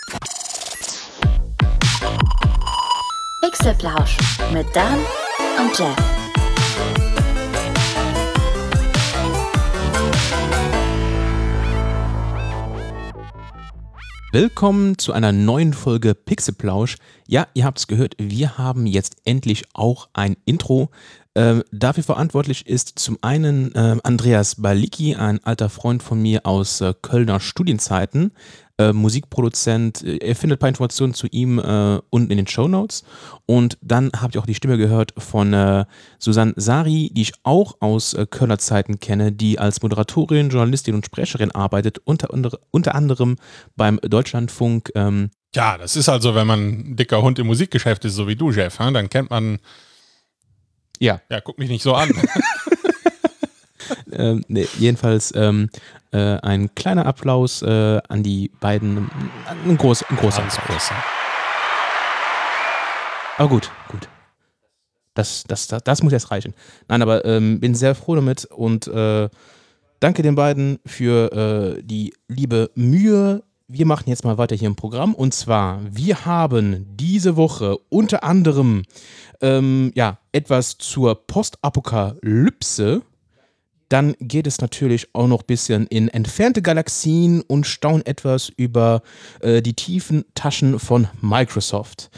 Pixelplausch mit Dan und Jeff. Willkommen zu einer neuen Folge Pixelplausch. Ja, ihr habt es gehört, wir haben jetzt endlich auch ein Intro. Dafür verantwortlich ist zum einen Andreas Balicki, ein alter Freund von mir aus Kölner Studienzeiten, Musikproduzent. Ihr findet ein paar Informationen zu ihm unten in den Shownotes. Und dann habt ihr auch die Stimme gehört von Susanne Sari, die ich auch aus Kölner Zeiten kenne, die als Moderatorin, Journalistin und Sprecherin arbeitet, unter anderem beim Deutschlandfunk. Ja, das ist also, wenn man ein dicker Hund im Musikgeschäft ist, so wie du, Jeff, dann kennt man... Ja, guck mich nicht so an. Nee, jedenfalls ein kleiner Applaus an die beiden, ein großer Applaus. Aber gut. Das muss jetzt reichen. Nein, aber bin sehr froh damit und danke den beiden für die liebe Mühe. Wir machen jetzt mal weiter hier im Programm und zwar, wir haben diese Woche unter anderem etwas zur Postapokalypse. Dann geht es natürlich auch noch ein bisschen in entfernte Galaxien und staunen etwas über die tiefen Taschen von Microsoft.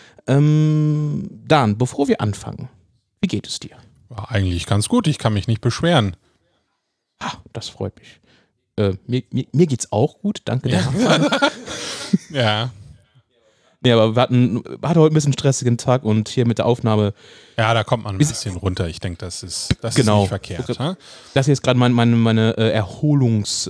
Dan, bevor wir anfangen, wie geht es dir? War eigentlich ganz gut, ich kann mich nicht beschweren. Das freut mich. Mir geht's auch gut, danke der Nachfrage. Ja. Nee, aber wir hatten heute ein bisschen stressigen Tag und hier mit der Aufnahme. Ja, da kommt man ein bisschen runter. Ich denke, das ist nicht verkehrt. Das ist jetzt gerade meine Erholungs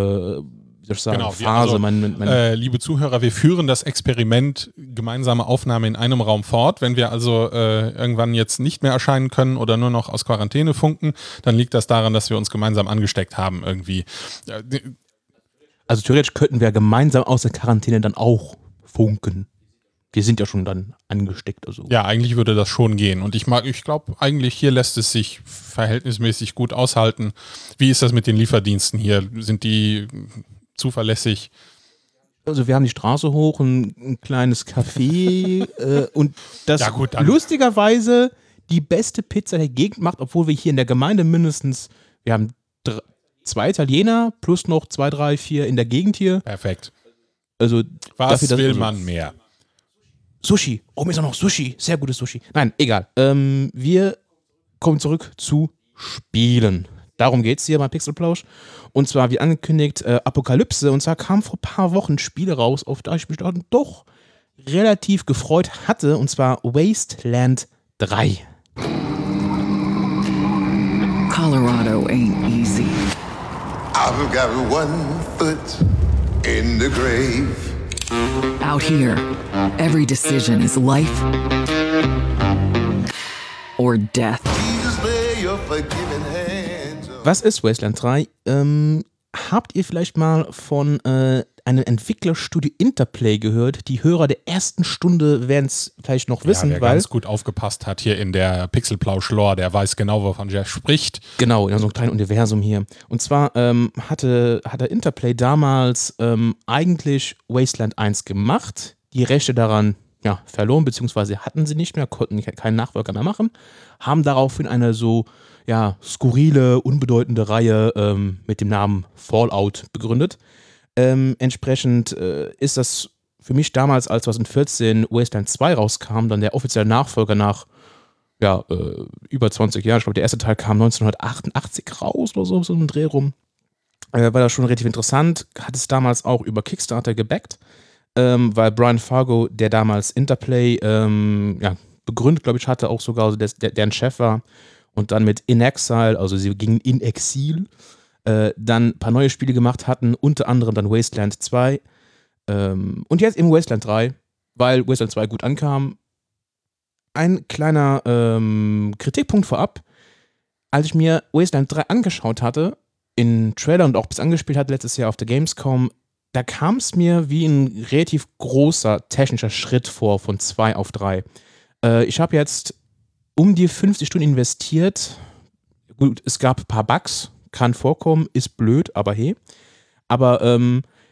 Phase. Liebe Zuhörer, wir führen das Experiment gemeinsame Aufnahme in einem Raum fort. Wenn wir also irgendwann jetzt nicht mehr erscheinen können oder nur noch aus Quarantäne funken, dann liegt das daran, dass wir uns gemeinsam angesteckt haben irgendwie. Also theoretisch könnten wir gemeinsam aus der Quarantäne dann auch funken. Wir sind ja schon dann angesteckt. Also. Ja, eigentlich würde das schon gehen. Und ich glaube, eigentlich hier lässt es sich verhältnismäßig gut aushalten. Wie ist das mit den Lieferdiensten hier? Sind die zuverlässig? Also wir haben die Straße hoch, ein kleines Café und das lustigerweise die beste Pizza der Gegend macht, obwohl wir hier in der Gemeinde wir haben 2 Italiener plus noch 2, 3, 4 in der Gegend hier. Perfekt. Also will man mehr? Sushi. Oh, mir ist auch noch Sushi. Sehr gutes Sushi. Nein, egal. Wir kommen zurück zu Spielen. Darum geht es hier beim Pixelplausch. Und zwar, wie angekündigt, Apokalypse. Und zwar kam vor ein paar Wochen Spiele raus, auf das ich mich dann doch relativ gefreut hatte. Und zwar Wasteland 3. Colorado ain't easy. I've got one foot in the grave. Out here, every decision is life or death. Jesus, lay your forgiving hands on. Was ist Wasteland 3? Habt ihr vielleicht mal von einem Entwicklerstudio Interplay gehört? Die Hörer der ersten Stunde werden es vielleicht noch wissen. Wer ganz gut aufgepasst hat hier in der Pixelplausch-Lore, der weiß genau, wovon Jeff spricht. Genau, in so einem kleinen Universum hier. Und zwar hatte Interplay damals eigentlich Wasteland 1 gemacht, die Rechte daran verloren, beziehungsweise hatten sie nicht mehr, konnten keinen Nachfolger mehr machen, haben daraufhin eine so skurrile, unbedeutende Reihe mit dem Namen Fallout begründet. Entsprechend ist das für mich damals, als 2014 Wasteland 2 rauskam, dann der offizielle Nachfolger nach über 20 Jahren. Ich glaube, der erste Teil kam 1988 raus oder so ein Dreh rum. War das schon relativ interessant. Hat es damals auch über Kickstarter gebackt, weil Brian Fargo, der damals Interplay begründet, glaube ich, hatte, auch sogar, also deren Chef war. Und dann mit In Exile, also sie gingen in Exil, dann ein paar neue Spiele gemacht hatten, unter anderem dann Wasteland 2 und jetzt eben Wasteland 3, weil Wasteland 2 gut ankam. Ein kleiner Kritikpunkt vorab, als ich mir Wasteland 3 angeschaut hatte, in Trailer und auch bis angespielt hatte letztes Jahr auf der Gamescom, da kam es mir wie ein relativ großer technischer Schritt vor von 2 auf 3. Ich habe jetzt um die 50 Stunden investiert. Gut, es gab ein paar Bugs, kann vorkommen, ist blöd, aber hey. Aber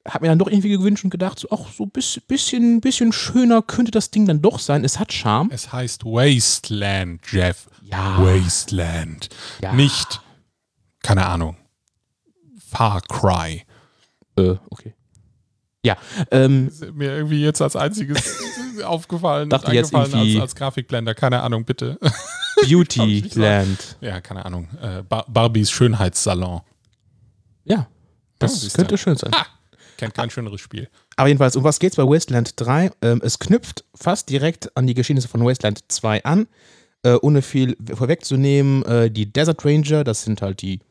habe mir dann doch irgendwie gewünscht und gedacht, so, ach, so ein bisschen schöner könnte das Ding dann doch sein. Es hat Charme. Es heißt Wasteland, Jeff. Ja. Wasteland. Ja. Nicht, keine Ahnung, Far Cry. Okay. Ja. Ist mir irgendwie jetzt als einziges aufgefallen, Dachte jetzt eingefallen als Grafikblender. Keine Ahnung, bitte. Beautyland. Ja, keine Ahnung. Barbies Schönheitssalon. Ja, das könnte schön sein. Kennt kein schöneres Spiel. Aber jedenfalls, um was geht's bei Wasteland 3? Es knüpft fast direkt an die Geschehnisse von Wasteland 2 an. Ohne viel vorwegzunehmen, die Desert Ranger, das sind halt die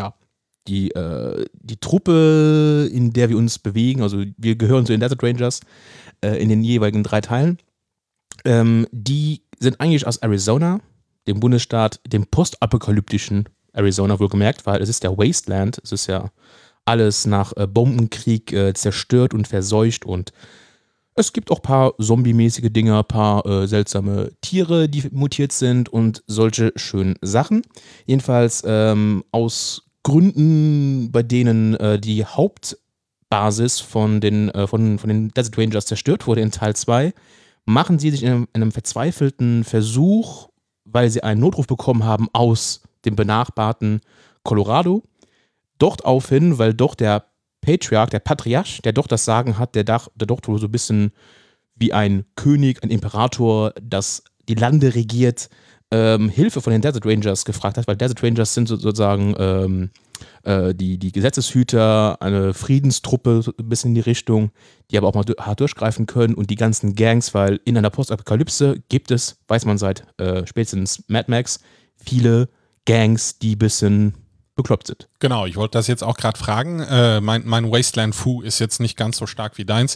Truppe, in der wir uns bewegen. Also wir gehören zu den Desert Rangers in den jeweiligen 3 Teilen. Die sind eigentlich aus Arizona, dem Bundesstaat, dem postapokalyptischen Arizona wohlgemerkt, weil es ist ja Wasteland, es ist ja alles nach Bombenkrieg zerstört und verseucht und es gibt auch ein paar zombie-mäßige Dinger, ein paar seltsame Tiere, die mutiert sind und solche schönen Sachen. Jedenfalls aus Gründen, bei denen die Hauptbasis von den Desert Rangers zerstört wurde in Teil 2, machen sie sich in einem verzweifelten Versuch, weil sie einen Notruf bekommen haben aus dem benachbarten Colorado, dort auf hin, weil doch der Patriarch, der doch das Sagen hat, der doch so ein bisschen wie ein König, ein Imperator, das die Lande regiert, Hilfe von den Desert Rangers gefragt hat, weil Desert Rangers sind sozusagen die Gesetzeshüter, eine Friedenstruppe, so ein bisschen in die Richtung, die aber auch mal hart durchgreifen können und die ganzen Gangs, weil in einer Postapokalypse gibt es, weiß man seit spätestens Mad Max, viele Gangs, die ein bisschen bekloppt sind. Genau, ich wollte das jetzt auch gerade fragen. Mein Wasteland-Fu ist jetzt nicht ganz so stark wie deins.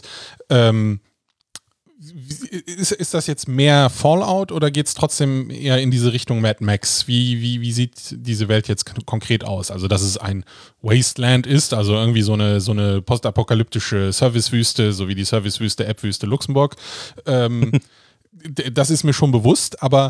Ist das jetzt mehr Fallout oder geht es trotzdem eher in diese Richtung Mad Max? Wie sieht diese Welt jetzt konkret aus? Also, dass es ein Wasteland ist, also irgendwie so eine postapokalyptische Servicewüste, so wie die Servicewüste, App-Wüste Luxemburg. Das ist mir schon bewusst, aber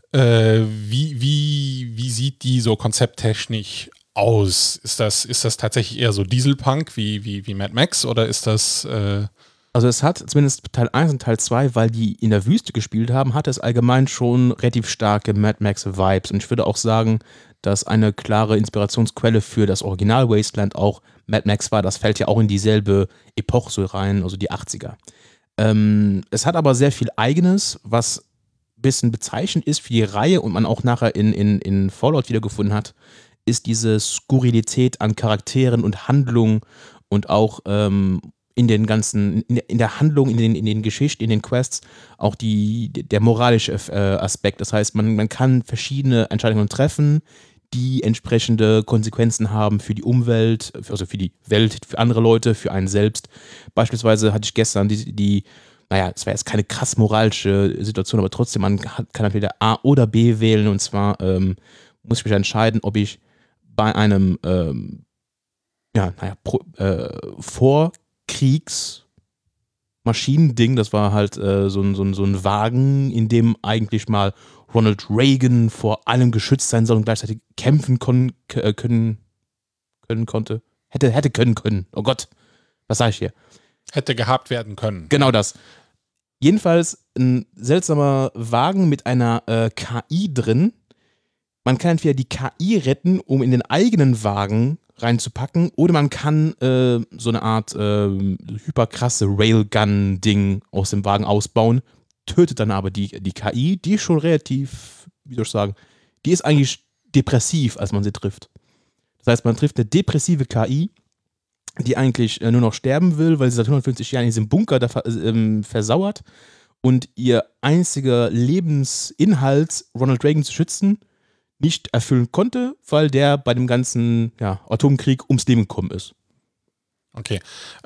wie sieht die so konzepttechnisch aus? Ist das tatsächlich eher so Dieselpunk wie Mad Max oder ist das Also es hat zumindest Teil 1 und Teil 2, weil die in der Wüste gespielt haben, hat es allgemein schon relativ starke Mad Max-Vibes. Und ich würde auch sagen, dass eine klare Inspirationsquelle für das Original Wasteland auch Mad Max war. Das fällt ja auch in dieselbe Epoche so rein, also die 80er. Es hat aber sehr viel Eigenes, was ein bisschen bezeichnend ist für die Reihe und man auch nachher in Fallout wiedergefunden hat, ist diese Skurrilität an Charakteren und Handlungen und auch in den ganzen, in der Handlung, in den Geschichten, in den Quests, auch der moralische Aspekt. Das heißt, man kann verschiedene Entscheidungen treffen, die entsprechende Konsequenzen haben für die Umwelt, also für die Welt, für andere Leute, für einen selbst. Beispielsweise hatte ich gestern naja, es war jetzt keine krass moralische Situation, aber trotzdem, man kann entweder A oder B wählen und zwar muss ich mich entscheiden, ob ich bei einem Vorkriegsmaschinending, das war halt so ein Wagen, in dem eigentlich mal Ronald Reagan vor allem geschützt sein soll und gleichzeitig kämpfen können konnte. Hätte können. Oh Gott, was sag ich hier? Hätte gehabt werden können. Genau das. Jedenfalls ein seltsamer Wagen mit einer KI drin. Man kann entweder die KI retten, um in den eigenen Wagen reinzupacken, oder man kann so eine Art hyperkrasse Railgun-Ding aus dem Wagen ausbauen, tötet dann aber die KI, die ist schon relativ, wie soll ich sagen, die ist eigentlich depressiv, als man sie trifft. Das heißt, man trifft eine depressive KI, die eigentlich nur noch sterben will, weil sie seit 150 Jahren in diesem Bunker da versauert und ihr einziger Lebensinhalt, Ronald Reagan zu schützen, nicht erfüllen konnte, weil der bei dem ganzen Atomkrieg ums Leben gekommen ist. Okay.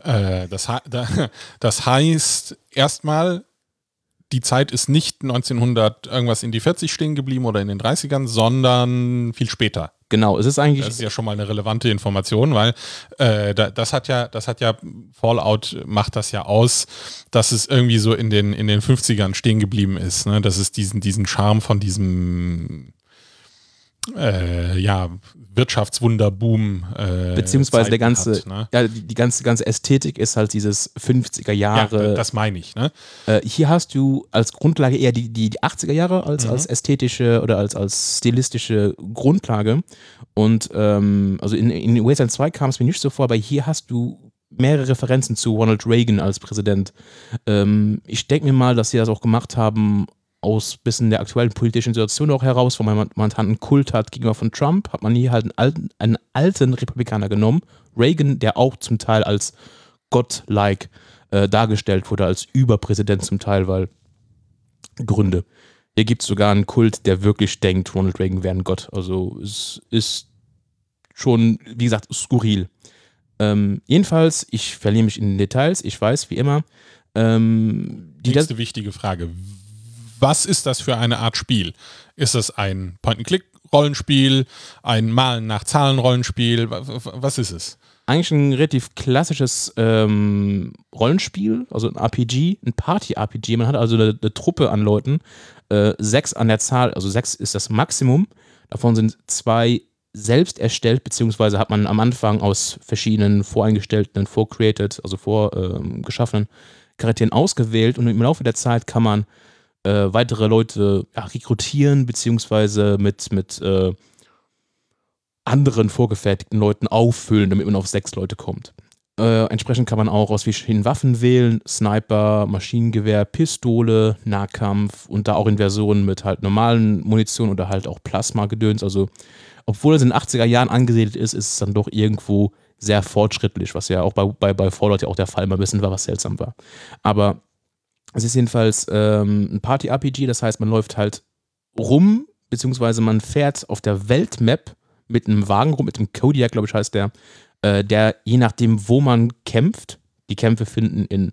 Das heißt, erstmal, die Zeit ist nicht 1900 irgendwas in die 40 stehen geblieben oder in den 30ern, sondern viel später. Genau, es ist eigentlich. Das ist ja schon mal eine relevante Information, weil das hat ja Fallout macht das ja aus, dass es irgendwie so in den 50ern stehen geblieben ist, ne? Dass es diesen Charme von diesem Wirtschaftswunderboom beziehungsweise der ganze, hat, ne? ja, die ganze Ästhetik ist halt dieses 50er Jahre. Ja, das meine ich, ne? Hier hast du als Grundlage eher die 80er Jahre als ästhetische oder als stilistische Grundlage. Und also in Wasteland 2 kam es mir nicht so vor, aber hier hast du mehrere Referenzen zu Ronald Reagan als Präsident. Ich denke mir mal, dass sie das auch gemacht haben aus ein bisschen der aktuellen politischen Situation auch heraus, wo man einen Kult hat gegenüber von Trump, hat man hier halt einen alten Republikaner genommen, Reagan, der auch zum Teil als Gott-like dargestellt wurde, als Überpräsident zum Teil, weil Gründe. Hier gibt es sogar einen Kult, der wirklich denkt, Ronald Reagan wäre ein Gott. Also es ist schon, wie gesagt, skurril. Jedenfalls, ich verliere mich in den Details, ich weiß, wie immer. Nächste wichtige Frage. Was ist das für eine Art Spiel? Ist es ein Point-and-Click-Rollenspiel, ein Malen nach Zahlen-Rollenspiel? Was ist es? Eigentlich ein relativ klassisches Rollenspiel, also ein RPG, ein Party-RPG. Man hat also eine Truppe an Leuten, 6 an der Zahl, also 6 ist das Maximum. Davon sind 2 selbst erstellt, beziehungsweise hat man am Anfang aus verschiedenen voreingestellten, vorcreated, also vorgeschaffenen Charakteren ausgewählt und im Laufe der Zeit kann man weitere Leute rekrutieren, beziehungsweise mit anderen vorgefertigten Leuten auffüllen, damit man auf 6 Leute kommt. Entsprechend kann man auch aus verschiedenen Waffen wählen, Sniper, Maschinengewehr, Pistole, Nahkampf und da auch in Versionen mit halt normalen Munition oder halt auch Plasma-Gedöns. Also obwohl es in den 80er Jahren angesiedelt ist, ist es dann doch irgendwo sehr fortschrittlich, was ja auch bei Fallout ja auch der Fall mal ein bisschen war, was seltsam war. Aber es ist jedenfalls ein Party-RPG, das heißt, man läuft halt rum, beziehungsweise man fährt auf der Weltmap mit einem Wagen rum, mit einem Kodiak, glaube ich, heißt der je nachdem, wo man kämpft, die Kämpfe finden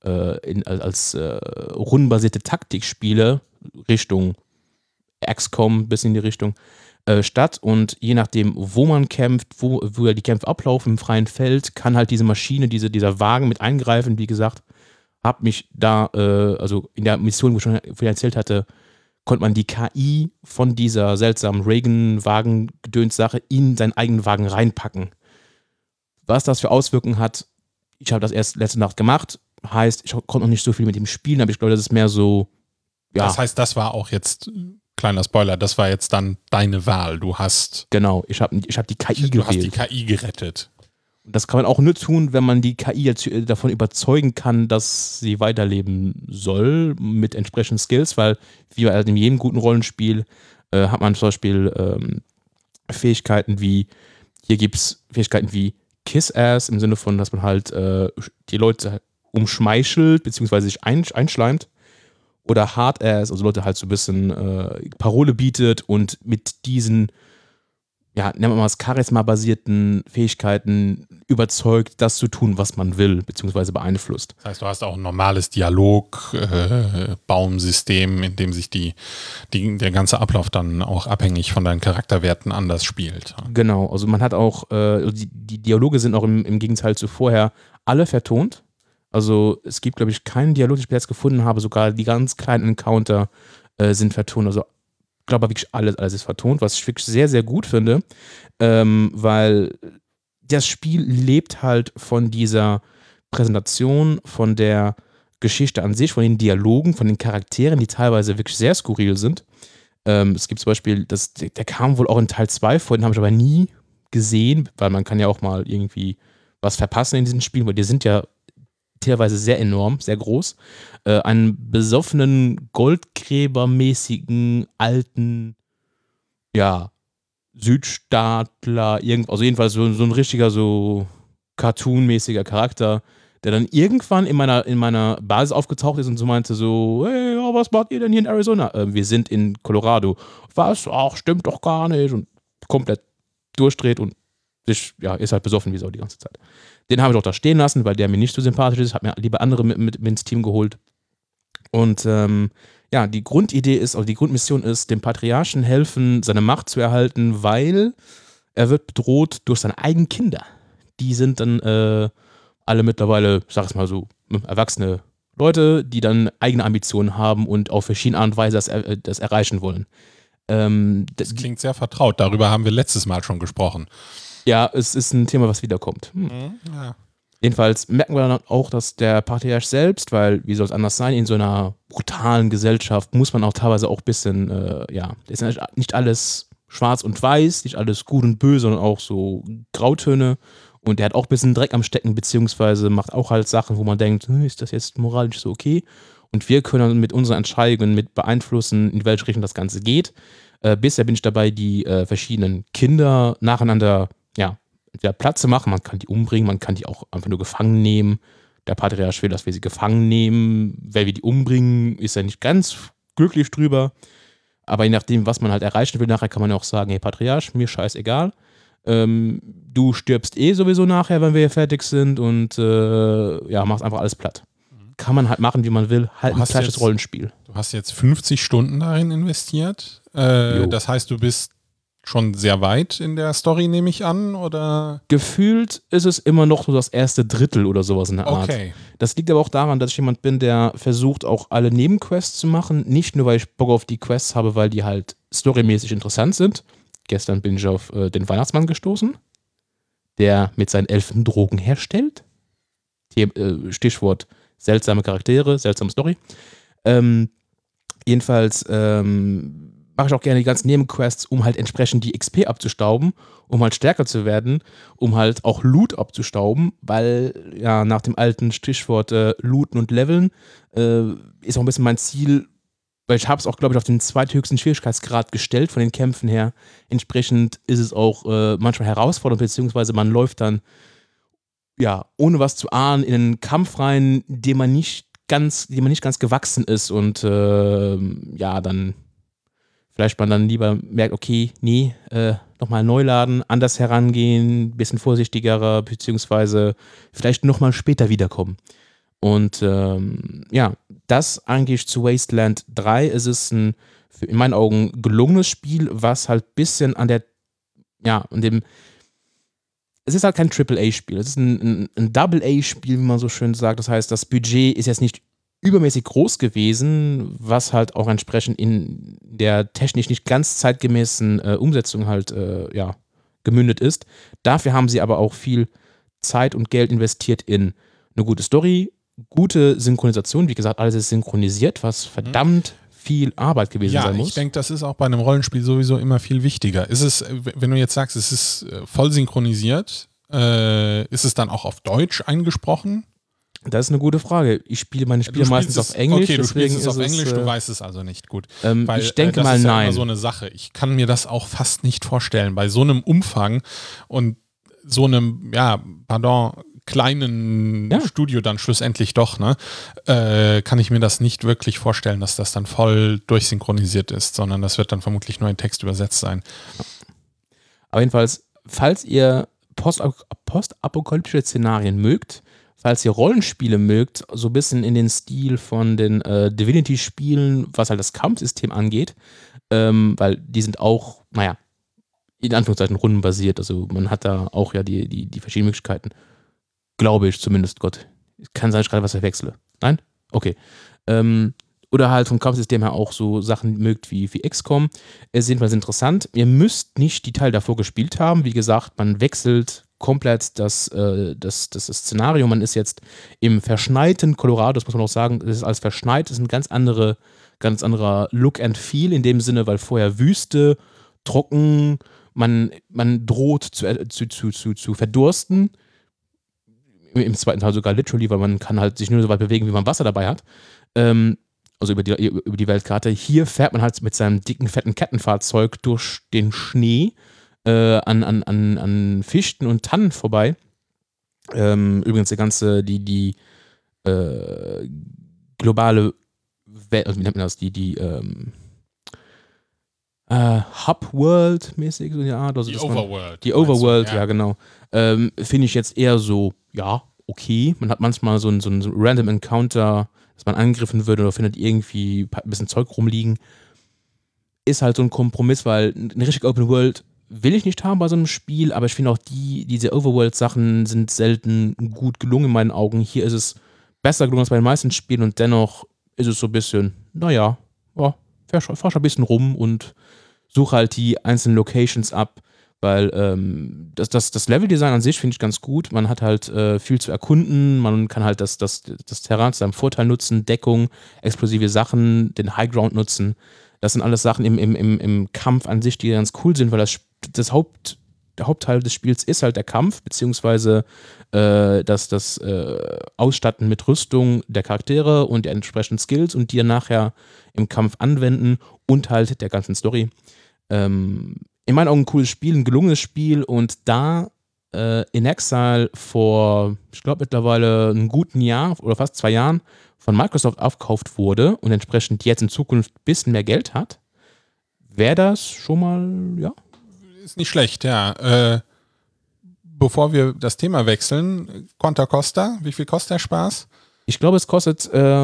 als rundenbasierte Taktikspiele Richtung XCOM, bis in die Richtung statt und je nachdem, wo man kämpft, wo die Kämpfe ablaufen im freien Feld, kann halt diese Maschine, dieser Wagen mit eingreifen, wie gesagt. Habe mich da, also in der Mission, wo ich schon erzählt hatte, konnte man die KI von dieser seltsamen Reagan-Wagen-Gedöns-Sache in seinen eigenen Wagen reinpacken. Was das für Auswirkungen hat, ich habe das erst letzte Nacht gemacht, heißt, ich konnte noch nicht so viel mit dem spielen, aber ich glaube, das ist mehr so, ja. Das heißt, das war auch jetzt, kleiner Spoiler, das war jetzt dann deine Wahl. Du hast... Genau, ich hab die KI gewählt. Du hast die KI gerettet. Das kann man auch nur tun, wenn man die KI jetzt davon überzeugen kann, dass sie weiterleben soll mit entsprechenden Skills, weil wie halt in jedem guten Rollenspiel hat man zum Beispiel Fähigkeiten wie, hier gibt es Fähigkeiten wie Kiss-Ass, im Sinne von, dass man halt die Leute umschmeichelt, beziehungsweise sich einschleimt. Oder Hard-Ass, also Leute halt so ein bisschen Parole bietet und mit diesen nennen wir mal charisma-basierten Fähigkeiten überzeugt, das zu tun, was man will, beziehungsweise beeinflusst. Das heißt, du hast auch ein normales Dialog-Baumsystem, in dem sich der ganze Ablauf dann auch abhängig von deinen Charakterwerten anders spielt. Genau, also man hat auch, die Dialoge sind auch im Gegenteil zu vorher alle vertont. Also es gibt, glaube ich, keinen Dialog, den ich bis jetzt gefunden habe, sogar die ganz kleinen Encounter sind vertont, also ich glaube wirklich alles ist vertont, was ich wirklich sehr, sehr gut finde, weil das Spiel lebt halt von dieser Präsentation, von der Geschichte an sich, von den Dialogen, von den Charakteren, die teilweise wirklich sehr skurril sind. Es gibt zum Beispiel, der kam wohl auch in Teil 2 vor, den habe ich aber nie gesehen, weil man kann ja auch mal irgendwie was verpassen in diesen Spielen, weil die sind ja teilweise sehr enorm, sehr groß. Einen besoffenen, Goldgräbermäßigen, alten, Südstaatler, also jedenfalls so ein richtiger, so Cartoon-mäßiger Charakter, der dann irgendwann in meiner Basis aufgetaucht ist und so meinte so, hey, was macht ihr denn hier in Arizona? Wir sind in Colorado. Was? Ach, stimmt doch gar nicht. Und komplett durchdreht und ist halt besoffen wie Sau die ganze Zeit. Den habe ich auch da stehen lassen, weil der mir nicht so sympathisch ist. Habe mir lieber andere mit ins Team geholt. Und die Grundidee ist, also die Grundmission ist, dem Patriarchen helfen, seine Macht zu erhalten, weil er wird bedroht durch seine eigenen Kinder. Die sind dann alle mittlerweile, ich sag es mal so, erwachsene Leute, die dann eigene Ambitionen haben und auf verschiedene Art und Weise das erreichen wollen. Das klingt sehr vertraut, darüber haben wir letztes Mal schon gesprochen. Ja, es ist ein Thema, was wiederkommt. Ja. Jedenfalls merken wir dann auch, dass der Patriarch selbst, weil wie soll es anders sein, in so einer brutalen Gesellschaft muss man auch teilweise auch ein bisschen, ist ja nicht alles schwarz und weiß, nicht alles gut und böse, sondern auch so Grautöne. Und der hat auch ein bisschen Dreck am Stecken, beziehungsweise macht auch halt Sachen, wo man denkt, ist das jetzt moralisch so okay? Und wir können mit unseren Entscheidungen mit beeinflussen, in welche Richtung das Ganze geht. Bisher bin ich dabei, die verschiedenen Kinder nacheinander, entweder Platz zu machen, man kann die umbringen, man kann die auch einfach nur gefangen nehmen. Der Patriarch will, dass wir sie gefangen nehmen. Weil wir die umbringen, ist er nicht ganz glücklich drüber. Aber je nachdem, was man halt erreichen will, nachher kann man auch sagen, hey Patriarch, mir scheißegal. Du stirbst sowieso nachher, wenn wir hier fertig sind und machst einfach alles platt. Kann man halt machen, wie man will. Halt ein klassisches Rollenspiel. Du hast jetzt 50 Stunden darin investiert. Das heißt, du bist schon sehr weit in der Story, nehme ich an, oder? Gefühlt ist es immer noch nur das erste Drittel oder sowas in der Art. Okay. Das liegt aber auch daran, dass ich jemand bin, der versucht, auch alle Nebenquests zu machen. Nicht nur, weil ich Bock auf die Quests habe, weil die halt storymäßig interessant sind. Gestern bin ich auf den Weihnachtsmann gestoßen, der mit seinen Elfen Drogen herstellt. Stichwort seltsame Charaktere, seltsame Story. Jedenfalls mache ich auch gerne die ganzen Nebenquests, um halt entsprechend die XP abzustauben, um halt stärker zu werden, um halt auch Loot abzustauben, weil ja nach dem alten Stichwort Looten und Leveln ist auch ein bisschen mein Ziel, weil ich habe es auch, glaube ich, auf den zweithöchsten Schwierigkeitsgrad gestellt von den Kämpfen her. Entsprechend ist es auch manchmal herausfordernd, beziehungsweise man läuft dann ohne was zu ahnen in einen Kampf rein, dem man nicht ganz gewachsen ist und dann vielleicht man dann lieber merkt, okay, nochmal neu laden, anders herangehen, bisschen vorsichtigerer, beziehungsweise vielleicht nochmal später wiederkommen. Und das eigentlich zu Wasteland 3. Es ist ein, in meinen Augen, gelungenes Spiel, was halt ein bisschen es ist halt kein AAA-Spiel, es ist ein Double-A-Spiel, wie man so schön sagt. Das heißt, das Budget ist jetzt nicht übermäßig groß gewesen, was halt auch entsprechend in der technisch nicht ganz zeitgemäßen Umsetzung halt gemündet ist. Dafür haben sie aber auch viel Zeit und Geld investiert in eine gute Story, gute Synchronisation. Wie gesagt, alles ist synchronisiert, was verdammt viel Arbeit gewesen sein muss. Ja, ich denke, das ist auch bei einem Rollenspiel sowieso immer viel wichtiger. Ist es, wenn du jetzt sagst, es ist voll synchronisiert, ist es dann auch auf Deutsch eingesprochen? Das ist eine gute Frage. Ich spiele meine Spiele meistens auf Englisch. Okay, du spielst es auf ist Englisch, du weißt es also nicht gut. Weil ich denke das mal, ist ja nein. immer so eine Sache. Ich kann mir das auch fast nicht vorstellen. Bei so einem Umfang und so einem, kleinen Studio dann schlussendlich doch, kann ich mir das nicht wirklich vorstellen, dass das dann voll durchsynchronisiert ist, sondern das wird dann vermutlich nur in Text übersetzt sein. Aber jedenfalls, falls ihr postapokalyptische Szenarien mögt, falls ihr Rollenspiele mögt, so ein bisschen in den Stil von den Divinity-Spielen, was halt das Kampfsystem angeht, weil die sind auch, in Anführungszeichen rundenbasiert, also man hat da auch die verschiedenen Möglichkeiten. Glaube ich zumindest, Gott. Kann sein, dass ich gerade was verwechsle. Nein? Okay. Oder halt vom Kampfsystem her auch so Sachen mögt wie XCOM. Es ist jedenfalls interessant. Ihr müsst nicht die Teile davor gespielt haben. Wie gesagt, man wechselt komplett das Szenario. Man ist jetzt im verschneiten Colorado, das muss man auch sagen, es ist alles verschneit. Es ist ein ganz anderer Look and Feel in dem Sinne, weil vorher Wüste, trocken, man droht zu verdursten. Im zweiten Teil sogar literally, weil man kann halt sich nur so weit bewegen, wie man Wasser dabei hat. Also über die Weltkarte. Hier fährt man halt mit seinem dicken, fetten Kettenfahrzeug durch den Schnee an Fichten und Tannen vorbei. Übrigens die globale Welt, also wie nennt man das, Hub-World-mäßig, so eine Art. Also die Overworld. Die Overworld, ja genau. Finde ich jetzt eher so, okay. Man hat manchmal so ein Random Encounter, dass man angegriffen wird oder findet irgendwie ein bisschen Zeug rumliegen. Ist halt so ein Kompromiss, weil eine richtige Open World will ich nicht haben bei so einem Spiel, aber ich finde auch diese Overworld-Sachen sind selten gut gelungen in meinen Augen. Hier ist es besser gelungen als bei den meisten Spielen und dennoch ist es so ein bisschen, fahr schon ein bisschen rum und suche halt die einzelnen Locations ab, weil das Leveldesign an sich finde ich ganz gut. Man hat halt viel zu erkunden, man kann halt das Terrain zu seinem Vorteil nutzen, Deckung, explosive Sachen, den Highground nutzen. Das sind alles Sachen im Kampf an sich, die ganz cool sind, weil der Hauptteil des Spiels ist halt der Kampf, beziehungsweise das Ausstatten mit Rüstung der Charaktere und der entsprechenden Skills und die dann nachher im Kampf anwenden und halt der ganzen Story. In meinen Augen ein cooles Spiel, ein gelungenes Spiel und da In Exile vor, ich glaube mittlerweile einem guten Jahr oder fast 2 Jahren von Microsoft aufgekauft wurde und entsprechend jetzt in Zukunft ein bisschen mehr Geld hat, wäre das schon mal, ja. Ist nicht schlecht, ja. Bevor wir das Thema wechseln, Contra Costa, wie viel kostet der Spaß? Ich glaube, es kostet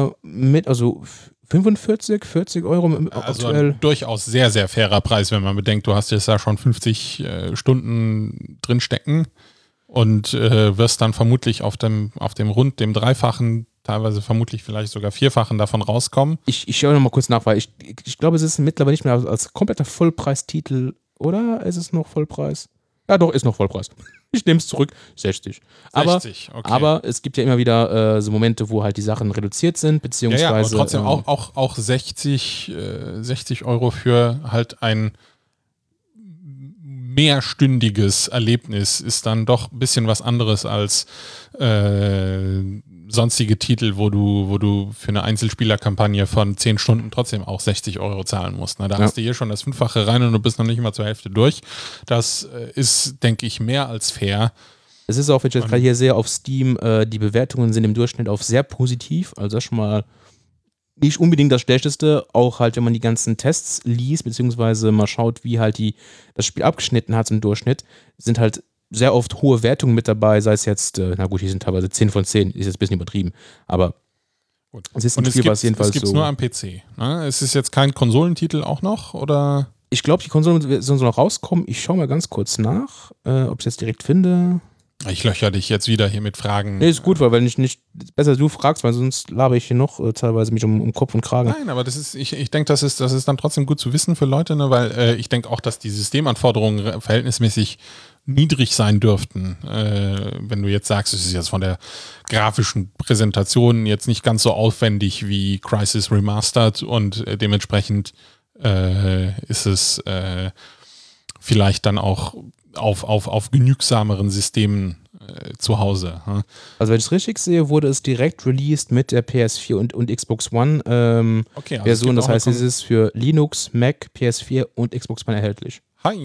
45, 40 Euro also aktuell. Ein durchaus sehr, sehr fairer Preis, wenn man bedenkt, du hast jetzt da schon 50 Stunden drin stecken und wirst dann vermutlich auf dem dem Dreifachen, teilweise vermutlich vielleicht sogar Vierfachen davon rauskommen. Ich schaue nochmal kurz nach, weil ich glaube, es ist mittlerweile nicht mehr als kompletter Vollpreistitel, oder? Ist es noch Vollpreis? Ja, doch, ist noch Vollpreis. Ich nehme es zurück, 60. 60, okay. Aber es gibt ja immer wieder so Momente, wo halt die Sachen reduziert sind, beziehungsweise. Ja, aber trotzdem auch 60 Euro für halt ein mehrstündiges Erlebnis ist dann doch ein bisschen was anderes als sonstige Titel, wo du für eine Einzelspielerkampagne von 10 Stunden trotzdem auch 60 Euro zahlen musst. Na, da hast du hier schon das 5-fache rein und du bist noch nicht mal zur Hälfte durch. Das ist, denke ich, mehr als fair. Es ist auch, wenn ich jetzt gerade hier sehe, auf Steam, die Bewertungen sind im Durchschnitt auf sehr positiv, also das schon mal nicht unbedingt das Schlechteste, auch halt, wenn man die ganzen Tests liest, beziehungsweise mal schaut, wie halt das Spiel abgeschnitten hat im Durchschnitt, sind halt sehr oft hohe Wertungen mit dabei, sei es jetzt, na gut, die sind teilweise 10 von 10, ist jetzt ein bisschen übertrieben, aber gut. Es ist ein Spiel, was jedenfalls so. Es gibt es nur am PC, ne? Es ist jetzt kein Konsolentitel auch noch, oder? Ich glaube, die Konsolenversion soll noch rauskommen. Ich schaue mal ganz kurz nach, ob ich es jetzt direkt finde. Ich löcher dich jetzt wieder hier mit Fragen. Nee, ist gut, weil wenn ich nicht, besser du fragst, weil sonst laber ich hier noch teilweise mich um Kopf und Kragen. Nein, aber ich denke, das ist dann trotzdem gut zu wissen für Leute, ne? Weil ich denke auch, dass die Systemanforderungen verhältnismäßig niedrig sein dürften. Wenn du jetzt sagst, es ist jetzt von der grafischen Präsentation jetzt nicht ganz so aufwendig wie Crysis Remastered und dementsprechend ist es vielleicht dann auch auf genügsameren Systemen zu Hause. Hm? Also wenn ich es richtig sehe, wurde es direkt released mit der PS4 und Xbox One Version. Das heißt, es ist für Linux, Mac, PS4 und Xbox One erhältlich.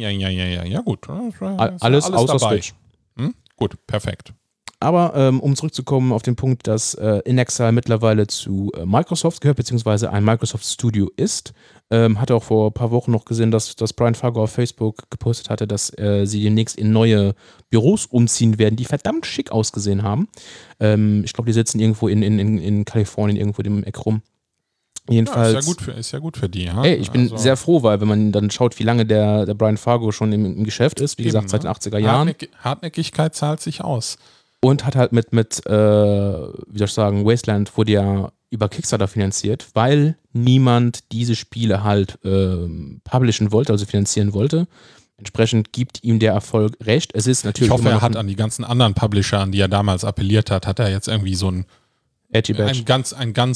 Ja gut. Alles außer dabei. Switch. Hm? Gut, perfekt. Aber um zurückzukommen auf den Punkt, dass In Exile mittlerweile zu Microsoft gehört, beziehungsweise ein Microsoft Studio ist, hatte auch vor ein paar Wochen noch gesehen, dass Brian Fargo auf Facebook gepostet hatte, dass sie demnächst in neue Büros umziehen werden, die verdammt schick ausgesehen haben. Ich glaube, die sitzen irgendwo in Kalifornien, irgendwo im Eck rum. Jedenfalls, ist ja gut für die. Ja? Ey, ich bin sehr froh, weil wenn man dann schaut, wie lange der Brian Fargo schon im Geschäft ist, wie gesagt, seit den 80er Jahren. Hartnäckigkeit zahlt sich aus. Und hat halt mit wie soll ich sagen, Wasteland wurde ja über Kickstarter finanziert, weil niemand diese Spiele halt publishen wollte, also finanzieren wollte. Entsprechend gibt ihm der Erfolg recht. Es ist natürlich. Ich hoffe, er hat an die ganzen anderen Publisher, an die er damals appelliert hat er jetzt irgendwie so einen ganz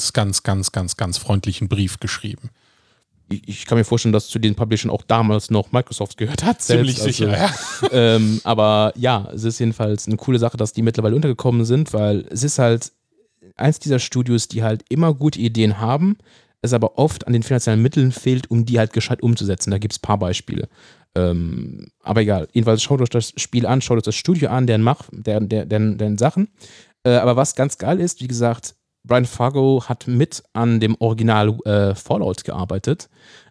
freundlichen Brief geschrieben. Ich kann mir vorstellen, dass zu den Publishern auch damals noch Microsoft gehört hat. Ziemlich sicher, ja. Aber ja, es ist jedenfalls eine coole Sache, dass die mittlerweile untergekommen sind, weil es ist halt eins dieser Studios, die halt immer gute Ideen haben, es aber oft an den finanziellen Mitteln fehlt, um die halt gescheit umzusetzen. Da gibt es ein paar Beispiele. Aber egal, jedenfalls schaut euch das Spiel an, schaut euch das Studio an, deren Sachen. Aber was ganz geil ist, wie gesagt, Brian Fargo hat mit an dem Original Fallout gearbeitet.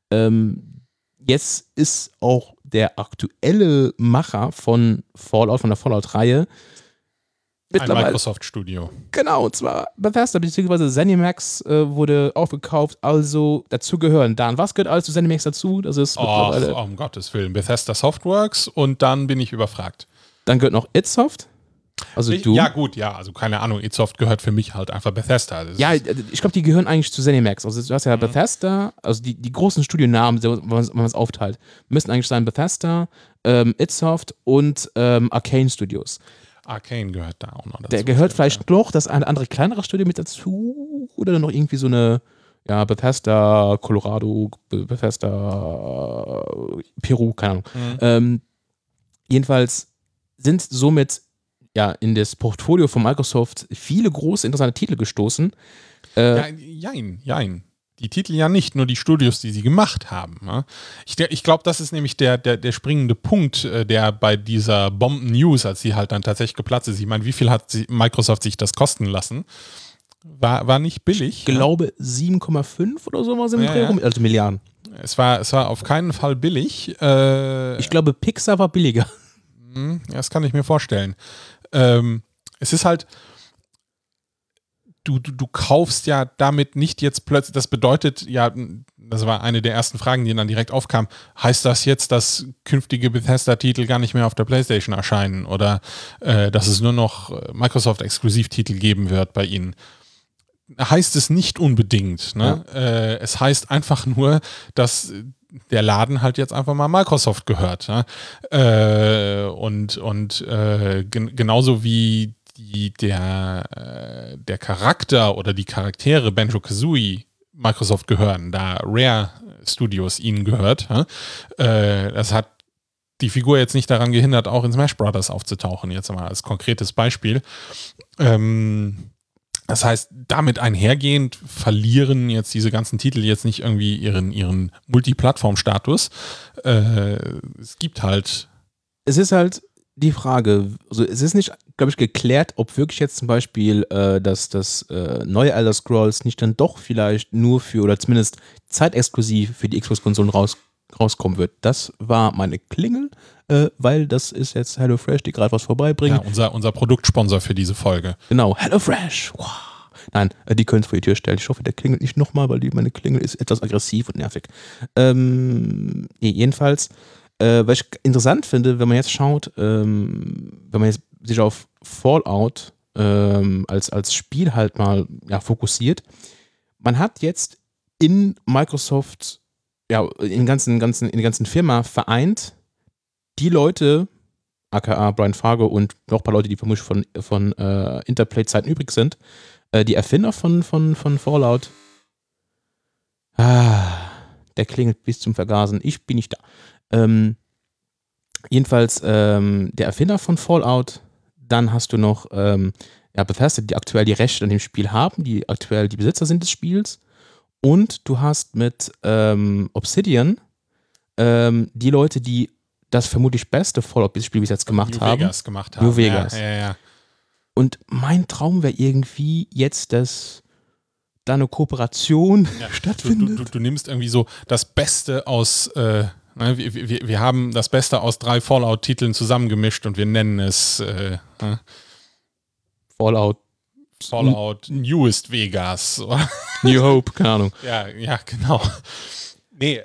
Jetzt ist auch der aktuelle Macher von Fallout, von der Fallout-Reihe, ein Microsoft-Studio. Genau, und zwar Bethesda bzw. ZeniMax wurde aufgekauft, also dazu gehören. Dan, was gehört alles zu ZeniMax dazu? Das ist mittlerweile. Um Gottes Willen, Bethesda Softworks und dann bin ich überfragt. Dann gehört noch id Soft. Also Doom. Ja, gut, ja, also keine Ahnung, id Software gehört für mich halt einfach Bethesda. Ja, ich glaube, die gehören eigentlich zu ZeniMax. Also du hast ja Bethesda, also die großen Studionamen, wenn man es aufteilt, müssen eigentlich sein Bethesda, id Software und Arcane Studios. Arcane gehört da auch noch dazu. Der gehört vielleicht noch das eine andere kleinere Studio mit dazu oder noch irgendwie so eine Bethesda, Colorado, Bethesda, Peru, keine Ahnung. Jedenfalls sind somit in das Portfolio von Microsoft viele große, interessante Titel gestoßen. Jein. Die Titel ja nicht, nur die Studios, die sie gemacht haben. Ne? Ich glaube, das ist nämlich der springende Punkt, der bei dieser Bomben-News, als sie halt dann tatsächlich geplatzt ist. Ich meine, wie viel hat Microsoft sich das kosten lassen? War nicht billig. Ich glaube 7,5 oder so was im Dreh rum, also Milliarden. Es war auf keinen Fall billig. Ich glaube, Pixar war billiger. Das kann ich mir vorstellen. Es ist halt, du kaufst ja damit nicht jetzt plötzlich, das bedeutet ja, das war eine der ersten Fragen, die dann direkt aufkam, heißt das jetzt, dass künftige Bethesda-Titel gar nicht mehr auf der PlayStation erscheinen oder dass es nur noch Microsoft-Exklusivtitel geben wird bei ihnen? Heißt es nicht unbedingt. Ne? Ja. Es heißt einfach nur, dass der Laden halt jetzt einfach mal Microsoft gehört. Ne? Genauso wie der Charakter oder die Charaktere Banjo-Kazooie Microsoft gehören, da Rare Studios ihnen gehört. Das hat die Figur jetzt nicht daran gehindert, auch in Smash Brothers aufzutauchen, jetzt mal als konkretes Beispiel. Das heißt, damit einhergehend verlieren jetzt diese ganzen Titel jetzt nicht irgendwie ihren Multiplattform-Status. Es gibt halt... Es ist halt die Frage, also es ist nicht, glaube ich, geklärt, ob wirklich jetzt zum Beispiel das neue Elder Scrolls nicht dann doch vielleicht nur für, oder zumindest zeitexklusiv für die Xbox-Konsolen rauskommen wird. Das war meine Klingel, weil das ist jetzt HelloFresh, die gerade was vorbeibringen. Ja, unser Produktsponsor für diese Folge. Genau, HelloFresh. Wow. Nein, die können es vor die Tür stellen. Ich hoffe, der klingelt nicht nochmal, weil meine Klingel ist etwas aggressiv und nervig. Jedenfalls, was ich interessant finde, wenn man jetzt schaut, wenn man jetzt sich auf Fallout als Spiel halt mal fokussiert, man hat jetzt in Microsoft, in der ganzen Firma vereint, die Leute, aka Brian Fargo und noch ein paar Leute, die vermutlich von Interplay-Zeiten übrig sind, die Erfinder von Fallout. Der klingelt bis zum Vergasen. Ich bin nicht da. Jedenfalls der Erfinder von Fallout. Dann hast du noch Bethesda, die aktuell die Rechte an dem Spiel haben, die aktuell die Besitzer sind des Spiels. Und du hast mit Obsidian die Leute, die das vermutlich beste Fallout-Spiel bis jetzt gemacht haben. New Vegas. Ja. Und mein Traum wäre irgendwie jetzt, dass da eine Kooperation stattfindet. Du nimmst irgendwie so das Beste aus, wir haben das Beste aus 3 Fallout-Titeln zusammengemischt und wir nennen es Fallout Newest Vegas. New Hope, keine Ahnung. Ja, genau. Nee,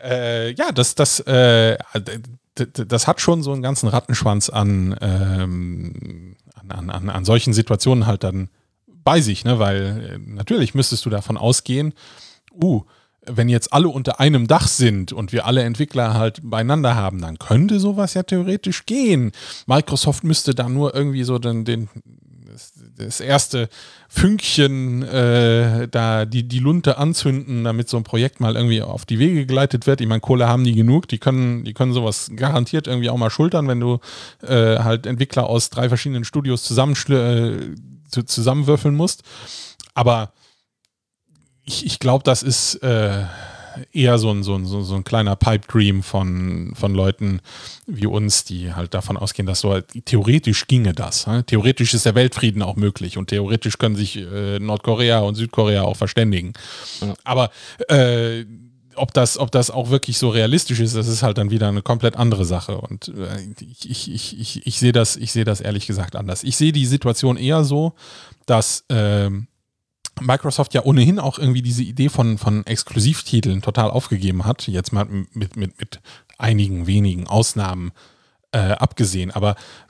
das hat schon so einen ganzen Rattenschwanz an solchen Situationen halt dann bei sich, ne? Weil natürlich müsstest du davon ausgehen, wenn jetzt alle unter einem Dach sind und wir alle Entwickler halt beieinander haben, dann könnte sowas ja theoretisch gehen. Microsoft müsste da nur irgendwie so das erste Fünkchen da die Lunte anzünden, damit so ein Projekt mal irgendwie auf die Wege geleitet wird. Ich meine, Kohle haben die genug, die können sowas garantiert irgendwie auch mal schultern, wenn du halt Entwickler aus 3 verschiedenen Studios zusammenwürfeln musst. Aber ich glaube, das ist eher so ein kleiner Pipe Dream von Leuten wie uns, die halt davon ausgehen, dass so theoretisch ginge das. Ne? Theoretisch ist der Weltfrieden auch möglich und theoretisch können sich Nordkorea und Südkorea auch verständigen. Ja. Aber ob das auch wirklich so realistisch ist, das ist halt dann wieder eine komplett andere Sache. Und ich sehe das ehrlich gesagt anders. Ich sehe die Situation eher so, dass Microsoft ja ohnehin auch irgendwie diese Idee von Exklusivtiteln total aufgegeben hat, jetzt mal mit einigen wenigen Ausnahmen abgesehen. Aber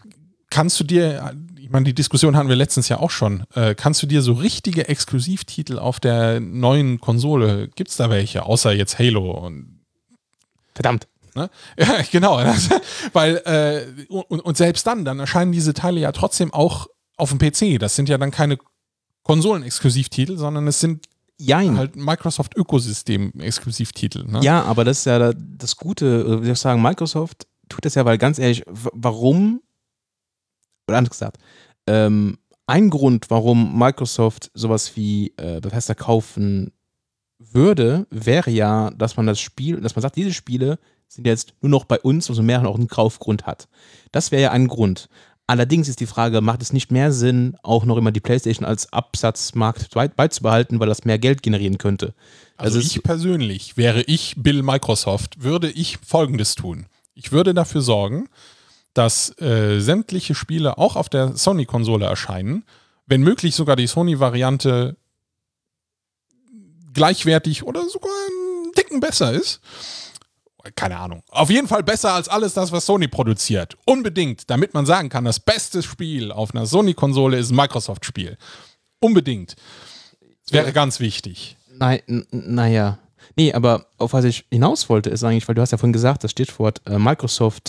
kannst du dir, ich meine, die Diskussion hatten wir letztens ja auch schon, kannst du dir so richtige Exklusivtitel auf der neuen Konsole, gibt es da welche, außer jetzt Halo und verdammt. Ne? Ja, genau. Weil, und selbst dann erscheinen diese Teile ja trotzdem auch auf dem PC. Das sind ja dann keine Konsolen-Exklusivtitel, sondern es sind halt Microsoft-Ökosystem-Exklusivtitel. Ne? Ja, aber das ist ja das Gute, wie soll ich sagen, Microsoft tut das ja, weil ganz ehrlich, warum, oder anders gesagt, ein Grund, warum Microsoft sowas wie Bethesda kaufen würde, wäre ja, dass man sagt, diese Spiele sind jetzt nur noch bei uns, also mehr auch einen Kaufgrund hat. Das wäre ja ein Grund. Allerdings ist die Frage, macht es nicht mehr Sinn, auch noch immer die PlayStation als Absatzmarkt beizubehalten, weil das mehr Geld generieren könnte? Also ich persönlich, wäre ich Bill Microsoft, würde ich Folgendes tun. Ich würde dafür sorgen, dass sämtliche Spiele auch auf der Sony-Konsole erscheinen, wenn möglich sogar die Sony-Variante gleichwertig oder sogar einen Ticken besser ist. Keine Ahnung. Auf jeden Fall besser als alles das, was Sony produziert. Unbedingt, damit man sagen kann, das beste Spiel auf einer Sony-Konsole ist ein Microsoft-Spiel. Unbedingt. Das wäre ganz wichtig. Naja. Nee, aber auf was ich hinaus wollte, ist eigentlich, weil du hast ja vorhin gesagt, das Stichwort Microsoft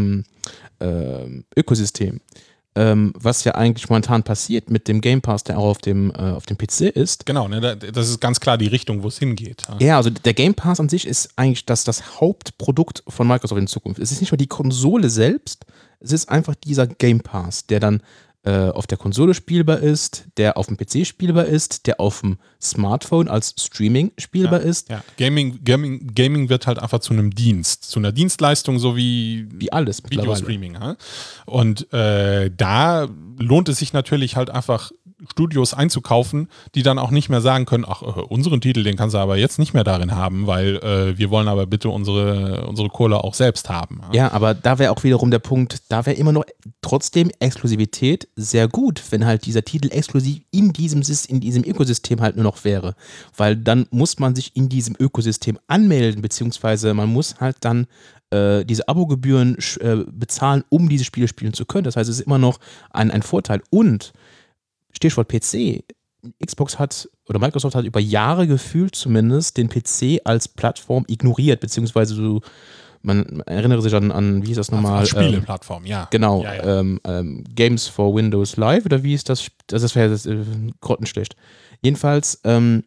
Ökosystem. Was ja eigentlich momentan passiert mit dem Game Pass, der auch auf dem PC ist. Genau, ne, das ist ganz klar die Richtung, wo es hingeht. Ja, also der Game Pass an sich ist eigentlich das Hauptprodukt von Microsoft in Zukunft. Es ist nicht nur die Konsole selbst, es ist einfach dieser Game Pass, der dann auf der Konsole spielbar ist, der auf dem PC spielbar ist, der auf dem Smartphone als Streaming spielbar ist. Ja. Gaming wird halt einfach zu einem Dienst, zu einer Dienstleistung, so wie alles Videostreaming. Und da lohnt es sich natürlich halt einfach, Studios einzukaufen, die dann auch nicht mehr sagen können, ach, unseren Titel, den kannst du aber jetzt nicht mehr darin haben, weil wir wollen aber bitte unsere Kohle auch selbst haben. Ja, aber da wäre auch wiederum der Punkt, da wäre immer noch trotzdem Exklusivität sehr gut, wenn halt dieser Titel exklusiv in diesem Ökosystem halt nur noch wäre, weil dann muss man sich in diesem Ökosystem anmelden, beziehungsweise man muss halt dann diese Abogebühren bezahlen, um diese Spiele spielen zu können. Das heißt, es ist immer noch ein Vorteil. Und Stichwort PC. Xbox oder Microsoft hat über Jahre gefühlt zumindest den PC als Plattform ignoriert, beziehungsweise man erinnere sich an wie hieß das nochmal? Als Spieleplattform, ja. Genau, ja. Games for Windows Live oder wie ist das? Das wäre grottenschlecht. Jedenfalls, wer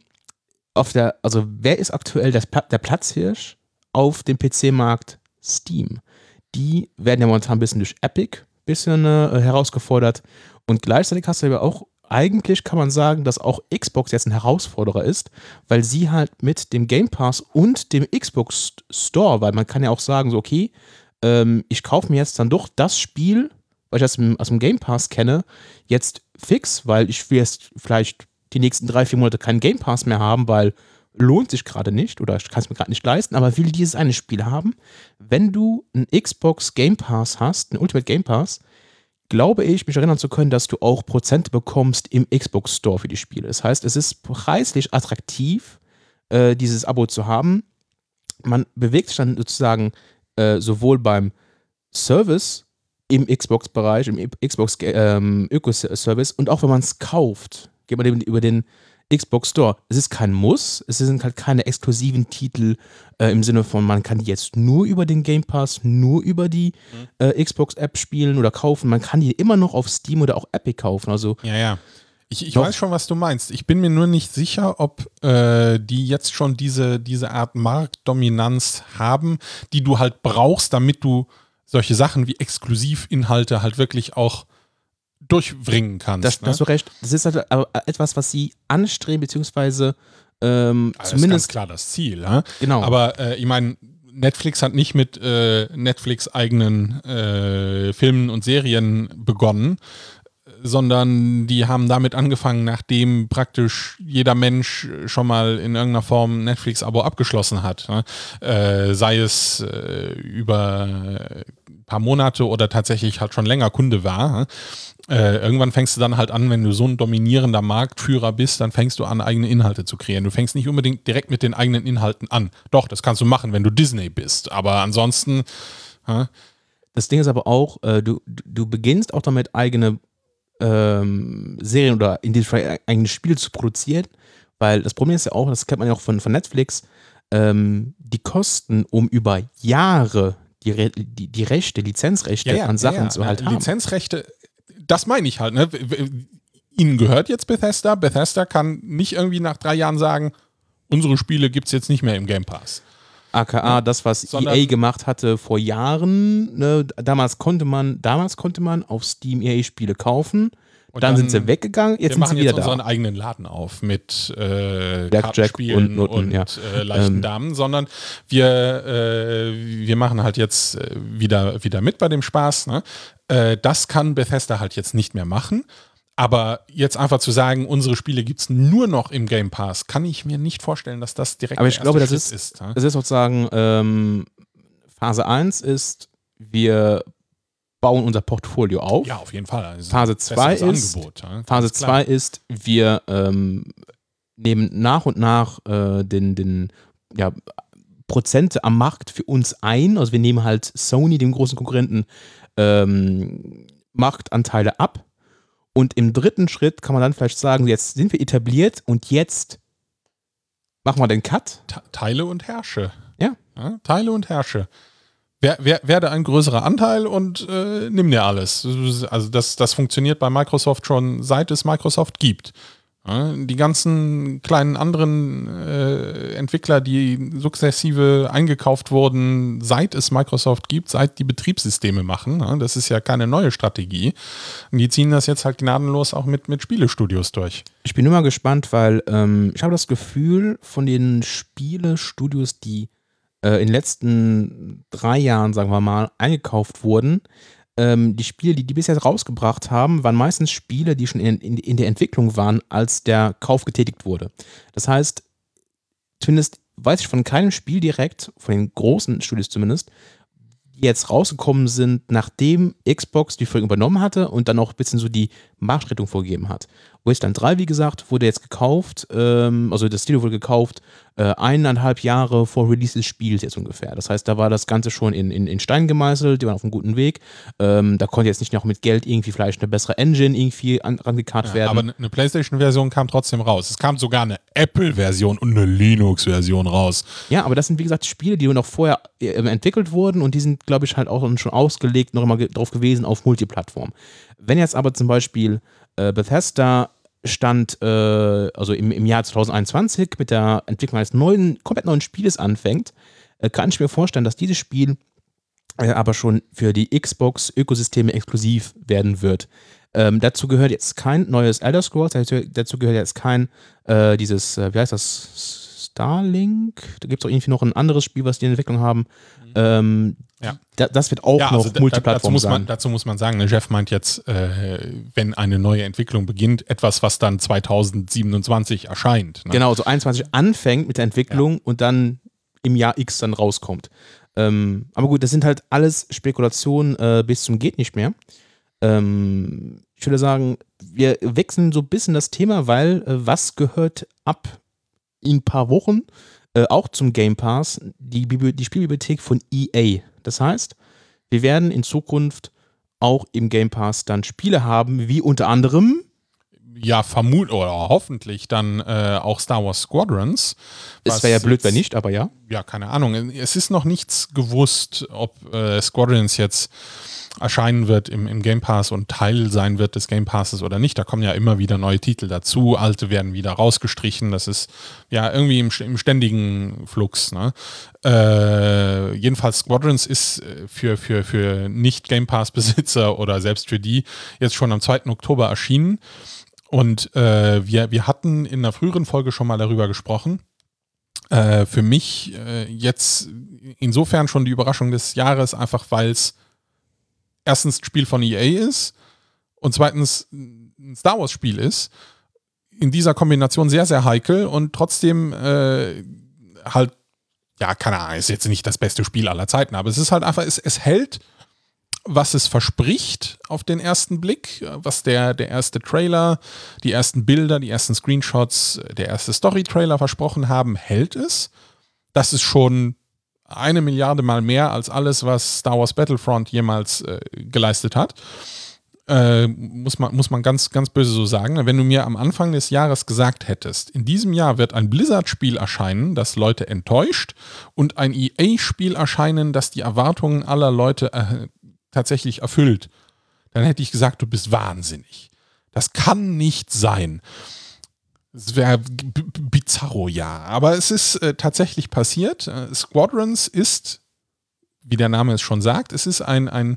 ist aktuell der Platzhirsch auf dem PC-Markt? Steam. Die werden ja momentan ein bisschen durch Epic herausgefordert und gleichzeitig hast du aber auch, eigentlich kann man sagen, dass auch Xbox jetzt ein Herausforderer ist, weil sie halt mit dem Game Pass und dem Xbox Store, weil man kann ja auch sagen, so okay, ich kaufe mir jetzt dann doch das Spiel, weil ich aus dem Game Pass kenne, jetzt fix, weil ich will jetzt vielleicht die nächsten 3-4 Monate keinen Game Pass mehr haben, weil lohnt sich gerade nicht oder ich kann es mir gerade nicht leisten, aber will dieses eine Spiel haben. Wenn du einen Xbox Game Pass hast, einen Ultimate Game Pass, glaube ich, mich erinnern zu können, dass du auch Prozente bekommst im Xbox Store für die Spiele. Das heißt, es ist preislich attraktiv, dieses Abo zu haben. Man bewegt sich dann sozusagen sowohl beim Service im Xbox-Bereich, im Xbox-Ökoservice und auch wenn man es kauft, geht man über den Xbox Store. Es ist kein Muss, es sind halt keine exklusiven Titel im Sinne von, man kann die jetzt nur über den Game Pass, nur über die Xbox-App spielen oder kaufen. Man kann die immer noch auf Steam oder auch Epic kaufen. Also ja. Ich weiß schon, was du meinst. Ich bin mir nur nicht sicher, ob die jetzt schon diese Art Marktdominanz haben, die du halt brauchst, damit du solche Sachen wie Exklusivinhalte halt wirklich auch durchbringen kannst. Da hast du recht. Das ist halt aber etwas, was sie anstreben, beziehungsweise also zumindest. Das ist ganz klar das Ziel. Ja? Genau. Aber ich meine, Netflix hat nicht mit Netflix eigenen Filmen und Serien begonnen, sondern die haben damit angefangen, nachdem praktisch jeder Mensch schon mal in irgendeiner Form ein Netflix-Abo abgeschlossen hat. Ne? Sei es über ein paar Monate oder tatsächlich halt schon länger Kunde war. Ne? Irgendwann fängst du dann halt an, wenn du so ein dominierender Marktführer bist, dann fängst du an, eigene Inhalte zu kreieren. Du fängst nicht unbedingt direkt mit den eigenen Inhalten an. Doch, das kannst du machen, wenn du Disney bist. Aber ansonsten Das Ding ist aber auch, du beginnst auch damit, eigene Serien oder in diesem Fall eigene Spiele zu produzieren, weil das Problem ist ja auch, das kennt man ja auch von Netflix, die Kosten, um über Jahre die Rechte, Lizenzrechte an Sachen zu halt haben. Lizenzrechte, das meine ich halt, ne? Ihnen gehört jetzt Bethesda. Bethesda kann nicht irgendwie nach 3 Jahren sagen, unsere Spiele gibt es jetzt nicht mehr im Game Pass. AKA das, was EA gemacht hatte vor Jahren. Ne? Damals konnte man auf Steam EA-Spiele kaufen. Und dann sind sie weggegangen, jetzt sind sie wieder da. Wir machen jetzt unseren eigenen Laden auf mit Kartenspielen und leichten Damen, sondern wir machen halt jetzt wieder mit bei dem Spaß. Ne? Das kann Bethesda halt jetzt nicht mehr machen. Aber jetzt einfach zu sagen, unsere Spiele gibt es nur noch im Game Pass, kann ich mir nicht vorstellen, dass das direkt der erste Schritt ist. Aber ich glaube, das ist sozusagen Phase 1 ist, wir bauen unser Portfolio auf. Ja, auf jeden Fall. Also Phase 2 ist, wir nehmen nach und nach den Prozente am Markt für uns ein. Also wir nehmen halt Sony, dem großen Konkurrenten, Marktanteile ab. Und im dritten Schritt kann man dann vielleicht sagen, jetzt sind wir etabliert und jetzt machen wir den Cut. Teile und herrsche. Ja. Teile und herrsche. Werde ein größerer Anteil und nimm dir alles. Also das funktioniert bei Microsoft schon, seit es Microsoft gibt. Die ganzen kleinen anderen Entwickler, die sukzessive eingekauft wurden, seit es Microsoft gibt, seit die Betriebssysteme machen, das ist ja keine neue Strategie. Und die ziehen das jetzt halt gnadenlos auch mit Spielestudios durch. Ich bin immer gespannt, weil ich habe das Gefühl, von den Spielestudios, die in den letzten 3 Jahren, sagen wir mal, eingekauft wurden, die Spiele, die bisher rausgebracht haben, waren meistens Spiele, die schon in der Entwicklung waren, als der Kauf getätigt wurde. Das heißt, zumindest weiß ich von keinem Spiel direkt, von den großen Studios zumindest, die jetzt rausgekommen sind, nachdem Xbox die Firma übernommen hatte und dann auch ein bisschen so die Marschrichtung vorgegeben hat. Wasteland 3, wie gesagt, wurde jetzt gekauft, also das Studio wurde gekauft, 1,5 Jahre vor Release des Spiels jetzt ungefähr. Das heißt, da war das Ganze schon in Stein gemeißelt, die waren auf einem guten Weg. Da konnte jetzt nicht noch mit Geld irgendwie vielleicht eine bessere Engine irgendwie rangekarrt werden. Aber eine PlayStation-Version kam trotzdem raus. Es kam sogar eine Apple-Version und eine Linux-Version raus. Ja, aber das sind, wie gesagt, Spiele, die noch vorher entwickelt wurden und die sind, glaube ich, halt auch schon ausgelegt, noch immer drauf gewesen auf Multiplattform. Wenn jetzt aber zum Beispiel Bethesda stand, also im Jahr 2021 mit der Entwicklung eines komplett neuen Spieles anfängt, kann ich mir vorstellen, dass dieses Spiel aber schon für die Xbox-Ökosysteme exklusiv werden wird. Dazu gehört jetzt kein neues Elder Scrolls, dazu gehört jetzt kein dieses, wie heißt das, Starlink? Da gibt es auch irgendwie noch ein anderes Spiel, was die in Entwicklung haben. Das wird auch noch Multiplattform sein. Dazu muss man sagen, Jeff meint jetzt, wenn eine neue Entwicklung beginnt, etwas, was dann 2027 erscheint. Ne? Genau, so 21 anfängt mit der Entwicklung und dann im Jahr X dann rauskommt. Aber gut, das sind halt alles Spekulationen bis zum geht nicht mehr. Ich würde sagen, wir wechseln so ein bisschen das Thema, weil was gehört ab in ein paar Wochen auch zum Game Pass? Die Spielbibliothek von EA. Das heißt, wir werden in Zukunft auch im Game Pass dann Spiele haben, wie unter anderem ja, vermutlich oder hoffentlich dann auch Star Wars Squadrons. Es wäre ja blöd, wenn nicht, aber ja. Ja, keine Ahnung. Es ist noch nichts gewusst, ob Squadrons jetzt erscheinen wird im Game Pass und Teil sein wird des Game Passes oder nicht. Da kommen ja immer wieder neue Titel dazu, alte werden wieder rausgestrichen. Das ist ja irgendwie im ständigen Flux. Ne? Jedenfalls Squadrons ist für Nicht-Game Pass-Besitzer oder selbst für die jetzt schon am 2. Oktober erschienen. Und wir hatten in einer früheren Folge schon mal darüber gesprochen. Für mich jetzt insofern schon die Überraschung des Jahres, einfach weil es erstens ein Spiel von EA ist und zweitens ein Star Wars Spiel ist. In dieser Kombination sehr, sehr heikel und trotzdem halt, ja, keine Ahnung, ist jetzt nicht das beste Spiel aller Zeiten, aber es ist halt einfach, es hält, was es verspricht auf den ersten Blick, was der erste Trailer, die ersten Bilder, die ersten Screenshots, der erste Story-Trailer versprochen haben, hält es. Das ist schon 1 Milliarde Mal mehr als alles, was Star Wars Battlefront jemals geleistet hat. Muss man ganz, ganz böse so sagen. Wenn du mir am Anfang des Jahres gesagt hättest, in diesem Jahr wird ein Blizzard-Spiel erscheinen, das Leute enttäuscht, und ein EA-Spiel erscheinen, das die Erwartungen aller Leute tatsächlich erfüllt, dann hätte ich gesagt, du bist wahnsinnig. Das kann nicht sein. Es wäre bizarro, ja. Aber es ist tatsächlich passiert. Squadrons ist, wie der Name es schon sagt, es ist ein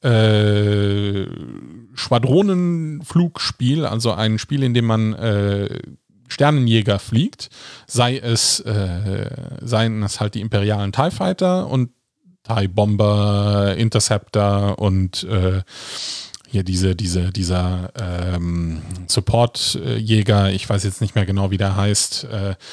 Schwadronenflugspiel, also ein Spiel, in dem man Sternenjäger fliegt, seien es halt die imperialen TIE Fighter und TIE Bomber, Interceptor und hier dieser Support-Jäger, ich weiß jetzt nicht mehr genau, wie der heißt,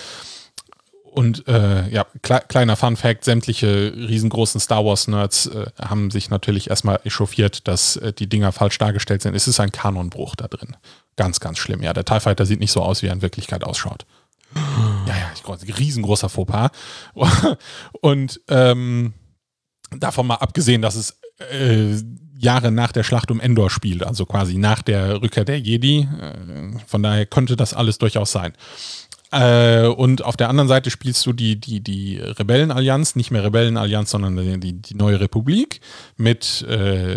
kleiner Fun-Fact, sämtliche riesengroßen Star Wars-Nerds haben sich natürlich erstmal echauffiert, dass die Dinger falsch dargestellt sind. Es ist ein Kanonbruch da drin. Ganz, ganz schlimm. Ja, der TIE Fighter sieht nicht so aus, wie er in Wirklichkeit ausschaut. Riesengroßer Fauxpas. Und davon mal abgesehen, dass es Jahre nach der Schlacht um Endor spielt, also quasi nach der Rückkehr der Jedi. Von daher könnte das alles durchaus sein. Und auf der anderen Seite spielst du die Rebellenallianz, nicht mehr Rebellenallianz, sondern die Neue Republik mit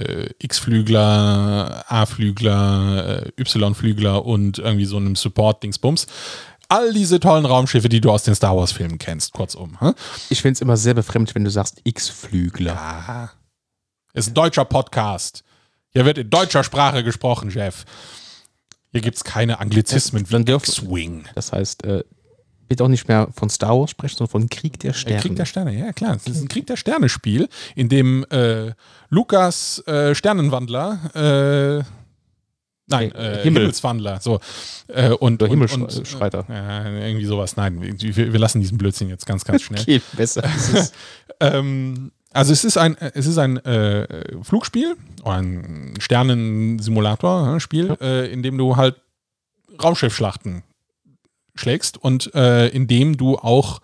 X-Flügler, A-Flügler, Y-Flügler und irgendwie so einem Support-Dingsbums. All diese tollen Raumschiffe, die du aus den Star Wars-Filmen kennst, kurzum. Ich finde es immer sehr befremdlich, wenn du sagst X-Flügler. Ja. Ist ein deutscher Podcast. Hier wird in deutscher Sprache gesprochen, Chef. Hier gibt es keine Anglizismen wie X-Wing. Das heißt, wird auch nicht mehr von Star Wars sprechen, sondern von Krieg der Sterne. Krieg der Sterne, ja klar. Das ist ein Krieg der Sterne-Spiel, in dem Lukas Sternenwandler Himmelswandler. So. Und Himmelschreiter. Irgendwie sowas. Nein, wir lassen diesen Blödsinn jetzt ganz, ganz schnell. Okay, besser. Also es ist ein Flugspiel oder ein Sternensimulator-Spiel, in dem du halt Raumschiffschlachten schlägst und in dem du auch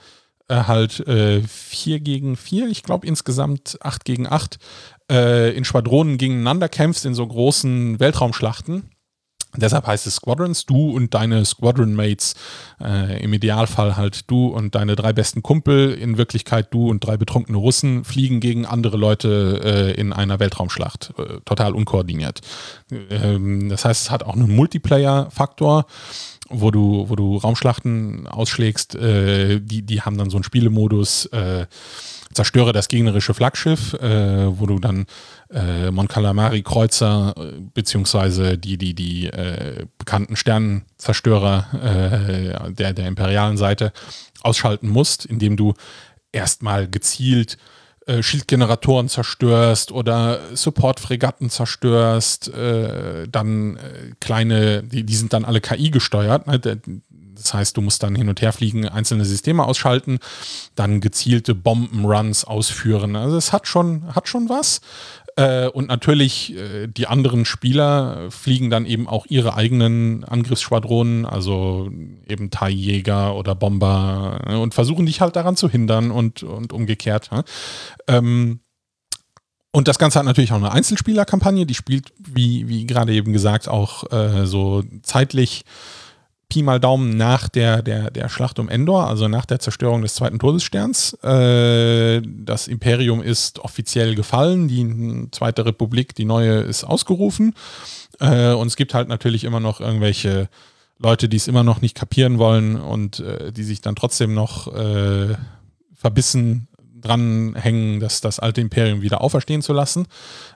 4 gegen 4, ich glaube insgesamt 8 gegen 8 in Schwadronen gegeneinander kämpfst in so großen Weltraumschlachten. Deshalb heißt es Squadrons, du und deine Squadron-Mates, im Idealfall halt du und deine 3 besten Kumpel, in Wirklichkeit du und 3 betrunkene Russen, fliegen gegen andere Leute in einer Weltraumschlacht, total unkoordiniert. Das heißt, es hat auch einen Multiplayer-Faktor, wo du Raumschlachten ausschlägst, die haben dann so einen Spielemodus, zerstöre das gegnerische Flaggschiff, wo du dann Mon Calamari-Kreuzer beziehungsweise die bekannten Sternenzerstörer der imperialen Seite ausschalten musst, indem du erstmal gezielt Schildgeneratoren zerstörst oder Support-Fregatten zerstörst, dann kleine, die sind dann alle KI gesteuert, ne? Das heißt, du musst dann hin und her fliegen, einzelne Systeme ausschalten, dann gezielte Bombenruns ausführen. Also es hat schon was. Und natürlich die anderen Spieler fliegen dann eben auch ihre eigenen Angriffsschwadronen, also eben TIE-Jäger oder Bomber, und versuchen dich halt daran zu hindern und umgekehrt. Und das Ganze hat natürlich auch eine Einzelspielerkampagne, die spielt, wie gerade eben gesagt, auch so zeitlich Pi mal Daumen nach der Schlacht um Endor, also nach der Zerstörung des 2. Todessterns. Das Imperium ist offiziell gefallen, die 2. Republik, die neue, ist ausgerufen. Und es gibt halt natürlich immer noch irgendwelche Leute, die es immer noch nicht kapieren wollen und die sich dann trotzdem noch verbissen dranhängen, das alte Imperium wieder auferstehen zu lassen.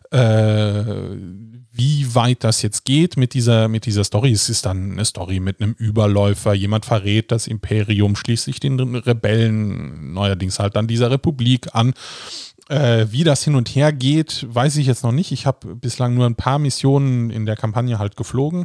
Wie weit das jetzt geht mit dieser Story. Es ist dann eine Story mit einem Überläufer. Jemand verrät das Imperium, schließlich den Rebellen, neuerdings halt dann dieser Republik an. Wie das hin und her geht, weiß ich jetzt noch nicht. Ich habe bislang nur ein paar Missionen in der Kampagne halt geflogen.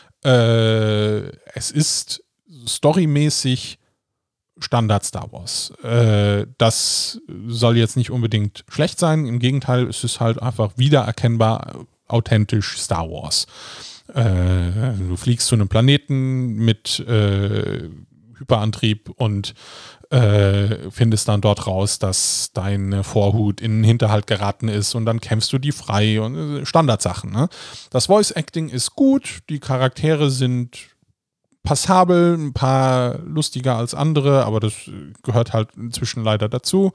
Es ist storymäßig Standard Star Wars. Das soll jetzt nicht unbedingt schlecht sein. Im Gegenteil, es ist halt einfach wiedererkennbar authentisch Star Wars. Du fliegst zu einem Planeten mit Hyperantrieb und findest dann dort raus, dass deine Vorhut in den Hinterhalt geraten ist und dann kämpfst du die frei und Standardsachen. Ne? Das Voice-Acting ist gut, die Charaktere sind passabel, ein paar lustiger als andere, aber das gehört halt inzwischen leider dazu.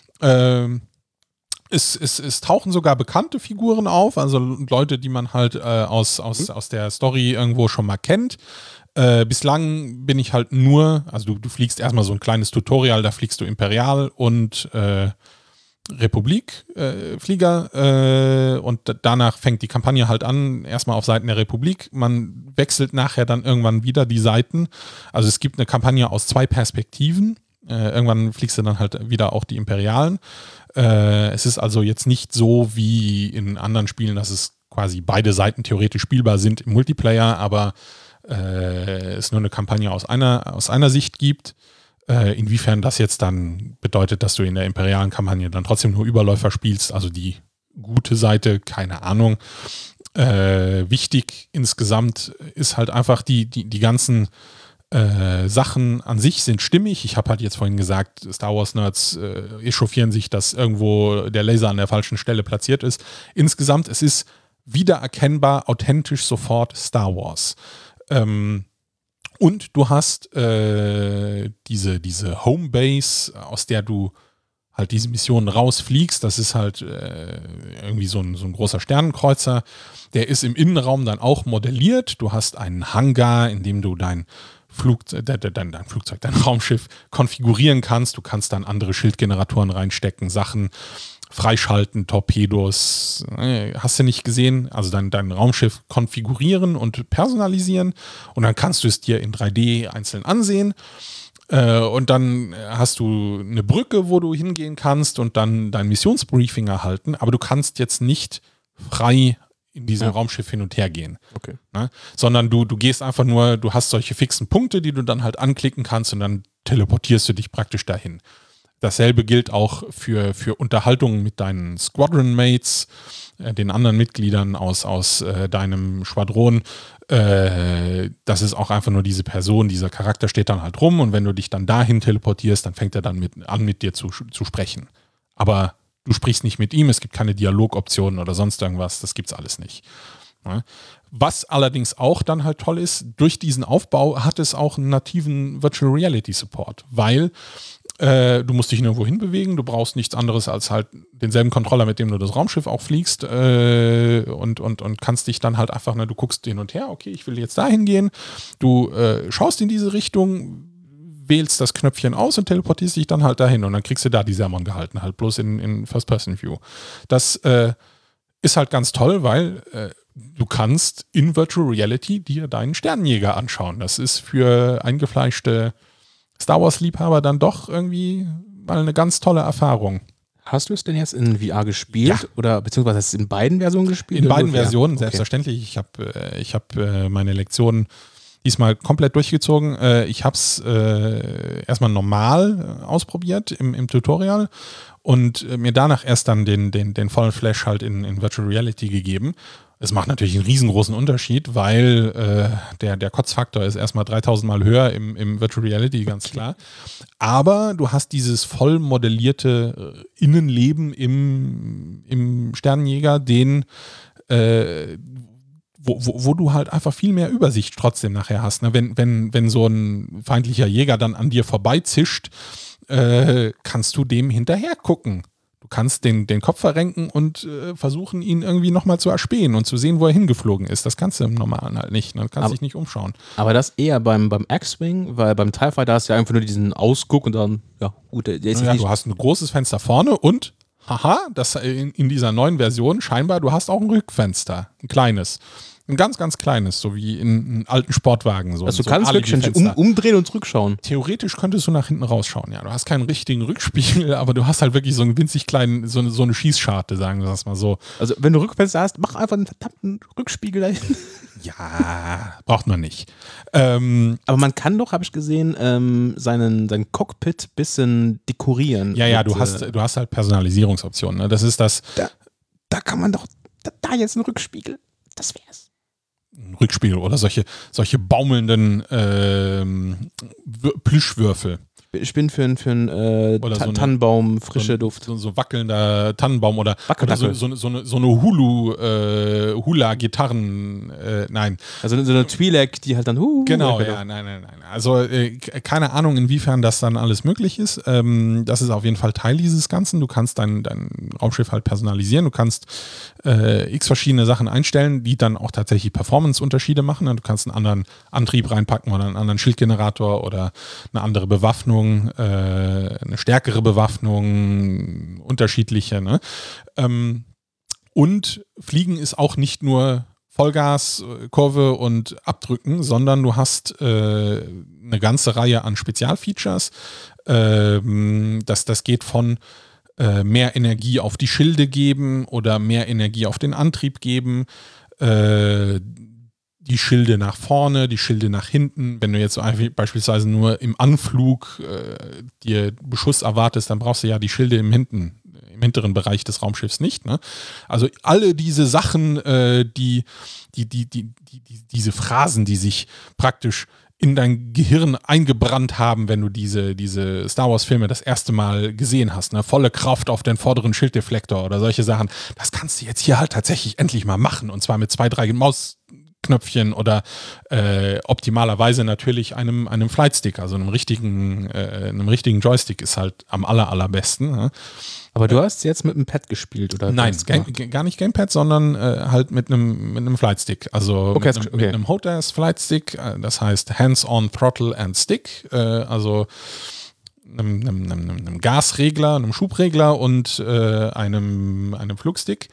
Es tauchen sogar bekannte Figuren auf, also Leute, die man halt aus der Story irgendwo schon mal kennt. Bislang bin ich halt nur, also du fliegst erstmal so ein kleines Tutorial, da fliegst du Imperial und Republik-Flieger und danach fängt die Kampagne halt an, erstmal auf Seiten der Republik. Man wechselt nachher dann irgendwann wieder die Seiten. Also es gibt eine Kampagne aus 2 Perspektiven. Irgendwann fliegst du dann halt wieder auch die Imperialen. Es ist also jetzt nicht so wie in anderen Spielen, dass es quasi beide Seiten theoretisch spielbar sind im Multiplayer, aber es nur eine Kampagne aus einer Sicht gibt. Inwiefern das jetzt dann bedeutet, dass du in der imperialen Kampagne dann trotzdem nur Überläufer spielst, also die gute Seite, keine Ahnung. Wichtig insgesamt ist halt einfach die ganzen Sachen an sich sind stimmig. Ich habe halt jetzt vorhin gesagt, Star Wars Nerds echauffieren sich, dass irgendwo der Laser an der falschen Stelle platziert ist. Insgesamt, es ist wiedererkennbar, authentisch sofort Star Wars. Und du hast diese Homebase, aus der du halt diese Missionen rausfliegst. Das ist halt irgendwie so ein großer Sternenkreuzer. Der ist im Innenraum dann auch modelliert. Du hast einen Hangar, in dem du dein Raumschiff konfigurieren kannst. Du kannst dann andere Schildgeneratoren reinstecken, Sachen freischalten, Torpedos, hast du nicht gesehen, also dein Raumschiff konfigurieren und personalisieren und dann kannst du es dir in 3D einzeln ansehen und dann hast du eine Brücke, wo du hingehen kannst und dann dein Missionsbriefing erhalten, aber du kannst jetzt nicht frei in diesem Raumschiff hin und her gehen, ne? Sondern du gehst einfach nur, du hast solche fixen Punkte, die du dann halt anklicken kannst und dann teleportierst du dich praktisch dahin. Dasselbe gilt auch für Unterhaltungen mit deinen Squadron-Mates, den anderen Mitgliedern aus deinem Schwadron. Das ist auch einfach nur diese Person, dieser Charakter steht dann halt rum und wenn du dich dann dahin teleportierst, dann fängt er dann an, mit dir zu sprechen. Aber du sprichst nicht mit ihm, es gibt keine Dialogoptionen oder sonst irgendwas, das gibt's alles nicht. Ja. Was allerdings auch dann halt toll ist, durch diesen Aufbau hat es auch einen nativen Virtual Reality Support, weil du musst dich nirgendwo hinbewegen, du brauchst nichts anderes als halt denselben Controller, mit dem du das Raumschiff auch fliegst und kannst dich dann halt einfach, du guckst hin und her, okay, ich will jetzt dahin gehen, du schaust in diese Richtung, wählst das Knöpfchen aus und teleportierst dich dann halt dahin und dann kriegst du da die Sermon gehalten, halt bloß in First-Person-View. Das ist halt ganz toll, weil du kannst in Virtual Reality dir deinen Sternenjäger anschauen. Das ist für eingefleischte Star Wars-Liebhaber dann doch irgendwie mal eine ganz tolle Erfahrung. Hast du es denn jetzt in VR gespielt? Ja. Oder beziehungsweise hast du es in beiden Versionen gespielt? In beiden Versionen, okay. Selbstverständlich. Ich hab meine Lektionen diesmal komplett durchgezogen. Ich habe es erstmal normal ausprobiert im Tutorial und mir danach erst dann den vollen Flash halt in Virtual Reality gegeben. Es macht natürlich einen riesengroßen Unterschied, weil der Kotzfaktor ist erstmal 3000 Mal höher im Virtual Reality, ganz klar. Aber du hast dieses voll modellierte Innenleben im Sternenjäger, wo du halt einfach viel mehr Übersicht trotzdem nachher hast. Ne? Wenn so ein feindlicher Jäger dann an dir vorbeizischt, kannst du dem hinterher gucken. Du kannst den Kopf verrenken und versuchen, ihn irgendwie nochmal zu erspähen und zu sehen, wo er hingeflogen ist. Das kannst du im Normalen halt nicht. Ne? Du kannst dich nicht umschauen. Aber das eher beim X-Wing, weil beim TIE Fighter hast du ja einfach nur diesen Ausguck und dann, ja, gut. Du hast ein großes Fenster vorne und, das in dieser neuen Version scheinbar, du hast auch ein Rückfenster, ein kleines. Ein ganz, ganz kleines, so wie in einem alten Sportwagen. Also du kannst wirklich umdrehen und zurückschauen. Theoretisch könntest du nach hinten rausschauen, ja. Du hast keinen richtigen Rückspiegel, aber du hast halt wirklich so einen winzig kleinen, so eine Schießscharte, sagen wir das mal so. Also wenn du Rückfenster hast, mach einfach einen verdammten Rückspiegel dahin. Ja, braucht man nicht. Aber man kann doch, habe ich gesehen, sein Cockpit ein bisschen dekorieren. Ja, du hast halt Personalisierungsoptionen. Ne? Das ist das. Da kann man doch, da jetzt einen Rückspiegel, das wär's. Rückspiel oder solche baumelnden Plüschwürfel. Ich bin für einen Tannenbaum, frische Duft. So wackelnder Tannenbaum oder so eine Hula-Gitarren, nein. Also so eine Twi'lek, die halt dann Genau, ja, nein. Also keine Ahnung, inwiefern das dann alles möglich ist. Das ist auf jeden Fall Teil dieses Ganzen. Du kannst dein Raumschiff halt personalisieren. Du kannst x verschiedene Sachen einstellen, die dann auch tatsächlich Performance-Unterschiede machen. Du kannst einen anderen Antrieb reinpacken oder einen anderen Schildgenerator oder eine andere Bewaffnung, eine stärkere Bewaffnung, unterschiedliche. Ne? Und Fliegen ist auch nicht nur Vollgas, Kurve und Abdrücken, sondern du hast eine ganze Reihe an Spezialfeatures. Das geht von mehr Energie auf die Schilde geben oder mehr Energie auf den Antrieb geben, die Schilde nach vorne, die Schilde nach hinten. Wenn du jetzt beispielsweise nur im Anflug dir Beschuss erwartest, dann brauchst du ja die Schilde im hinteren Bereich des Raumschiffs nicht. Ne? Also alle diese Sachen, diese Phrasen, die sich praktisch in dein Gehirn eingebrannt haben, wenn du diese Star Wars Filme das erste Mal gesehen hast, ne? Volle Kraft auf den vorderen Schilddeflektor oder solche Sachen, das kannst du jetzt hier halt tatsächlich endlich mal machen, und zwar mit 2, 3 Mausknöpfchen oder optimalerweise natürlich einem Flightstick, also einem richtigen Joystick ist halt am allerbesten. Ne? Aber du hast jetzt mit einem Pad gespielt, oder? Nein, gar nicht Gamepad, sondern halt mit einem Flightstick. Also mit einem HOTAS Flightstick, das heißt Hands-on Throttle and Stick, also einem Gasregler, einem Schubregler und einem Flugstick.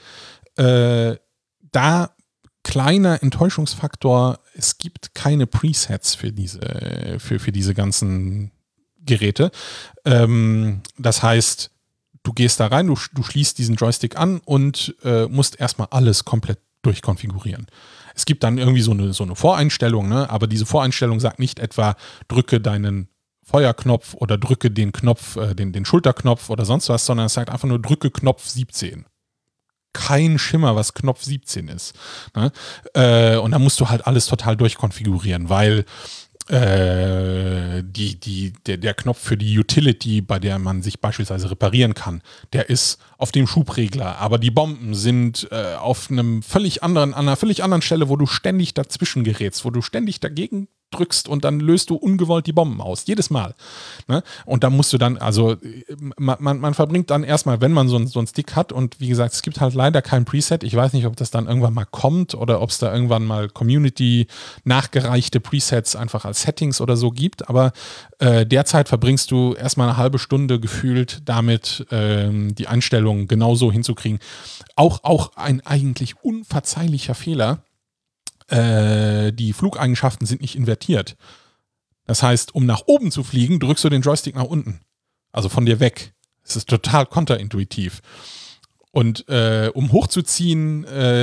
Da kleiner Enttäuschungsfaktor, es gibt keine Presets für diese ganzen Geräte. Das heißt, du gehst da rein, du schließt diesen Joystick an und musst erstmal alles komplett durchkonfigurieren. Es gibt dann irgendwie so eine Voreinstellung, ne? Aber diese Voreinstellung sagt nicht etwa, drücke deinen Feuerknopf oder drücke den Knopf, den Schulterknopf oder sonst was, sondern es sagt einfach nur, drücke Knopf 17. Kein Schimmer, was Knopf 17 ist. Ne? Und dann musst du halt alles total durchkonfigurieren, weil der Knopf für die Utility, bei der man sich beispielsweise reparieren kann, der ist auf dem Schubregler, aber die Bomben sind auf an einer völlig anderen Stelle, wo du ständig dazwischen gerätst, wo du ständig dagegen drückst und dann löst du ungewollt die Bomben aus, jedes Mal. Ne? Und da musst du dann, also man verbringt dann erstmal, wenn man so einen Stick hat, und wie gesagt, es gibt halt leider kein Preset, ich weiß nicht, ob das dann irgendwann mal kommt oder ob es da irgendwann mal Community nachgereichte Presets einfach als Settings oder so gibt, aber derzeit verbringst du erstmal eine halbe Stunde gefühlt damit, die Einstellungen genauso hinzukriegen. Auch ein eigentlich unverzeihlicher Fehler. Die Flugeigenschaften sind nicht invertiert. Das heißt, um nach oben zu fliegen, drückst du den Joystick nach unten. Also von dir weg. Das ist total kontraintuitiv. Und um hochzuziehen,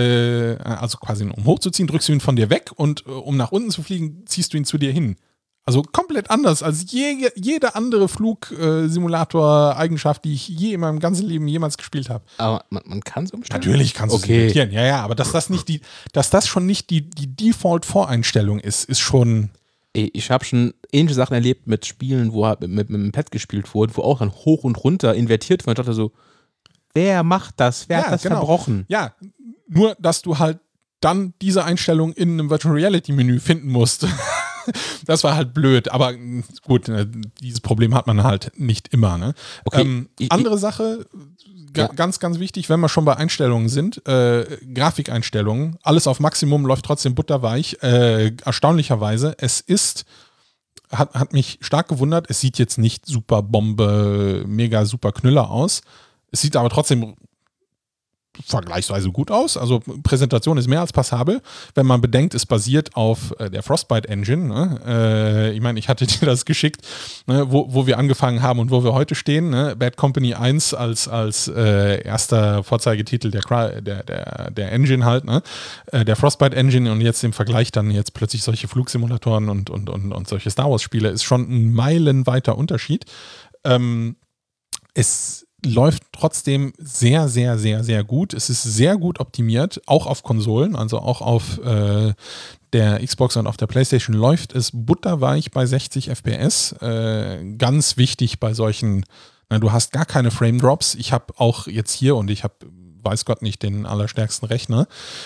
drückst du ihn von dir weg, und um nach unten zu fliegen, ziehst du ihn zu dir hin. Also komplett anders als jede andere Flugsimulator-Eigenschaft, die ich je in meinem ganzen Leben jemals gespielt habe. Aber man kann es umstellen? Natürlich kannst du es invertieren. Ja, aber dass das schon nicht die Default-Voreinstellung ist schon... Ich habe schon ähnliche Sachen erlebt mit Spielen, wo mit einem Pad gespielt wurde, wo auch dann hoch und runter invertiert wird. Ich dachte so, wer macht das? Wer hat das verbrochen? Ja, nur, dass du halt dann diese Einstellung in einem Virtual Reality Menü finden musst. Das war halt blöd, aber gut, dieses Problem hat man halt nicht immer. Ne? Okay. Andere Sache, ganz, ganz wichtig, wenn wir schon bei Einstellungen sind, Grafikeinstellungen, alles auf Maximum läuft trotzdem butterweich. Erstaunlicherweise, hat mich stark gewundert, es sieht jetzt nicht super Bombe, mega super Knüller aus. Es sieht aber trotzdem vergleichsweise gut aus. Also Präsentation ist mehr als passabel, wenn man bedenkt, es basiert auf der Frostbite Engine. Ne? Ich meine, ich hatte dir das geschickt, ne? wo wir angefangen haben und wo wir heute stehen. Ne? Bad Company 1 als erster Vorzeigetitel der Engine halt, ne? Der Frostbite Engine, und jetzt im Vergleich dann jetzt plötzlich solche Flugsimulatoren und solche Star Wars Spiele ist schon ein meilenweiter Unterschied. läuft trotzdem sehr, sehr, sehr, sehr gut. Es ist sehr gut optimiert, auch auf Konsolen, also auch auf der Xbox und auf der PlayStation läuft es butterweich bei 60 FPS. Ganz wichtig bei solchen, du hast gar keine Frame Drops. Ich habe auch jetzt hier und ich habe, weiß Gott nicht, den allerstärksten Rechner,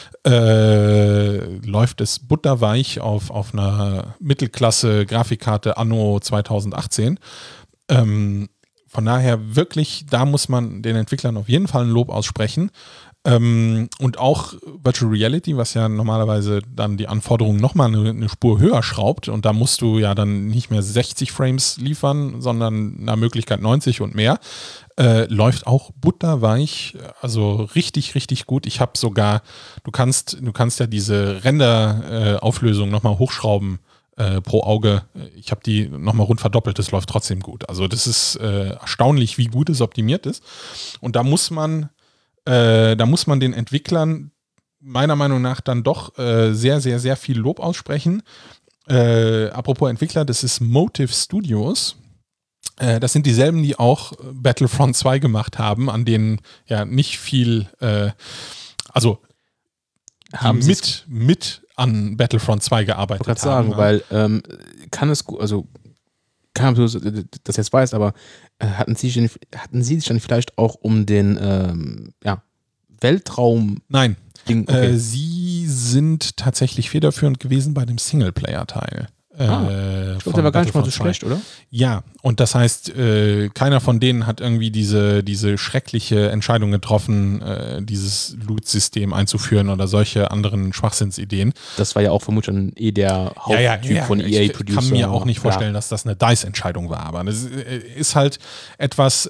läuft es butterweich auf einer Mittelklasse-Grafikkarte anno 2018. Von daher wirklich, da muss man den Entwicklern auf jeden Fall ein Lob aussprechen. Und auch Virtual Reality, was ja normalerweise dann die Anforderungen nochmal eine Spur höher schraubt. Und da musst du ja dann nicht mehr 60 Frames liefern, sondern nach Möglichkeit 90 und mehr. Läuft auch butterweich, also richtig, richtig gut. Ich habe sogar, du kannst ja diese Render-Auflösung nochmal hochschrauben pro Auge. Ich habe die nochmal rund verdoppelt, das läuft trotzdem gut. Also das ist erstaunlich, wie gut es optimiert ist. Und da muss man den Entwicklern meiner Meinung nach dann doch sehr, sehr, sehr viel Lob aussprechen. Apropos Entwickler, das ist Motive Studios. Das sind dieselben, die auch Battlefront 2 gemacht haben, an denen ja nicht viel, haben mit an Battlefront 2 gearbeitet haben. Ich wollte gerade sagen, weil kann man das jetzt weiß, aber hatten Sie sich dann vielleicht auch um den Weltraum... Nein, okay. Sie sind tatsächlich federführend gewesen bei dem Singleplayer-Teil. Ich glaube, der war gar nicht mal so schlecht, oder? Ja, und das heißt, keiner von denen hat irgendwie diese schreckliche Entscheidung getroffen, dieses Loot-System einzuführen oder solche anderen Schwachsinnsideen. Das war ja auch vermutlich der Haupttyp von EA-Producer. Ich kann mir auch nicht vorstellen, dass das eine DICE-Entscheidung war, aber das ist halt etwas,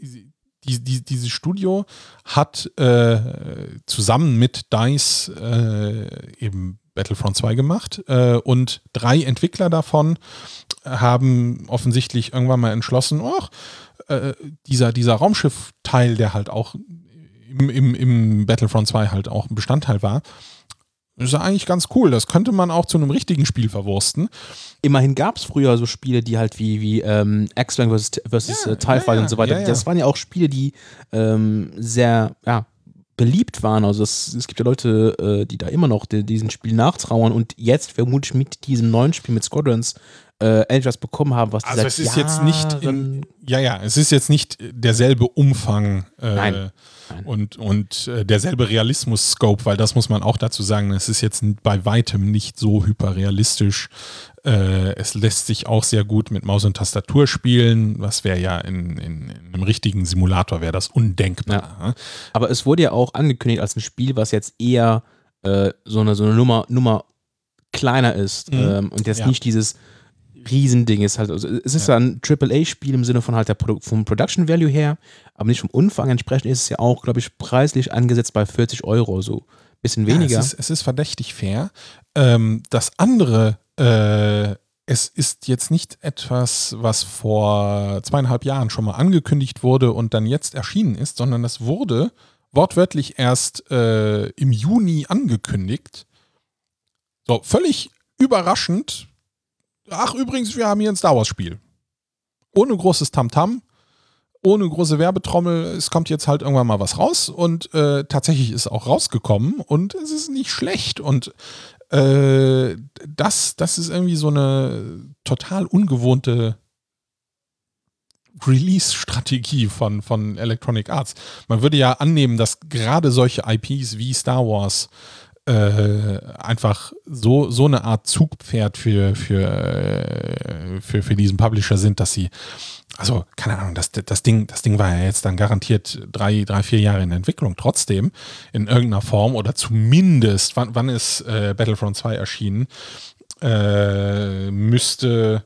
dieses Studio hat zusammen mit DICE eben Battlefront 2 gemacht und 3 Entwickler davon haben offensichtlich irgendwann mal entschlossen, dieser Raumschiff-Teil, der halt auch im Battlefront 2 halt auch ein Bestandteil war, ist ja eigentlich ganz cool. Das könnte man auch zu einem richtigen Spiel verwursten. Immerhin gab es früher so Spiele, die halt wie X-Wing vs. TIE Fighter und so weiter. Das waren ja auch Spiele, die sehr, beliebt waren. Also es gibt ja Leute, die da immer noch diesen Spiel nachtrauern und jetzt vermutlich mit diesem neuen Spiel mit Squadrons etwas bekommen haben, was also es ist jetzt nicht es ist jetzt nicht derselbe Umfang Nein. und derselbe Realismus-Scope, weil das muss man auch dazu sagen, es ist jetzt bei weitem nicht so hyperrealistisch. Es lässt sich auch sehr gut mit Maus und Tastatur spielen, was wäre ja in einem richtigen Simulator wäre das undenkbar. Ja. Aber es wurde ja auch angekündigt als ein Spiel, was jetzt eher so eine Nummer kleiner ist und jetzt nicht dieses Riesending ist halt, also es ist ja ein AAA-Spiel im Sinne von halt vom Production Value her, aber nicht vom Umfang. Entsprechend ist es ja auch, glaube ich, preislich angesetzt bei 40 €, so ein bisschen weniger. Ja, es ist verdächtig fair. Das andere, es ist jetzt nicht etwas, was vor 2,5 Jahren schon mal angekündigt wurde und dann jetzt erschienen ist, sondern das wurde wortwörtlich erst im Juni angekündigt. So, völlig überraschend. Ach, übrigens, wir haben hier ein Star Wars-Spiel. Ohne großes Tamtam, ohne große Werbetrommel. Es kommt jetzt halt irgendwann mal was raus und tatsächlich ist auch rausgekommen und es ist nicht schlecht. Und das ist irgendwie so eine total ungewohnte Release-Strategie von Electronic Arts. Man würde ja annehmen, dass gerade solche IPs wie Star Wars einfach so eine Art Zugpferd für diesen Publisher sind, dass sie, also keine Ahnung, das Ding war ja jetzt dann garantiert 3-4 Jahre in Entwicklung, trotzdem in irgendeiner Form oder zumindest, wann ist Battlefront 2 erschienen, müsste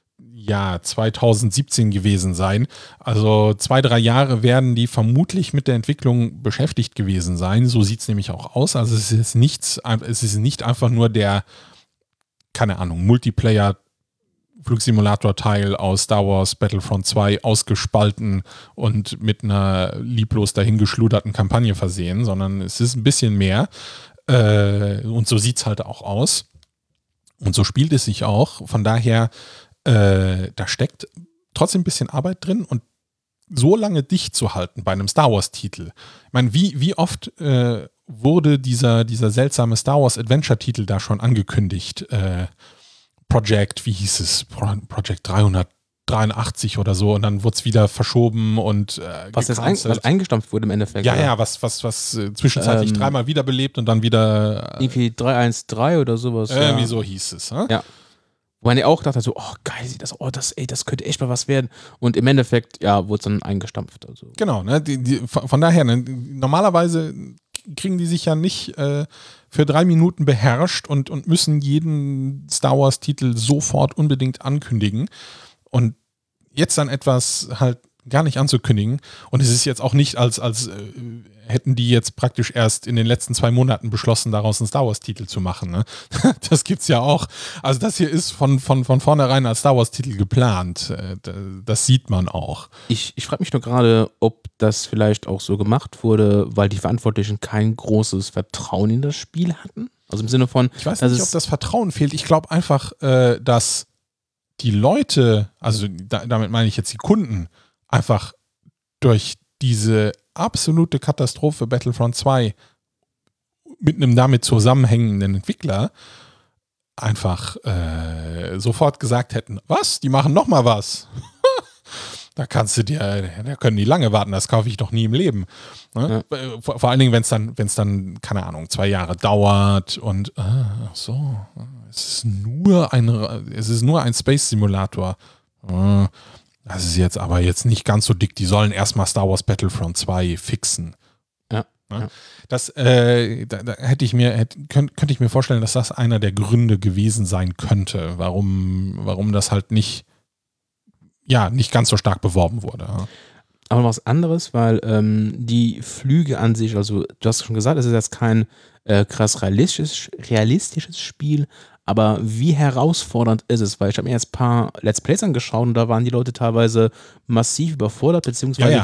2017 gewesen sein. Also 2-3 Jahre werden die vermutlich mit der Entwicklung beschäftigt gewesen sein. So sieht es nämlich auch aus. Also es ist nicht einfach nur der, keine Ahnung, Multiplayer-Flugsimulator-Teil aus Star Wars Battlefront 2 ausgespalten und mit einer lieblos dahingeschluderten Kampagne versehen, sondern es ist ein bisschen mehr. Und so sieht es halt auch aus. Und so spielt es sich auch. Von daher da steckt trotzdem ein bisschen Arbeit drin und so lange dicht zu halten bei einem Star Wars-Titel. Ich meine, wie oft wurde dieser seltsame Star Wars Adventure-Titel da schon angekündigt? Project, wie hieß es? Project 383 oder so, und dann wurde es wieder verschoben und was eingestampft wurde im Endeffekt. Ja, was zwischenzeitlich dreimal wiederbelebt und dann wieder irgendwie 313 oder sowas. Irgendwie so hieß es. Ja. Wo man ja auch dachte, so, oh geil, das könnte echt mal was werden. Und im Endeffekt, ja, wurde es dann eingestampft. Also. Genau, ne? Von daher, ne, normalerweise kriegen die sich ja nicht für 3 Minuten beherrscht und müssen jeden Star Wars-Titel sofort unbedingt ankündigen. Und jetzt dann etwas halt gar nicht anzukündigen. Und es ist jetzt auch nicht, als hätten die jetzt praktisch erst in den letzten 2 Monaten beschlossen, daraus einen Star Wars-Titel zu machen. Ne? Das gibt's ja auch. Also das hier ist von vornherein als Star Wars-Titel geplant. Das sieht man auch. Ich frage mich nur gerade, ob das vielleicht auch so gemacht wurde, weil die Verantwortlichen kein großes Vertrauen in das Spiel hatten. Also im Sinne von... Ich weiß nicht, ob das Vertrauen fehlt. Ich glaube einfach, dass die Leute, also damit meine ich jetzt die Kunden, einfach durch diese absolute Katastrophe Battlefront 2 mit einem damit zusammenhängenden Entwickler einfach sofort gesagt hätten, was? Die machen noch mal was? Da können die lange warten, das kaufe ich doch nie im Leben. Ne? Ja. Vor allen Dingen, wenn es dann, keine Ahnung, 2 Jahre dauert und es ist nur ein Space-Simulator. Das ist jetzt aber nicht ganz so dick. Die sollen erstmal Star Wars Battlefront 2 fixen. Ja. Ja. Das könnte ich mir vorstellen, dass das einer der Gründe gewesen sein könnte, warum das halt nicht ganz so stark beworben wurde. Ja. Aber noch was anderes, weil die Flüge an sich, also du hast schon gesagt, es ist jetzt kein krass realistisches Spiel, aber wie herausfordernd ist es? Weil ich habe mir jetzt ein paar Let's Plays angeschaut und da waren die Leute teilweise massiv überfordert, beziehungsweise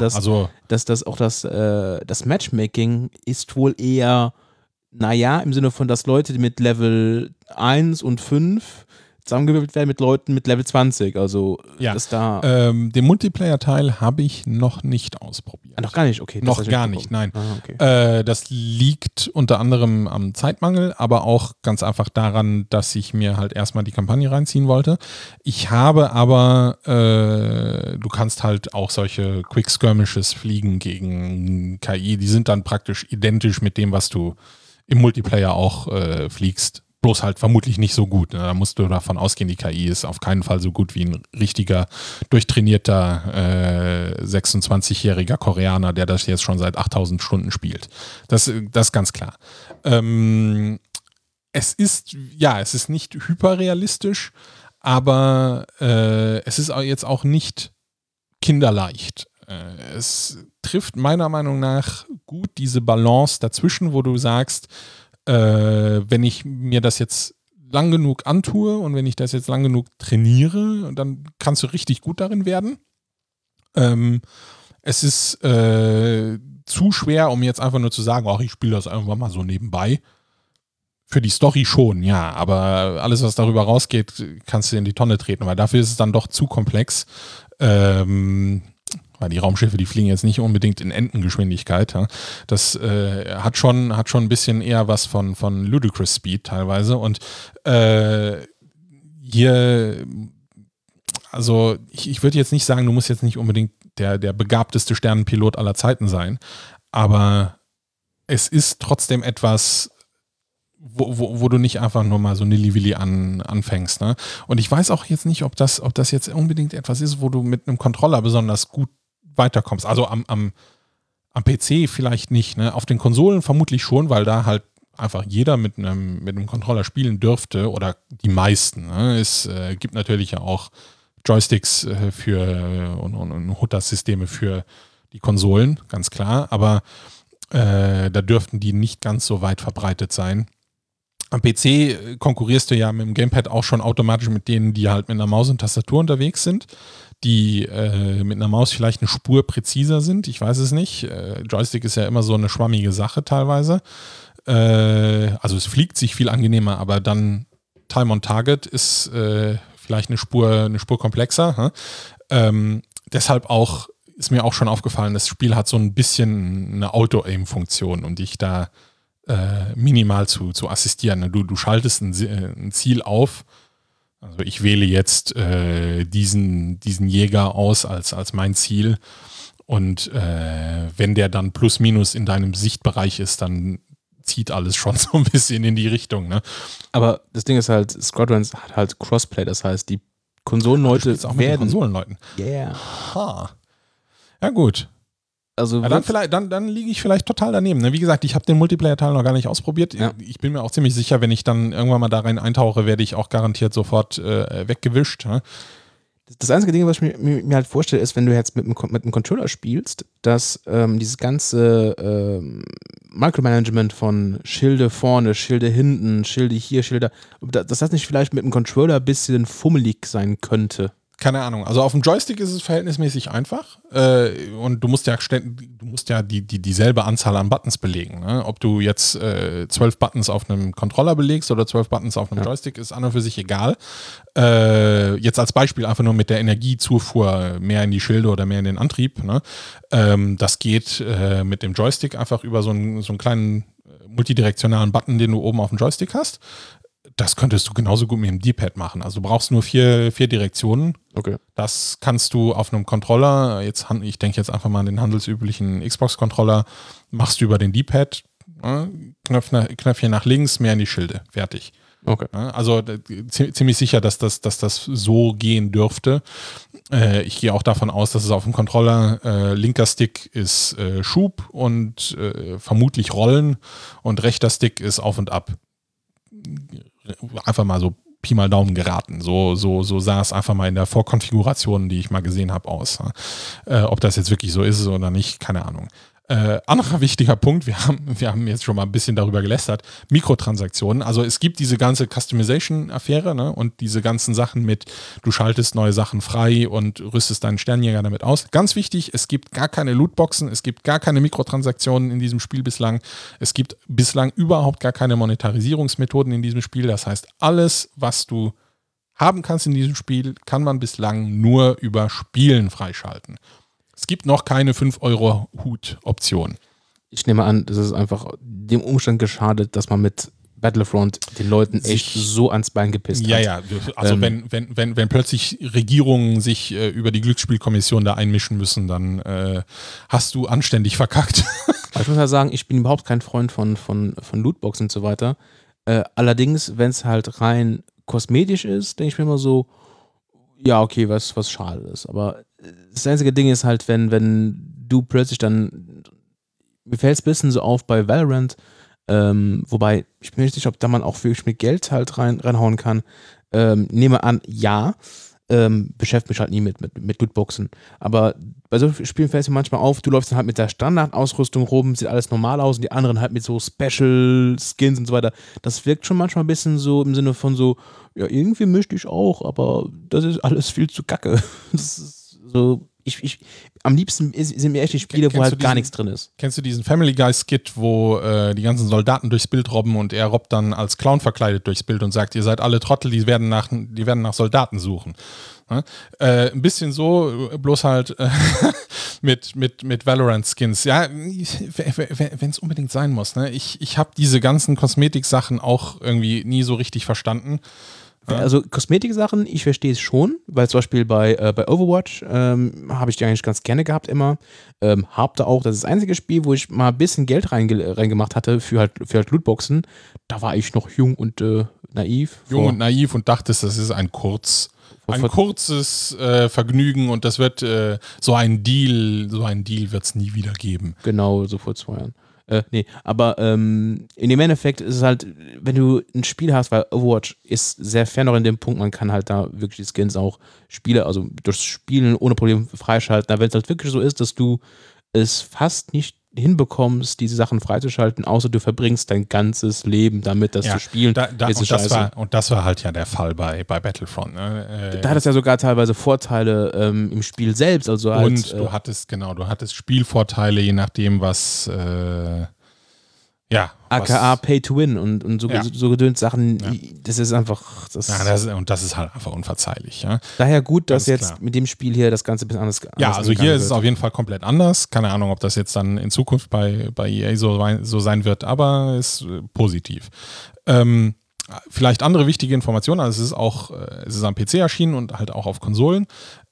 das Matchmaking ist wohl eher, im Sinne von, dass Leute mit Level 1 und 5 zusammengewürfelt werden mit Leuten mit Level 20, also ist da... Den Multiplayer-Teil habe ich noch nicht ausprobiert. Noch gar nicht, okay. Noch gar nicht, nein. Okay. Das liegt unter anderem am Zeitmangel, aber auch ganz einfach daran, dass ich mir halt erstmal die Kampagne reinziehen wollte. Ich habe aber, du kannst halt auch solche Quick-Skirmishes fliegen gegen KI, die sind dann praktisch identisch mit dem, was du im Multiplayer auch fliegst. Bloß halt vermutlich nicht so gut. Ne? Da musst du davon ausgehen, die KI ist auf keinen Fall so gut wie ein richtiger, durchtrainierter 26-jähriger Koreaner, der das jetzt schon seit 8000 Stunden spielt. Das ist ganz klar. Es ist nicht hyperrealistisch, aber es ist jetzt auch nicht kinderleicht. Es trifft meiner Meinung nach gut diese Balance dazwischen, wo du sagst, wenn ich mir das jetzt lang genug antue und wenn ich das jetzt lang genug trainiere, dann kannst du richtig gut darin werden. Es ist zu schwer, um jetzt einfach nur zu sagen, ach, ich spiele das einfach mal so nebenbei. Für die Story schon, ja, aber alles, was darüber rausgeht, kannst du in die Tonne treten, weil dafür ist es dann doch zu komplex. Weil die Raumschiffe, die fliegen jetzt nicht unbedingt in Entengeschwindigkeit. Ja. Das hat schon ein bisschen eher was von Ludicrous Speed teilweise. Und hier, also ich würde jetzt nicht sagen, du musst jetzt nicht unbedingt der begabteste Sternenpilot aller Zeiten sein, aber es ist trotzdem etwas, wo du nicht einfach nur mal so Nilly-Willy anfängst. Ne? Und ich weiß auch jetzt nicht, ob das jetzt unbedingt etwas ist, wo du mit einem Controller besonders gut weiterkommst. Also am PC vielleicht nicht. Ne? Auf den Konsolen vermutlich schon, weil da halt einfach jeder mit einem Controller spielen dürfte oder die meisten. Ne? Es gibt natürlich ja auch Joysticks und Hutter-Systeme für die Konsolen, ganz klar. Aber da dürften die nicht ganz so weit verbreitet sein. Am PC konkurrierst du ja mit dem Gamepad auch schon automatisch mit denen, die halt mit einer Maus und Tastatur unterwegs sind, die mit einer Maus vielleicht eine Spur präziser sind. Ich weiß es nicht. Joystick ist ja immer so eine schwammige Sache teilweise. Also es fliegt sich viel angenehmer, aber dann Time on Target ist vielleicht eine Spur komplexer. Deshalb auch ist mir auch schon aufgefallen, das Spiel hat so ein bisschen eine Auto-Aim-Funktion, um dich da minimal zu assistieren. Du schaltest ein Ziel auf. Also ich wähle jetzt diesen Jäger aus als mein Ziel. Und wenn der dann plus minus in deinem Sichtbereich ist, dann zieht alles schon so ein bisschen in die Richtung. Ne? Aber das Ding ist halt, Squadrons hat halt Crossplay, das heißt, die Konsolenleute auch mit den Konsolenleuten. Yeah. Ha. Ja gut. Also dann liege ich vielleicht total daneben. Ne? Wie gesagt, ich habe den Multiplayer-Teil noch gar nicht ausprobiert. Ja. Ich bin mir auch ziemlich sicher, wenn ich dann irgendwann mal da rein eintauche, werde ich auch garantiert sofort weggewischt. Ne? Das einzige Ding, was ich mir halt vorstelle, ist, wenn du jetzt mit einem Controller spielst, dass dieses ganze Micromanagement von Schilde vorne, Schilde hinten, Schilde hier, Schilde da, dass das nicht vielleicht mit einem Controller ein bisschen fummelig sein könnte. Keine Ahnung. Also auf dem Joystick ist es verhältnismäßig einfach und du musst ja dieselbe Anzahl an Buttons belegen. Ne? Ob du jetzt 12 Buttons auf einem Controller belegst oder 12 Buttons auf einem Joystick, ist an und für sich egal. Jetzt als Beispiel einfach nur mit der Energiezufuhr mehr in die Schilde oder mehr in den Antrieb. Ne? Das geht mit dem Joystick einfach über so einen kleinen multidirektionalen Button, den du oben auf dem Joystick hast. Das könntest du genauso gut mit dem D-Pad machen. Also du brauchst nur vier Direktionen. Okay. Das kannst du auf einem Controller, ich denke jetzt einfach mal an den handelsüblichen Xbox-Controller, machst du über den D-Pad, Knöpfchen nach links, mehr in die Schilde. Fertig. Okay. Also ziemlich sicher, dass das so gehen dürfte. Ich gehe auch davon aus, dass es auf dem Controller linker Stick ist Schub und vermutlich Rollen und rechter Stick ist auf und ab. Einfach mal so Pi mal Daumen geraten. So sah es einfach mal in der Vorkonfiguration, die ich mal gesehen habe, aus. Ob das jetzt wirklich so ist oder nicht, keine Ahnung. Anderer wichtiger Punkt, wir haben jetzt schon mal ein bisschen darüber gelästert, Mikrotransaktionen. Also es gibt diese ganze Customization-Affäre, ne, und diese ganzen Sachen mit, du schaltest neue Sachen frei und rüstest deinen Sternjäger damit aus. Ganz wichtig, es gibt gar keine Lootboxen, es gibt gar keine Mikrotransaktionen in diesem Spiel bislang. Es gibt bislang überhaupt gar keine Monetarisierungsmethoden in diesem Spiel. Das heißt, alles, was du haben kannst in diesem Spiel, kann man bislang nur über Spielen freischalten. Es gibt noch keine 5-Euro-Hut-Option. Ich nehme an, das ist einfach dem Umstand geschadet, dass man mit Battlefront den Leuten echt so ans Bein gepisst hat. Ja, also wenn plötzlich Regierungen sich über die Glücksspielkommission da einmischen müssen, dann hast du anständig verkackt. Ich muss ja sagen, ich bin überhaupt kein Freund von Lootboxen und so weiter. Allerdings, wenn es halt rein kosmetisch ist, denke ich mir immer so, ja, okay, was schade ist. Aber das einzige Ding ist halt, wenn du plötzlich dann, mir fällt es ein bisschen so auf bei Valorant, wobei, ich bin nicht sicher, ob da man auch wirklich mit Geld halt reinhauen kann. Nehme an, ja. Beschäftige mich halt nie mit Lootboxen. Aber bei so Spielen fällt es mir manchmal auf, du läufst dann halt mit der Standardausrüstung rum, sieht alles normal aus und die anderen halt mit so Special Skins und so weiter. Das wirkt schon manchmal ein bisschen so im Sinne von so, ja, irgendwie möchte ich auch, aber das ist alles viel zu kacke. Das ist so, am liebsten sind mir echt die Spiele, wo halt gar nichts drin ist. Kennst du diesen Family Guy Skit, wo die ganzen Soldaten durchs Bild robben und er robbt dann als Clown verkleidet durchs Bild und sagt, ihr seid alle Trottel, die werden nach Soldaten suchen. Ja? Ein bisschen so, bloß halt mit Valorant-Skins. Ja, wenn es unbedingt sein muss. Ne? Ich habe diese ganzen Kosmetik-Sachen auch irgendwie nie so richtig verstanden. Also Kosmetik-Sachen, ich verstehe es schon, weil zum Beispiel bei Overwatch habe ich die eigentlich ganz gerne gehabt immer. Hab da auch, das ist das einzige Spiel, wo ich mal ein bisschen Geld reingemacht hatte für halt Lootboxen. Da war ich noch jung und naiv. Jung und naiv und dachtest, das ist ein kurzes Vergnügen und das wird so ein Deal wird es nie wieder geben. Genau, so vor 2 Jahren. Aber in dem Endeffekt ist es halt, wenn du ein Spiel hast, weil Overwatch ist sehr fair noch in dem Punkt, man kann halt da wirklich die Skins auch also durchs Spielen ohne Probleme freischalten. Aber wenn es halt wirklich so ist, dass du es fast nicht hinbekommst, diese Sachen freizuschalten, außer du verbringst dein ganzes Leben damit, das zu spielen. Das war halt ja der Fall bei Battlefront. Ne? Da hat es ja sogar teilweise Vorteile im Spiel selbst. Also und du hattest Spielvorteile, je nachdem, was Ja. AKA Pay to Win und so gedönt Sachen, Ja. das ist einfach. Das ist halt einfach unverzeihlich. Ja. Daher gut, dass Ganz jetzt klar. mit dem Spiel hier das Ganze ein bisschen anders Ja, also hier angegangen ist es wird. auf jeden Fall komplett anders. Keine Ahnung, ob das jetzt dann in Zukunft bei EA so sein wird, aber ist positiv. Vielleicht andere wichtige Informationen, also es ist am PC erschienen und halt auch auf Konsolen.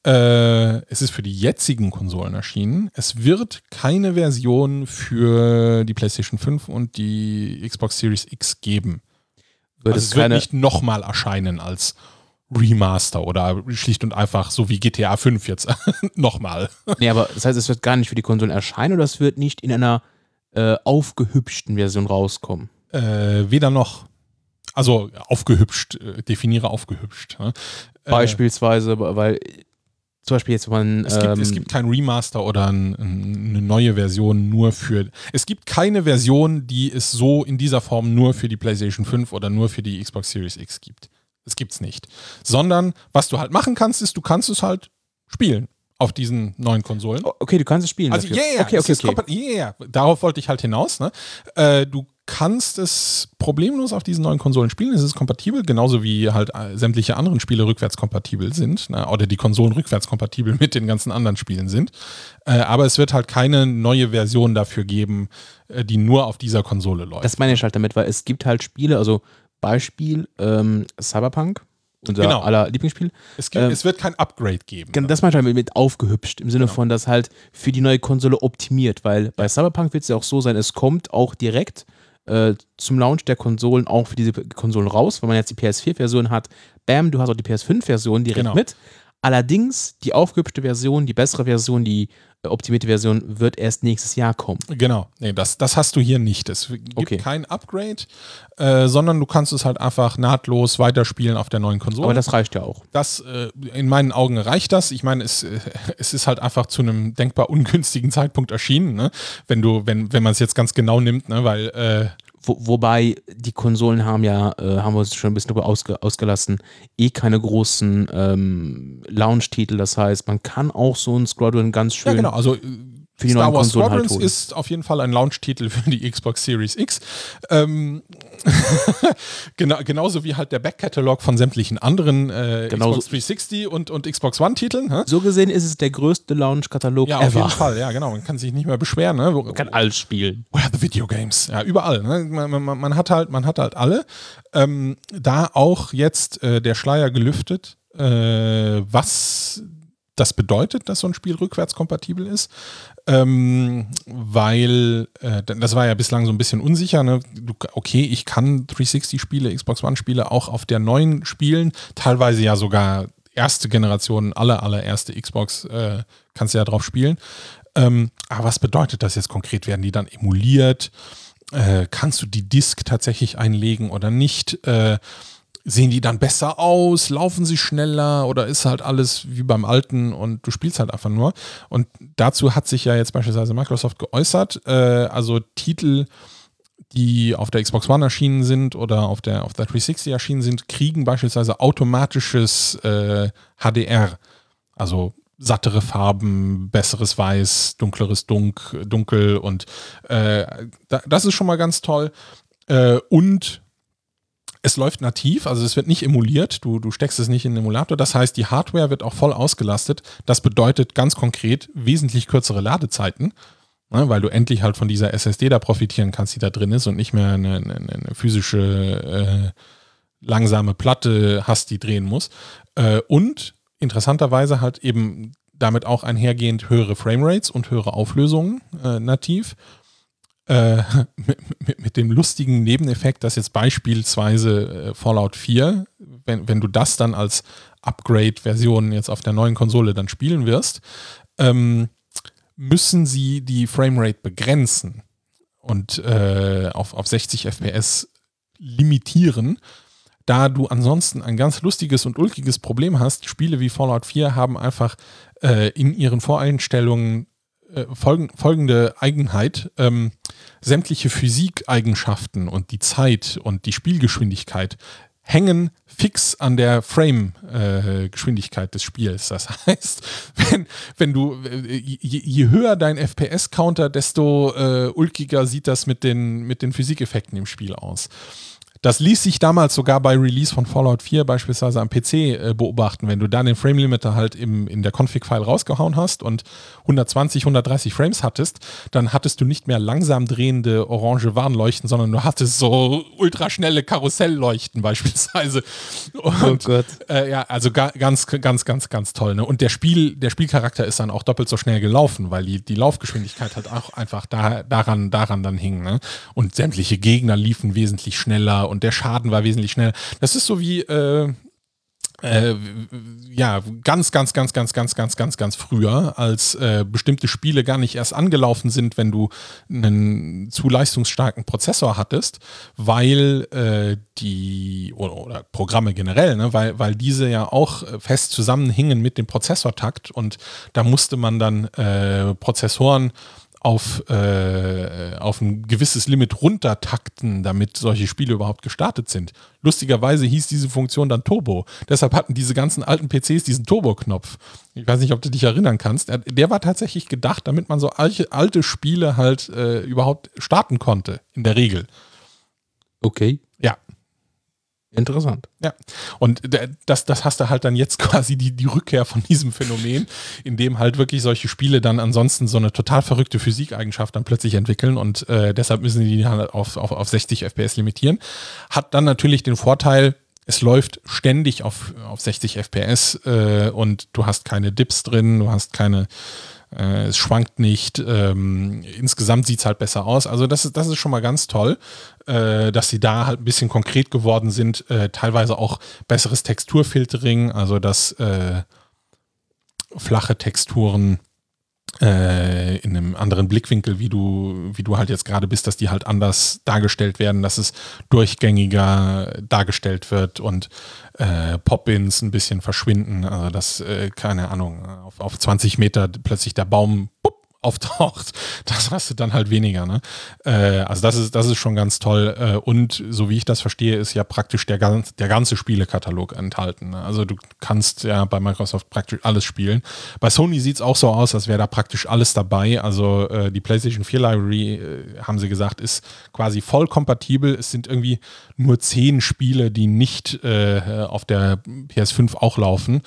Es ist für die jetzigen Konsolen erschienen. Es wird keine Version für die PlayStation 5 und die Xbox Series X geben. Wird Also es wird nicht nochmal erscheinen als Remaster oder schlicht und einfach so wie GTA 5 jetzt nochmal. Nee, aber das heißt, es wird gar nicht für die Konsolen erscheinen oder es wird nicht in einer aufgehübschten Version rauskommen? Weder noch. Also aufgehübscht, definiere aufgehübscht. Ne? Beispielsweise, weil zum Beispiel jetzt, wenn man. Es gibt kein Remaster oder eine neue Version nur für. Es gibt keine Version, die es so in dieser Form nur für die PlayStation 5 oder nur für die Xbox Series X gibt. Das gibt's nicht. Sondern, was du halt machen kannst, ist, du kannst es halt spielen auf diesen neuen Konsolen. Okay, du kannst es spielen. Also, dafür. Okay. Darauf wollte ich halt hinaus. Ne? Du kannst es problemlos auf diesen neuen Konsolen spielen. Es ist kompatibel, genauso wie halt sämtliche anderen Spiele rückwärtskompatibel sind. Ne? Oder die Konsolen rückwärtskompatibel mit den ganzen anderen Spielen sind. Aber es wird halt keine neue Version dafür geben, die nur auf dieser Konsole läuft. Das meine ich halt damit, weil es gibt halt Spiele, also Beispiel Cyberpunk, unser Genau. aller Lieblingsspiel. Es wird kein Upgrade geben. Das meine ich halt mit aufgehübscht, im Sinne von, dass halt für die neue Konsole optimiert, weil bei Cyberpunk wird es ja auch so sein, es kommt auch direkt zum Launch der Konsolen auch für diese Konsolen raus, wenn man jetzt die PS4-Version hat, bam, du hast auch die PS5-Version direkt mit. Allerdings, die aufgehübschte Version, die bessere Version, die optimierte Version wird erst nächstes Jahr kommen. Genau, nee, das hast du hier nicht. Es gibt kein Upgrade, sondern du kannst es halt einfach nahtlos weiterspielen auf der neuen Konsole. Aber das reicht ja auch. Das, in meinen Augen reicht das. Ich meine, es ist halt einfach zu einem denkbar ungünstigen Zeitpunkt erschienen, ne? Wenn man es jetzt ganz genau nimmt, ne? Weil Wobei die Konsolen haben wir uns schon ein bisschen drüber ausgelassen, keine großen Launch-Titel. Das heißt, man kann auch so ein Squadron ganz schön genau, also für die Star neuen Wars Konsolen Squadrons halt holen. ist auf jeden Fall ein Launch-Titel für die Xbox Series X. Genauso wie halt der Backkatalog von sämtlichen anderen Xbox 360 und Xbox One-Titeln. Hä? So gesehen ist es der größte Launch-Katalog Ja, ever. auf jeden Fall, ja, genau. Man kann sich nicht mehr beschweren. Ne? Man kann alles spielen. Where are the video games? Ja, überall. Ne? Man hat halt alle. Da auch jetzt der Schleier gelüftet, was das bedeutet, dass so ein Spiel rückwärtskompatibel ist, weil das war ja bislang so ein bisschen unsicher. Ne? Okay, ich kann 360-Spiele, Xbox One-Spiele auch auf der neuen spielen, teilweise ja sogar erste Generation, allererste Xbox kannst du ja drauf spielen. Aber was bedeutet das jetzt konkret? Werden die dann emuliert? Kannst du die Disk tatsächlich einlegen oder nicht? Sehen die dann besser aus? Laufen sie schneller? Oder ist halt alles wie beim Alten und du spielst halt einfach nur? Und dazu hat sich ja jetzt beispielsweise Microsoft geäußert. Also Titel, die auf der Xbox One erschienen sind oder auf der 360 erschienen sind, kriegen beispielsweise automatisches HDR. Also sattere Farben, besseres Weiß, dunkleres Dunkel und das ist schon mal ganz toll. Und es läuft nativ, also es wird nicht emuliert, du steckst es nicht in den Emulator, das heißt, die Hardware wird auch voll ausgelastet. Das bedeutet ganz konkret wesentlich kürzere Ladezeiten, ne, weil du endlich halt von dieser SSD da profitieren kannst, die da drin ist und nicht mehr eine physische langsame Platte hast, die drehen muss. Und interessanterweise halt eben damit auch einhergehend höhere Framerates und höhere Auflösungen nativ. Mit dem lustigen Nebeneffekt, dass jetzt beispielsweise Fallout 4, wenn du das dann als Upgrade-Version jetzt auf der neuen Konsole dann spielen wirst, müssen sie die Framerate begrenzen und auf 60 FPS limitieren, da du ansonsten ein ganz lustiges und ulkiges Problem hast. Spiele wie Fallout 4 haben einfach in ihren Voreinstellungen folgende Eigenheit. Sämtliche Physikeigenschaften und die Zeit und die Spielgeschwindigkeit hängen fix an der Frame-Geschwindigkeit des Spiels. Das heißt, wenn du, je höher dein FPS-Counter, desto ulkiger sieht das mit den Physikeffekten im Spiel aus. Das ließ sich damals sogar bei Release von Fallout 4 beispielsweise am PC beobachten. Wenn du da den Frame-Limiter halt in der Config-File rausgehauen hast und 120, 130 Frames hattest, dann hattest du nicht mehr langsam drehende orange Warnleuchten, sondern du hattest so ultraschnelle Karussellleuchten beispielsweise. Und, oh Gott. Ja, also ganz toll. Ne? Und der Spielcharakter ist dann auch doppelt so schnell gelaufen, weil die Laufgeschwindigkeit halt auch einfach daran dann hing. Ne? Und sämtliche Gegner liefen wesentlich schneller und der Schaden war wesentlich schneller. Das ist so wie ganz früher, als bestimmte Spiele gar nicht erst angelaufen sind, wenn du einen zu leistungsstarken Prozessor hattest, weil oder Programme generell, ne, weil diese ja auch fest zusammenhingen mit dem Prozessortakt und da musste man dann Prozessoren auf ein gewisses Limit runtertakten, damit solche Spiele überhaupt gestartet sind. Lustigerweise hieß diese Funktion dann Turbo. Deshalb hatten diese ganzen alten PCs diesen Turbo-Knopf. Ich weiß nicht, ob du dich erinnern kannst. Der war tatsächlich gedacht, damit man so alte Spiele halt überhaupt starten konnte, in der Regel. Okay. Ja. Interessant. Ja, und das hast du halt dann jetzt quasi die Rückkehr von diesem Phänomen, in dem halt wirklich solche Spiele dann ansonsten so eine total verrückte Physikeigenschaft dann plötzlich entwickeln und deshalb müssen die halt auf 60 FPS limitieren. Hat dann natürlich den Vorteil, es läuft ständig auf 60 FPS und du hast keine Dips drin, du hast keine es schwankt nicht, insgesamt sieht es halt besser aus. Also das ist schon mal ganz toll, dass sie da halt ein bisschen konkret geworden sind, teilweise auch besseres Texturfiltering, also dass flache Texturen in einem anderen Blickwinkel, wie du halt jetzt gerade bist, dass die halt anders dargestellt werden, dass es durchgängiger dargestellt wird und Pop-ins ein bisschen verschwinden, also dass, keine Ahnung, auf 20 Meter plötzlich der Baum auftaucht, das hast du dann halt weniger. Ne? Also das ist schon ganz toll. Und so wie ich das verstehe, ist ja praktisch der ganze Spielekatalog enthalten. Ne? Also du kannst ja bei Microsoft praktisch alles spielen. Bei Sony sieht es auch so aus, als wäre da praktisch alles dabei. Also die PlayStation 4 Library, haben sie gesagt, ist quasi voll kompatibel. Es sind irgendwie nur 10 Spiele, die nicht auf der PS5 auch laufen.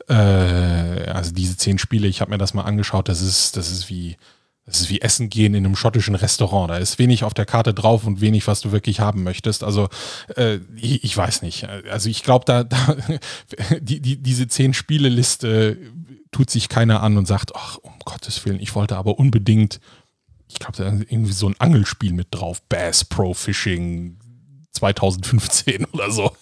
Also diese 10 Spiele, ich habe mir das mal angeschaut, das ist wie Essen gehen in einem schottischen Restaurant. Da ist wenig auf der Karte drauf und wenig, was du wirklich haben möchtest. Also ich weiß nicht. Also ich glaube, diese 10 Spieleliste tut sich keiner an und sagt, ach, um Gottes Willen, ich wollte aber unbedingt, ich glaube, da ist irgendwie so ein Angelspiel mit drauf. Bass Pro Fishing 2015 oder so.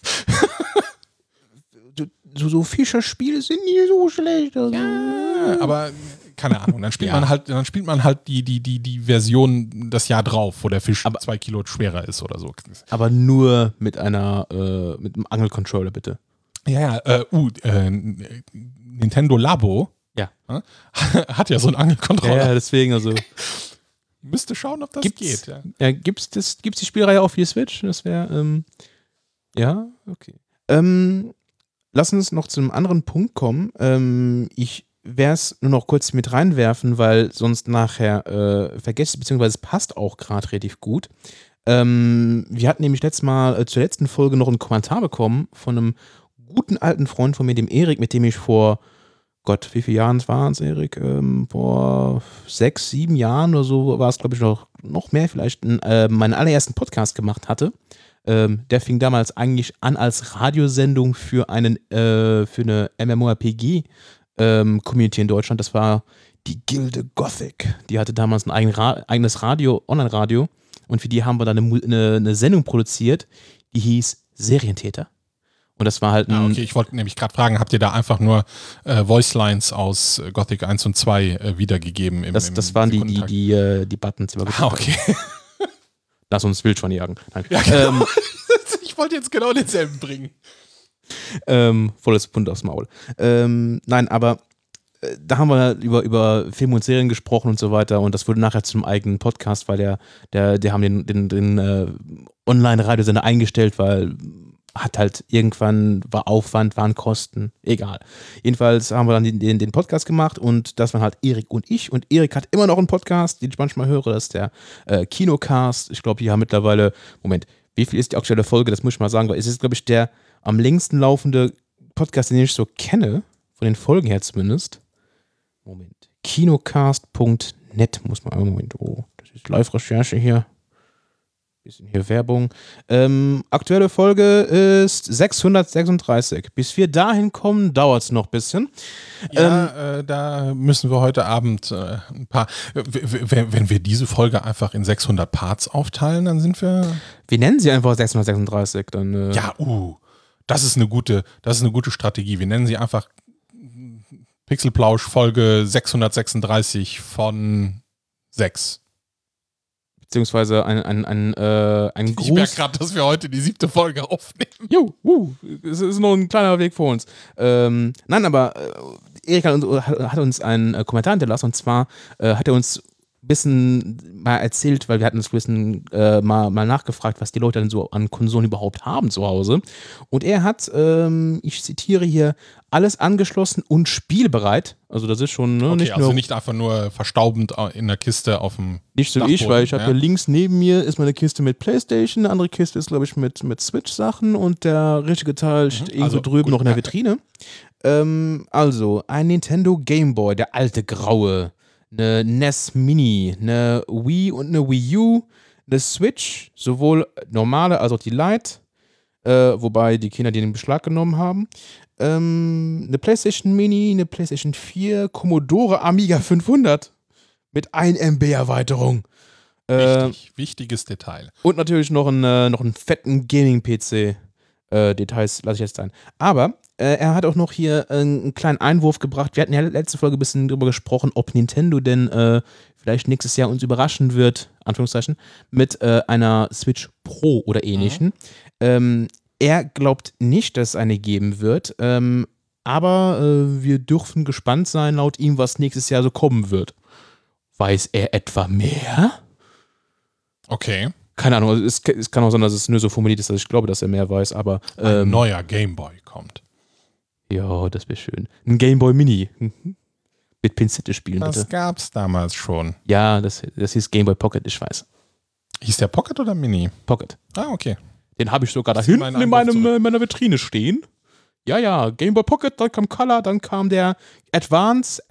So Fischerspiele sind nie so schlecht. Also. Ja, aber keine Ahnung, dann spielt man halt die Version das Jahr drauf, wo der Fisch 2 Kilo schwerer ist oder so. Aber nur mit mit einem Angelcontroller, bitte. Ja, Nintendo Labo hat ja so einen Angelcontroller. Ja, deswegen, also. Müsste schauen, ob das geht. Ja, gibt's die Spielreihe auch für die Switch? Das wäre, ja, okay. Lass uns noch zu einem anderen Punkt kommen. Ich werde es nur noch kurz mit reinwerfen, weil sonst nachher vergesse ich, beziehungsweise es passt auch gerade relativ gut. Wir hatten nämlich letztes Mal zur letzten Folge noch einen Kommentar bekommen von einem guten alten Freund von mir, dem Erik, mit dem ich vor, Gott, wie viele Jahren waren es, Erik? Vor 6, 7 Jahren oder so war es, glaube ich, noch mehr vielleicht, meinen allerersten Podcast gemacht hatte. Der fing damals eigentlich an als Radiosendung für eine MMORPG-Community in Deutschland. Das war die Gilde Gothic. Die hatte damals ein eigenes Radio, Online-Radio. Und für die haben wir dann eine Sendung produziert, die hieß Serientäter. Und das war halt okay, ich wollte nämlich gerade fragen, habt ihr da einfach nur Voicelines aus Gothic 1 und 2 wiedergegeben? Das waren die Buttons. Die wir okay. Lass uns Wildschwein jagen. Nein. Ja, genau. Ich wollte jetzt genau denselben bringen. Volles Pfund aufs Maul. Nein, aber da haben wir über Filme und Serien gesprochen und so weiter und das wurde nachher zum eigenen Podcast, weil die haben den Online-Radiosender eingestellt, weil hat halt irgendwann, war Aufwand, waren Kosten, egal. Jedenfalls haben wir dann den Podcast gemacht und das waren halt Erik und ich. Und Erik hat immer noch einen Podcast, den ich manchmal höre, das ist der Kinocast. Ich glaube, die haben mittlerweile, Moment, wie viel ist die aktuelle Folge? Das muss ich mal sagen, weil es ist, glaube ich, der am längsten laufende Podcast, den ich so kenne, von den Folgen her zumindest. Moment, kinocast.net muss man, Moment, oh, das ist Live-Recherche hier. Bisschen hier Werbung. Aktuelle Folge ist 636. Bis wir dahin kommen, dauert es noch ein bisschen. Ja, da müssen wir heute Abend ein paar. Wenn wir diese Folge einfach in 600 Parts aufteilen, dann sind wir. Wir nennen sie einfach 636. Dann, Ja, das ist eine gute Strategie. Wir nennen sie einfach Pixelplausch Folge 636 von 6. Beziehungsweise ein Gruß. Ich merke gerade, dass wir heute die 7. Folge aufnehmen. Jo, es ist noch ein kleiner Weg vor uns. Nein, aber Erik hat uns einen Kommentar hinterlassen und zwar hat er uns ein bisschen mal erzählt, weil wir hatten das ein bisschen mal nachgefragt, was die Leute denn so an Konsolen überhaupt haben zu Hause. Und er hat, ich zitiere hier, alles angeschlossen und spielbereit. Also das ist schon nicht einfach nur verstaubend in der Kiste auf dem Nicht so wie ich, weil ich habe hier links neben mir ist meine Kiste mit Playstation, eine andere Kiste ist, glaube ich, mit Switch-Sachen und der richtige Teil steht irgendwo drüben noch in der Vitrine. Also, ein Nintendo Game Boy, der alte graue, eine NES Mini, eine Wii und eine Wii U, eine Switch, sowohl normale als auch die Lite, wobei die Kinder die in Beschlag genommen haben. Eine PlayStation Mini, eine PlayStation 4, Commodore Amiga 500 mit 1 MB Erweiterung. Wichtiges Detail. Und natürlich noch einen fetten Gaming-PC. Details lasse ich jetzt sein. Aber er hat auch noch hier einen kleinen Einwurf gebracht. Wir hatten ja letzte Folge ein bisschen drüber gesprochen, ob Nintendo denn vielleicht nächstes Jahr uns überraschen wird, Anführungszeichen, mit einer Switch Pro oder ähnlichen. Er glaubt nicht, dass es eine geben wird, aber wir dürfen gespannt sein, laut ihm, was nächstes Jahr so kommen wird. Weiß er etwa mehr? Okay. Keine Ahnung, also es kann auch sein, dass es nur so formuliert ist, dass ich glaube, dass er mehr weiß, aber ein neuer Gameboy kommt. Ja, das wäre schön. Ein Gameboy Mini. Mit Pinzette spielen, das bitte. Das gab's damals schon. Ja, das hieß Gameboy Pocket, ich weiß. Hieß der Pocket oder Mini? Pocket. Ah, okay. Den habe ich sogar da hinten in meiner Vitrine stehen. Ja, Game Boy Pocket, dann kam Color, dann kam der Advance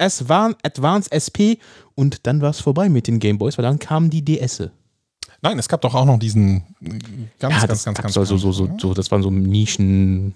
SP und dann war es vorbei mit den Game Boys, weil dann kamen die DS. Nein, es gab doch auch noch diesen ganz. Das waren so Nischen.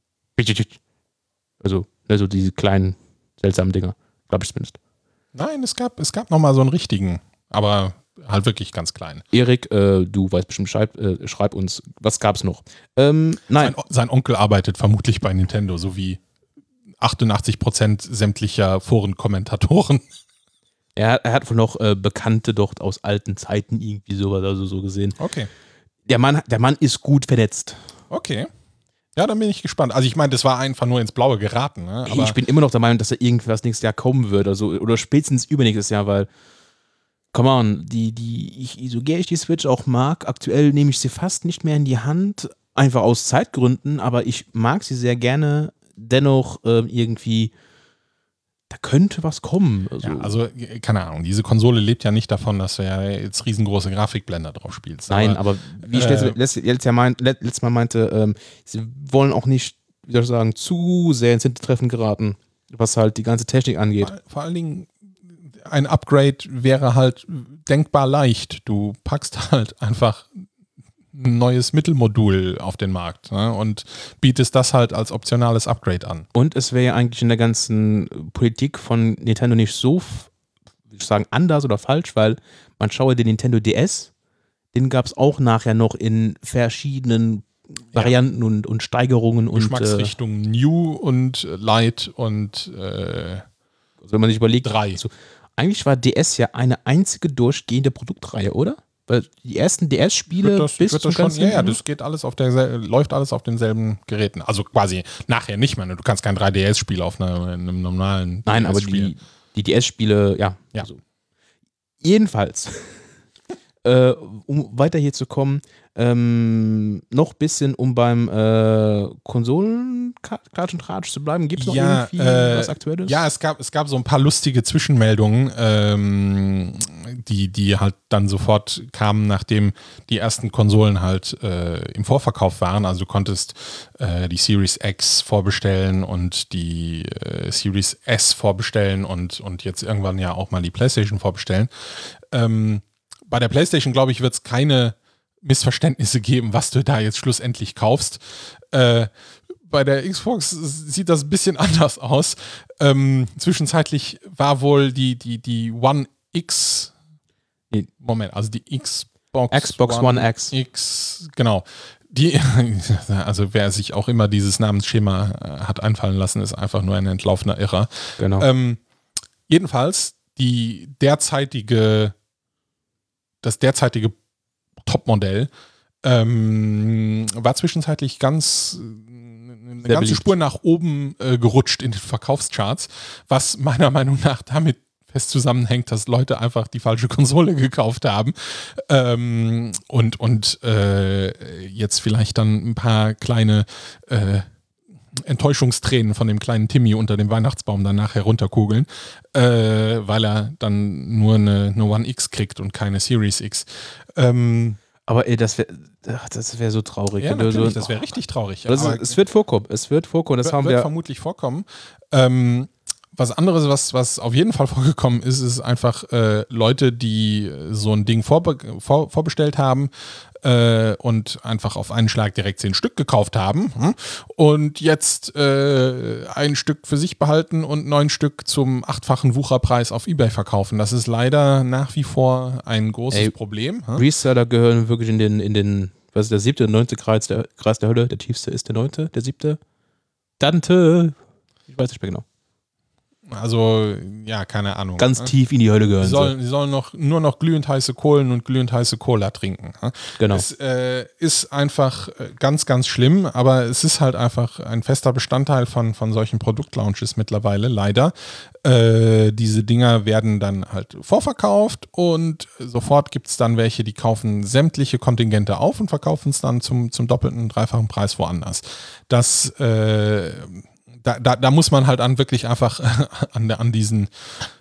Also diese kleinen, seltsamen Dinger. Glaube ich zumindest. Nein, es gab noch mal so einen richtigen, aber halt wirklich ganz klein. Erik, du weißt bestimmt Bescheid, schreib uns, was gab's noch? Nein. Sein Onkel arbeitet vermutlich bei Nintendo, so wie 88% sämtlicher Forenkommentatoren. Er hat wohl noch Bekannte dort aus alten Zeiten irgendwie sowas, also so gesehen. Okay. Der Mann ist gut vernetzt. Okay. Ja, dann bin ich gespannt. Also ich meine, das war einfach nur ins Blaue geraten. Ne? Aber ich bin immer noch der Meinung, dass da irgendwas nächstes Jahr kommen wird, also, oder spätestens übernächstes Jahr, weil come on, so gern ich die Switch auch mag, aktuell nehme ich sie fast nicht mehr in die Hand, einfach aus Zeitgründen, aber ich mag sie sehr gerne, dennoch irgendwie, da könnte was komten. Also keine Ahnung, diese Konsole lebt ja nicht davon, dass du ja jetzt riesengroße Grafikblender drauf spielst. Nein, aber wie ich letztes Mal meinte, sie wollen auch nicht, wie soll ich sagen, zu sehr ins Hintertreffen geraten, was halt die ganze Technik angeht. Vor allen Dingen, ein Upgrade wäre halt denkbar leicht. Du packst halt einfach ein neues Mittelmodul auf den Markt, ne, und bietest das halt als optionales Upgrade an. Und es wäre ja eigentlich in der ganzen Politik von Nintendo nicht so, würde ich sagen, anders oder falsch, weil man schaue den Nintendo DS, den gab es auch nachher noch in verschiedenen Varianten und Steigerungen und Geschmacksrichtungen New und Light und also wenn man sich überlegt, 3. Also, eigentlich war DS ja eine einzige durchgehende Produktreihe, oder? Weil die ersten DS-Spiele das geht alles läuft alles auf denselben Geräten. Also quasi nachher nicht mehr. Ne? Du kannst kein 3DS-Spiel auf einem normalen. Nein, aber die DS-Spiele, ja. Ja. Also. Jedenfalls. um weiter hier zu kommen, noch ein bisschen, um beim Konsolen-Klatsch und Tratsch zu bleiben. Gibt es noch irgendwie was Aktuelles? Ja, es gab so ein paar lustige Zwischenmeldungen, die halt dann sofort kamen, nachdem die ersten Konsolen halt im Vorverkauf waren. Also du konntest die Series X vorbestellen und die Series S vorbestellen und jetzt irgendwann ja auch mal die PlayStation vorbestellen. Bei der PlayStation, glaube ich, wird es keine Missverständnisse geben, was du da jetzt schlussendlich kaufst. Bei der Xbox sieht das ein bisschen anders aus. Zwischenzeitlich war wohl die One X, also die Xbox One X. Genau. Also wer sich auch immer dieses Namensschema hat einfallen lassen, ist einfach nur ein entlaufener Irrer. Genau. Jedenfalls das derzeitige Topmodell war zwischenzeitlich eine ganze Spur nach oben gerutscht in den Verkaufscharts, was meiner Meinung nach damit fest zusammenhängt, dass Leute einfach die falsche Konsole gekauft haben und jetzt vielleicht dann ein paar kleine Enttäuschungstränen von dem kleinen Timmy unter dem Weihnachtsbaum danach herunterkugeln, weil er dann nur eine One X kriegt und keine Series X. Aber das wäre so traurig. Ja, natürlich, das wäre richtig traurig. Es wird vorkommen. Das wird vermutlich vorkommen. Was anderes, was auf jeden Fall vorgekommen ist einfach Leute, die so ein Ding vorbestellt haben und einfach auf einen Schlag direkt 10 Stück gekauft haben und jetzt ein Stück für sich behalten und 9 Stück zum 8-fachen Wucherpreis auf eBay verkaufen. Das ist leider nach wie vor ein großes Problem. Reseller gehören wirklich in den, was ist der 7., 9. Kreis der Hölle? Der tiefste ist der 9., der 7. Dante. Ich weiß nicht mehr genau. Also, ja, keine Ahnung. Ganz tief in die Hölle gehören. Sie sollen nur noch glühend heiße Kohlen und glühend heiße Cola trinken. Genau. Es ist einfach ganz, ganz schlimm, aber es ist halt einfach ein fester Bestandteil von solchen Produktlaunches mittlerweile, leider. Diese Dinger werden dann halt vorverkauft und sofort gibt es dann welche, die kaufen sämtliche Kontingente auf und verkaufen es dann zum doppelten, dreifachen Preis woanders. Das Da muss man halt wirklich einfach an diesen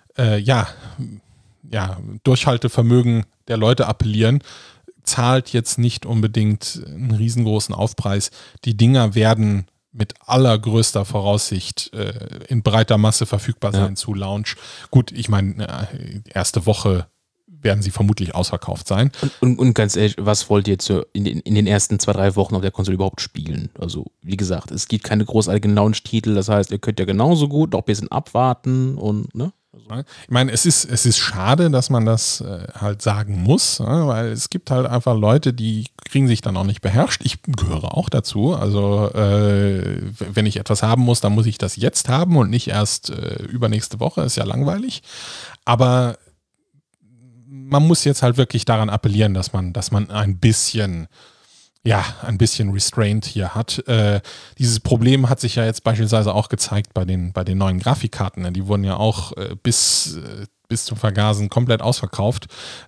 Durchhaltevermögen der Leute appellieren. Zahlt jetzt nicht unbedingt einen riesengroßen Aufpreis. Die Dinger werden mit allergrößter Voraussicht in breiter Masse verfügbar sein zu Launch. Gut, ich meine, erste Woche werden sie vermutlich ausverkauft sein. Und ganz ehrlich, was wollt ihr jetzt in den ersten 2-3 Wochen auf der Konsole überhaupt spielen? Also, wie gesagt, es gibt keine großartigen Launch-Titel, das heißt, ihr könnt ja genauso gut noch ein bisschen abwarten und, ne? Ich meine, es ist schade, dass man das halt sagen muss, weil es gibt halt einfach Leute, die kriegen sich dann auch nicht beherrscht. Ich gehöre auch dazu. Also wenn ich etwas haben muss, dann muss ich das jetzt haben und nicht erst übernächste Woche. Ist ja langweilig. Aber man muss jetzt halt wirklich daran appellieren, dass man ein bisschen Restraint hier hat. Dieses Problem hat sich ja jetzt beispielsweise auch gezeigt bei den neuen Grafikkarten. Die wurden ja auch bis zum Vergasen komplett ausverkauft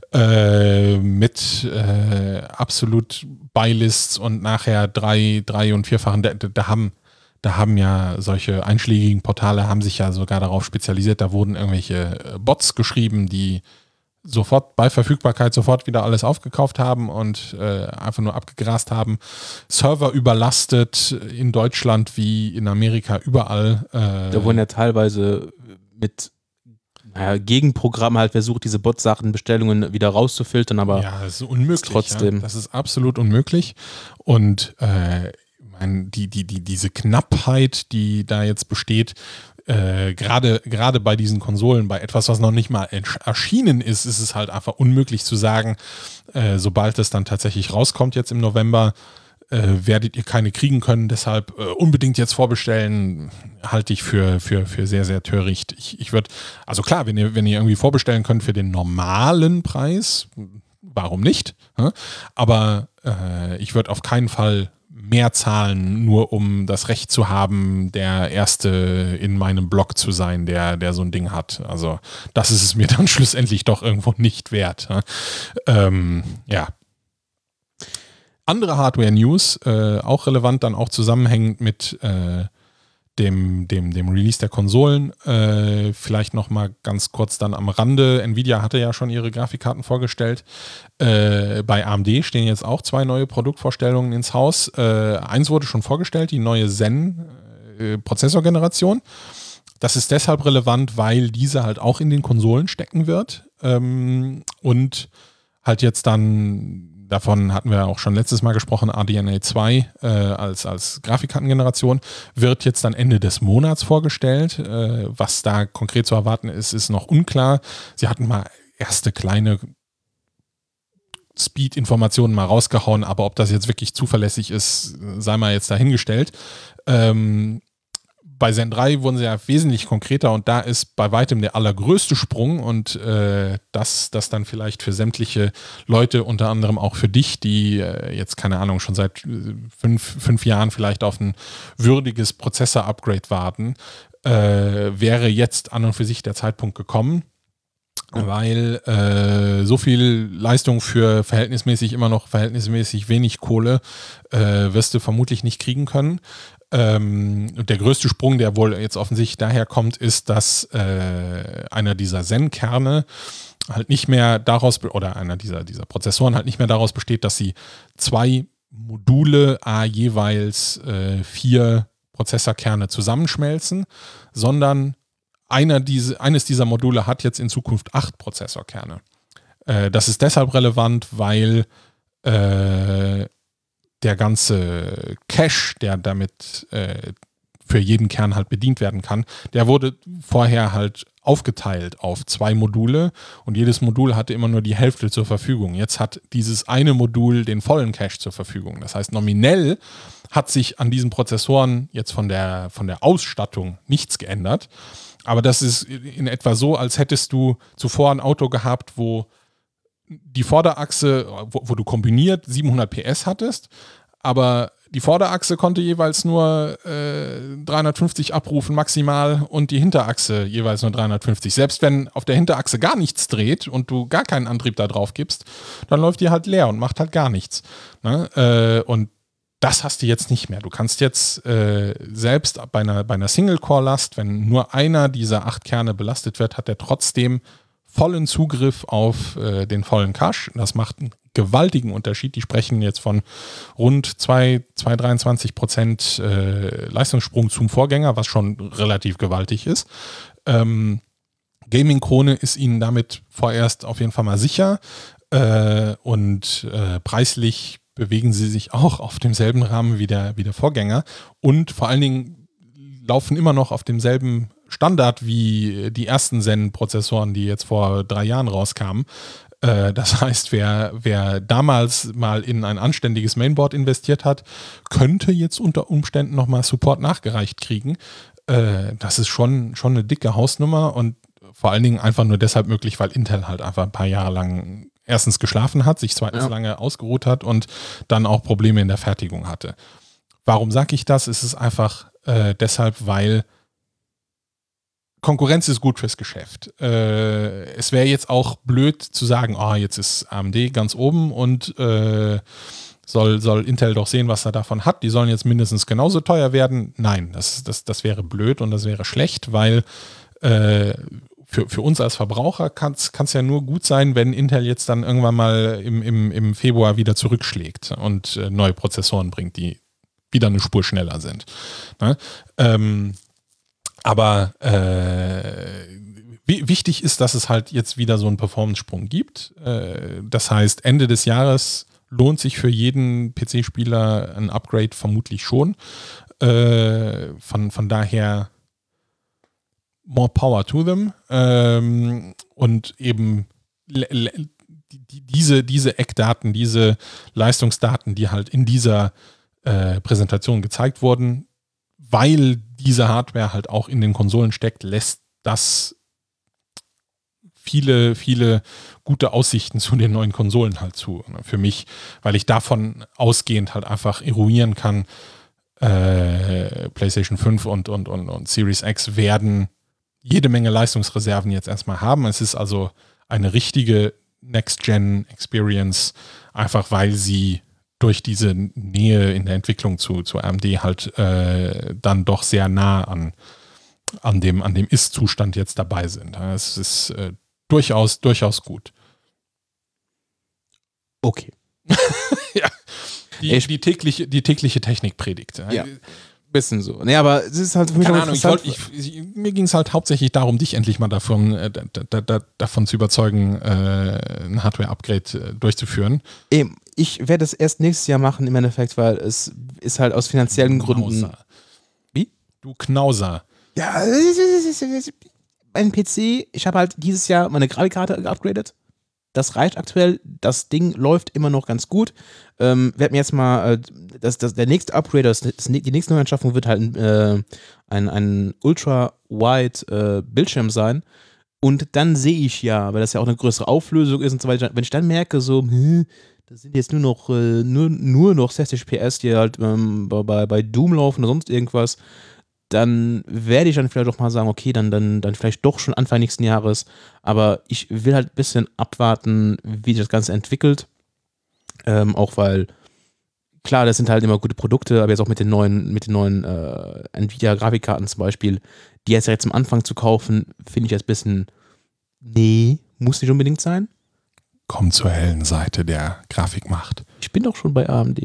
mit absolut Buy-Lists und nachher 3- und 4-fachen. Da haben ja solche einschlägigen Portale haben sich ja sogar darauf spezialisiert. Da wurden irgendwelche Bots geschrieben, die sofort bei Verfügbarkeit sofort wieder alles aufgekauft haben und einfach nur abgegrast haben. Server überlastet in Deutschland wie in Amerika überall. Da wurden ja teilweise mit Gegenprogramm halt versucht, diese Bot-Sachen, Bestellungen wieder rauszufiltern, aber ja, das ist unmöglich. Trotzdem. Ja. Das ist absolut unmöglich. Und diese Knappheit, die da jetzt besteht, gerade bei diesen Konsolen, bei etwas, was noch nicht mal erschienen ist, ist es halt einfach unmöglich zu sagen, sobald es dann tatsächlich rauskommt jetzt im November, werdet ihr keine kriegen können, deshalb unbedingt jetzt vorbestellen, halte ich für sehr, sehr töricht. Ich würde, also klar, wenn ihr irgendwie vorbestellen könnt für den normalen Preis, warum nicht? Aber ich würde auf keinen Fall mehr zahlen, nur um das Recht zu haben, der Erste in meinem Blog zu sein, der so ein Ding hat. Also das ist es mir dann schlussendlich doch irgendwo nicht wert. Ja. Andere Hardware-News, auch relevant, dann auch zusammenhängend mit dem Release der Konsolen. Vielleicht nochmal ganz kurz dann am Rande. Nvidia hatte ja schon ihre Grafikkarten vorgestellt. Bei AMD stehen jetzt auch 2 neue Produktvorstellungen ins Haus. Eins wurde schon vorgestellt, die neue Zen Prozessorgeneration. Das ist deshalb relevant, weil diese halt auch in den Konsolen stecken wird. Und halt jetzt dann, davon hatten wir auch schon letztes Mal gesprochen, RDNA 2 als Grafikkartengeneration, wird jetzt dann Ende des Monats vorgestellt. Was da konkret zu erwarten ist, ist noch unklar. Sie hatten mal erste kleine Speed-Informationen mal rausgehauen, aber ob das jetzt wirklich zuverlässig ist, sei mal jetzt dahingestellt. Bei Zen 3 wurden sie ja wesentlich konkreter und da ist bei weitem der allergrößte Sprung und das dann vielleicht für sämtliche Leute, unter anderem auch für dich, die jetzt, keine Ahnung, schon seit 5 Jahren vielleicht auf ein würdiges Prozessor-Upgrade warten, wäre jetzt an und für sich der Zeitpunkt gekommen, weil so viel Leistung für verhältnismäßig wenig Kohle wirst du vermutlich nicht kriegen können. Und der größte Sprung, der wohl jetzt offensichtlich daher kommt, ist, dass einer dieser Zen-Kerne halt nicht mehr daraus, oder einer dieser Prozessoren halt nicht mehr daraus besteht, dass sie 2 Module jeweils 4 Prozessorkerne zusammenschmelzen, sondern eines dieser Module hat jetzt in Zukunft 8 Prozessorkerne. Das ist deshalb relevant, weil der ganze Cache, der damit für jeden Kern halt bedient werden kann, der wurde vorher halt aufgeteilt auf 2 Module und jedes Modul hatte immer nur die Hälfte zur Verfügung. Jetzt hat dieses eine Modul den vollen Cache zur Verfügung. Das heißt, nominell hat sich an diesen Prozessoren jetzt von der Ausstattung nichts geändert. Aber das ist in etwa so, als hättest du zuvor ein Auto gehabt, wo die Vorderachse, wo du kombiniert 700 PS hattest, aber die Vorderachse konnte jeweils nur 350 abrufen maximal und die Hinterachse jeweils nur 350. Selbst wenn auf der Hinterachse gar nichts dreht und du gar keinen Antrieb da drauf gibst, dann läuft die halt leer und macht halt gar nichts. Ne? Und das hast du jetzt nicht mehr. Du kannst jetzt selbst bei einer Single-Core-Last, wenn nur einer dieser 8 Kerne belastet wird, hat er trotzdem vollen Zugriff auf den vollen Cache. Das macht einen gewaltigen Unterschied. Die sprechen jetzt von rund 23% Leistungssprung zum Vorgänger, was schon relativ gewaltig ist. Gaming Krone ist ihnen damit vorerst auf jeden Fall mal sicher und preislich bewegen sie sich auch auf demselben Rahmen wie der Vorgänger und vor allen Dingen laufen immer noch auf demselben Standard wie die ersten Zen-Prozessoren, die jetzt vor 3 Jahren rauskamen. Das heißt, wer damals mal in ein anständiges Mainboard investiert hat, könnte jetzt unter Umständen nochmal Support nachgereicht kriegen. Das ist schon eine dicke Hausnummer und vor allen Dingen einfach nur deshalb möglich, weil Intel halt einfach ein paar Jahre lang erstens geschlafen hat, sich zweitens lange ausgeruht hat und dann auch Probleme in der Fertigung hatte. Warum sage ich das? Es ist einfach deshalb, weil Konkurrenz ist gut fürs Geschäft. Es wäre jetzt auch blöd zu sagen, jetzt ist AMD ganz oben und soll Intel doch sehen, was er davon hat. Die sollen jetzt mindestens genauso teuer werden. Nein, das wäre blöd und das wäre schlecht, weil für uns als Verbraucher kann es ja nur gut sein, wenn Intel jetzt dann irgendwann mal im Februar wieder zurückschlägt und neue Prozessoren bringt, die wieder eine Spur schneller sind. Ne? Aber wichtig ist, dass es halt jetzt wieder so einen Performance-Sprung gibt. Das heißt, Ende des Jahres lohnt sich für jeden PC-Spieler ein Upgrade vermutlich schon. Von daher more power to them. Und eben diese Eckdaten, diese Leistungsdaten, die halt in dieser Präsentation gezeigt wurden, weil diese Hardware halt auch in den Konsolen steckt, lässt das viele, viele gute Aussichten zu den neuen Konsolen halt zu. Ne? Für mich, weil ich davon ausgehend halt einfach eruieren kann, PlayStation 5 und Series X werden jede Menge Leistungsreserven jetzt erstmal haben. Es ist also eine richtige Next-Gen-Experience, einfach weil sie durch diese Nähe in der Entwicklung zu AMD halt dann doch sehr nah an dem Ist-Zustand jetzt dabei sind. Es ist durchaus gut. Okay. Ja. Die tägliche Technikpredigt. Ja. Bisschen so. Nee, aber es ist halt für mich Keine auch Ahnung, interessant. mir ging es halt hauptsächlich darum, dich endlich mal davon zu überzeugen, ein Hardware-Upgrade durchzuführen. Eben, ich werde das erst nächstes Jahr machen im Endeffekt, weil es ist halt aus finanziellen Gründen. Wie? Du Knauser. Ja, mein PC, ich habe halt dieses Jahr meine Grafikkarte geupgradet. Das reicht aktuell. Das Ding läuft immer noch ganz gut. Werd mir jetzt mal, der nächste Upgrade, die nächste Neuanschaffung wird halt ein Ultra-Wide Bildschirm sein. Und dann sehe ich ja, weil das ja auch eine größere Auflösung ist und so weiter, wenn ich dann merke, so, das sind jetzt nur noch 60 PS, die halt bei Doom laufen oder sonst irgendwas, dann werde ich dann vielleicht doch mal sagen, okay, dann vielleicht doch schon Anfang nächsten Jahres. Aber ich will halt ein bisschen abwarten, wie sich das Ganze entwickelt. Auch weil, klar, das sind halt immer gute Produkte, aber jetzt auch mit den neuen Nvidia-Grafikkarten zum Beispiel, die jetzt zum Anfang zu kaufen, finde ich jetzt ein bisschen, nee, muss nicht unbedingt sein. Komm zur hellen Seite der Grafikmacht. Ich bin doch schon bei AMD.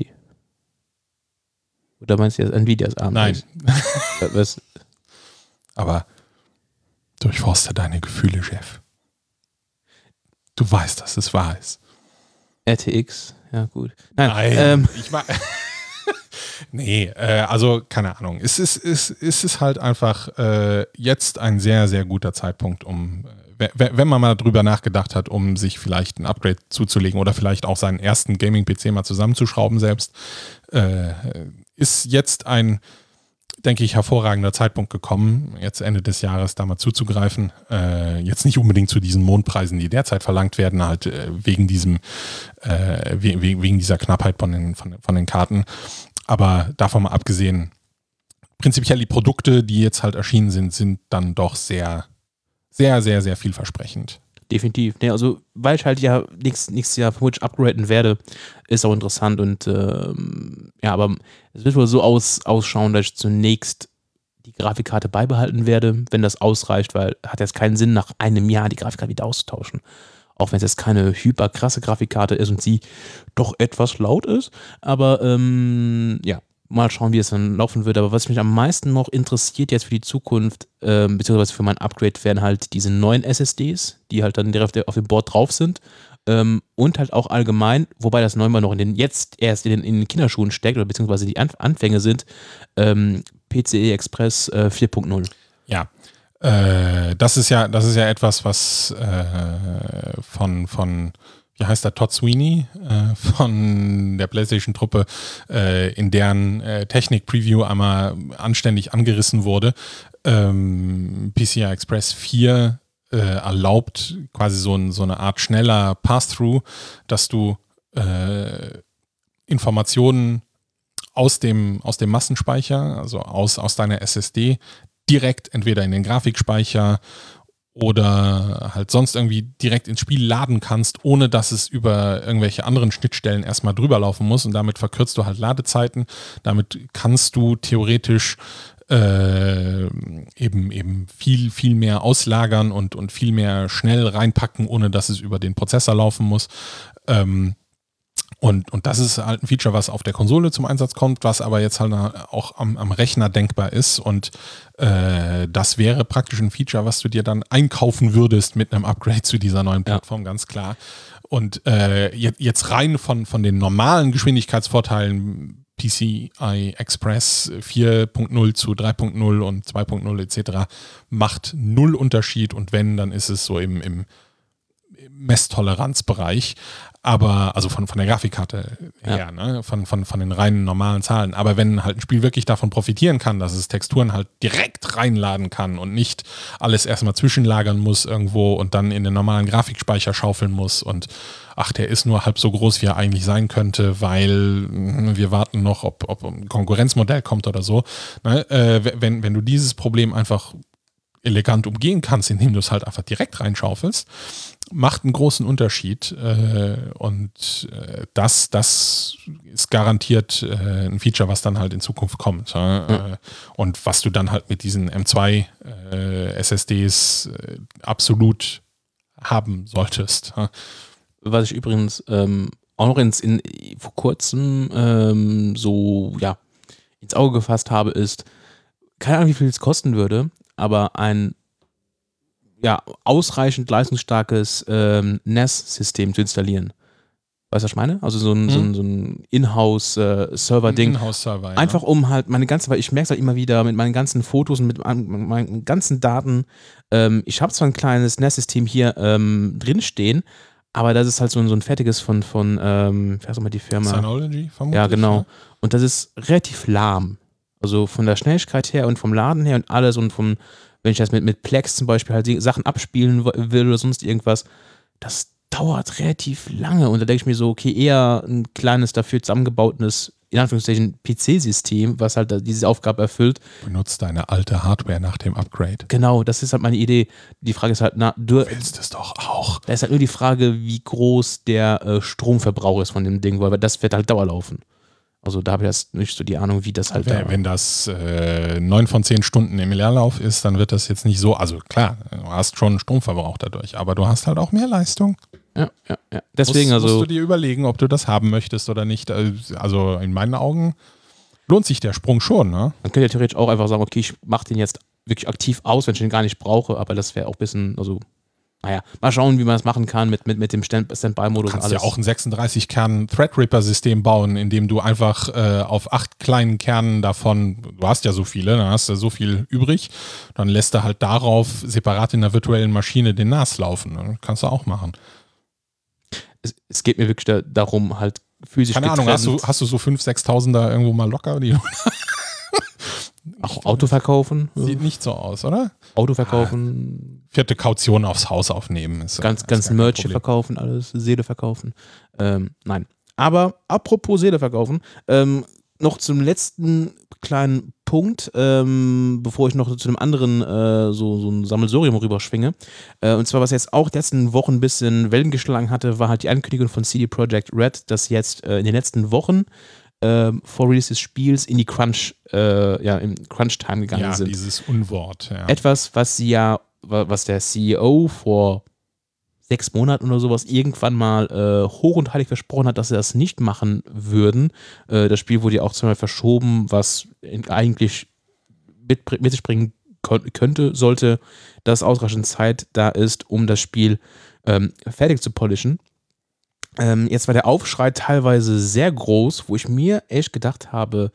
Oder meinst du jetzt Nvidias AMD? Nein. Was? Aber durchforste deine Gefühle, Chef. Du weißt, dass es wahr ist. RTX, ja gut. Nein, ich mag... Nee, also keine Ahnung. Es ist halt einfach jetzt ein sehr, sehr guter Zeitpunkt, wenn man mal drüber nachgedacht hat, um sich vielleicht ein Upgrade zuzulegen oder vielleicht auch seinen ersten Gaming-PC mal zusammenzuschrauben selbst, ist jetzt ein, denke ich, hervorragender Zeitpunkt gekommen, jetzt Ende des Jahres da mal zuzugreifen. Jetzt nicht unbedingt zu diesen Mondpreisen, die derzeit verlangt werden, halt wegen dieser Knappheit von den Karten. Aber davon mal abgesehen, prinzipiell die Produkte, die jetzt halt erschienen sind dann doch sehr, sehr, sehr, sehr vielversprechend. Definitiv. Nee, also, weil ich halt ja nächstes Jahr vermutlich upgraden werde, ist auch interessant und ja, aber es wird wohl so ausschauen, dass ich zunächst die Grafikkarte beibehalten werde, wenn das ausreicht, weil hat jetzt keinen Sinn, nach einem Jahr die Grafikkarte wieder auszutauschen. Auch wenn es jetzt keine hyper krasse Grafikkarte ist und sie doch etwas laut ist. Aber ja, mal schauen, wie es dann laufen wird. Aber was mich am meisten noch interessiert jetzt für die Zukunft, beziehungsweise für mein Upgrade, wären halt diese neuen SSDs, die halt dann direkt auf dem Board drauf sind. Und halt auch allgemein, wobei das neu mal noch jetzt erst in den Kinderschuhen steckt, oder beziehungsweise die Anfänge sind, PCI Express 4.0. Ja. Das ist ja etwas, was von wie heißt der, Todd Sweeney von der PlayStation-Truppe in deren Technik-Preview einmal anständig angerissen wurde. PCI Express 4 erlaubt quasi so eine Art schneller Pass-Through, dass du Informationen aus dem Massenspeicher, also aus deiner SSD, direkt entweder in den Grafikspeicher oder halt sonst irgendwie direkt ins Spiel laden kannst, ohne dass es über irgendwelche anderen Schnittstellen erstmal drüber laufen muss, und damit verkürzt du halt Ladezeiten. Damit kannst du theoretisch eben viel mehr auslagern und viel mehr schnell reinpacken, ohne dass es über den Prozessor laufen muss. Und das ist halt ein Feature, was auf der Konsole zum Einsatz kommt, was aber jetzt halt auch am Rechner denkbar ist, und das wäre praktisch ein Feature, was du dir dann einkaufen würdest mit einem Upgrade zu dieser neuen Plattform, ganz klar. Und jetzt rein von den normalen Geschwindigkeitsvorteilen, PCI Express 4.0 zu 3.0 und 2.0 etc. macht null Unterschied, und wenn, dann ist es so im Messtoleranzbereich, aber also von der Grafikkarte her, ne? von den reinen normalen Zahlen. Aber wenn halt ein Spiel wirklich davon profitieren kann, dass es Texturen halt direkt reinladen kann und nicht alles erstmal zwischenlagern muss irgendwo und dann in den normalen Grafikspeicher schaufeln muss und der ist nur halb so groß, wie er eigentlich sein könnte, weil wir warten noch, ob ein Konkurrenzmodell kommt oder so. Ne? Wenn du dieses Problem einfach elegant umgehen kannst, indem du es halt einfach direkt reinschaufelst, macht einen großen Unterschied und das ist garantiert ein Feature, was dann halt in Zukunft kommt. Und was du dann halt mit diesen M2 SSDs absolut haben solltest. Was ich übrigens auch noch vor kurzem ins Auge gefasst habe, ist, keine Ahnung, wie viel es kosten würde, aber ein ausreichend leistungsstarkes NAS-System zu installieren. Weißt du, was ich meine? Also so ein Inhouse-Server-Ding. Inhouse-Server, ja. Einfach um halt weil ich merke es halt immer wieder mit meinen ganzen Fotos und mit meinen ganzen Daten. Ich habe zwar ein kleines NAS-System hier drinstehen, aber das ist halt so ein fertiges von wie heißt mal die Firma? Synology, vermutlich. Ja, genau. Ne? Und das ist relativ lahm. Also von der Schnelligkeit her und vom Laden her und alles und wenn ich das mit Plex zum Beispiel halt die Sachen abspielen will oder sonst irgendwas, das dauert relativ lange. Und da denke ich mir so, okay, eher ein kleines, dafür zusammengebautes, in Anführungszeichen, PC-System, was halt diese Aufgabe erfüllt. Benutzt deine alte Hardware nach dem Upgrade. Genau, das ist halt meine Idee. Die Frage ist halt, du willst es doch auch. Da ist halt nur die Frage, wie groß der Stromverbrauch ist von dem Ding, weil das wird halt dauerlaufen. Also da habe ich jetzt nicht so die Ahnung, wie das halt Wenn das 9 von 10 Stunden im Leerlauf ist, dann wird das jetzt nicht so, also klar, du hast schon einen Stromverbrauch dadurch, aber du hast halt auch mehr Leistung. Ja. Deswegen musst du dir überlegen, ob du das haben möchtest oder nicht. Also in meinen Augen lohnt sich der Sprung schon. Ne? Man könnte ja theoretisch auch einfach sagen, okay, ich mache den jetzt wirklich aktiv aus, wenn ich den gar nicht brauche, aber das wäre auch ein bisschen, also mal schauen, wie man das machen kann mit dem Standby-Modus und alles. Du kannst ja auch ein 36-Kern-Threadripper-System bauen, in dem du einfach auf 8 kleinen Kernen davon, du hast ja so viele, dann hast du so viel übrig, dann lässt du halt darauf separat in der virtuellen Maschine den NAS laufen. Kannst du auch machen. Es geht mir wirklich darum, halt physisch Keine Ahnung, hast du so 5.000, 6.000 da irgendwo mal locker? Auch Auto verkaufen? Sieht nicht so aus, oder? Auto verkaufen. 4. Kaution aufs Haus aufnehmen. Ganz Merch verkaufen, alles. Seele verkaufen. Nein. Aber apropos Seele verkaufen, noch zum letzten kleinen Punkt, bevor ich noch zu einem anderen so ein Sammelsurium rüberschwinge. Und zwar, was jetzt auch die letzten Wochen ein bisschen Wellen geschlagen hatte, war halt die Ankündigung von CD Projekt Red, dass jetzt in den letzten Wochen vor Release des Spiels in die in Crunch-Time gegangen sind. Ja, dieses Unwort. Ja. Etwas, was der CEO vor 6 Monaten oder sowas irgendwann mal hoch und heilig versprochen hat, dass sie das nicht machen würden. Das Spiel wurde ja auch zweimal verschoben, was eigentlich mit sich bringen sollte, dass ausreichend Zeit da ist, um das Spiel fertig zu polischen. Jetzt war der Aufschrei teilweise sehr groß, wo ich mir echt gedacht habe,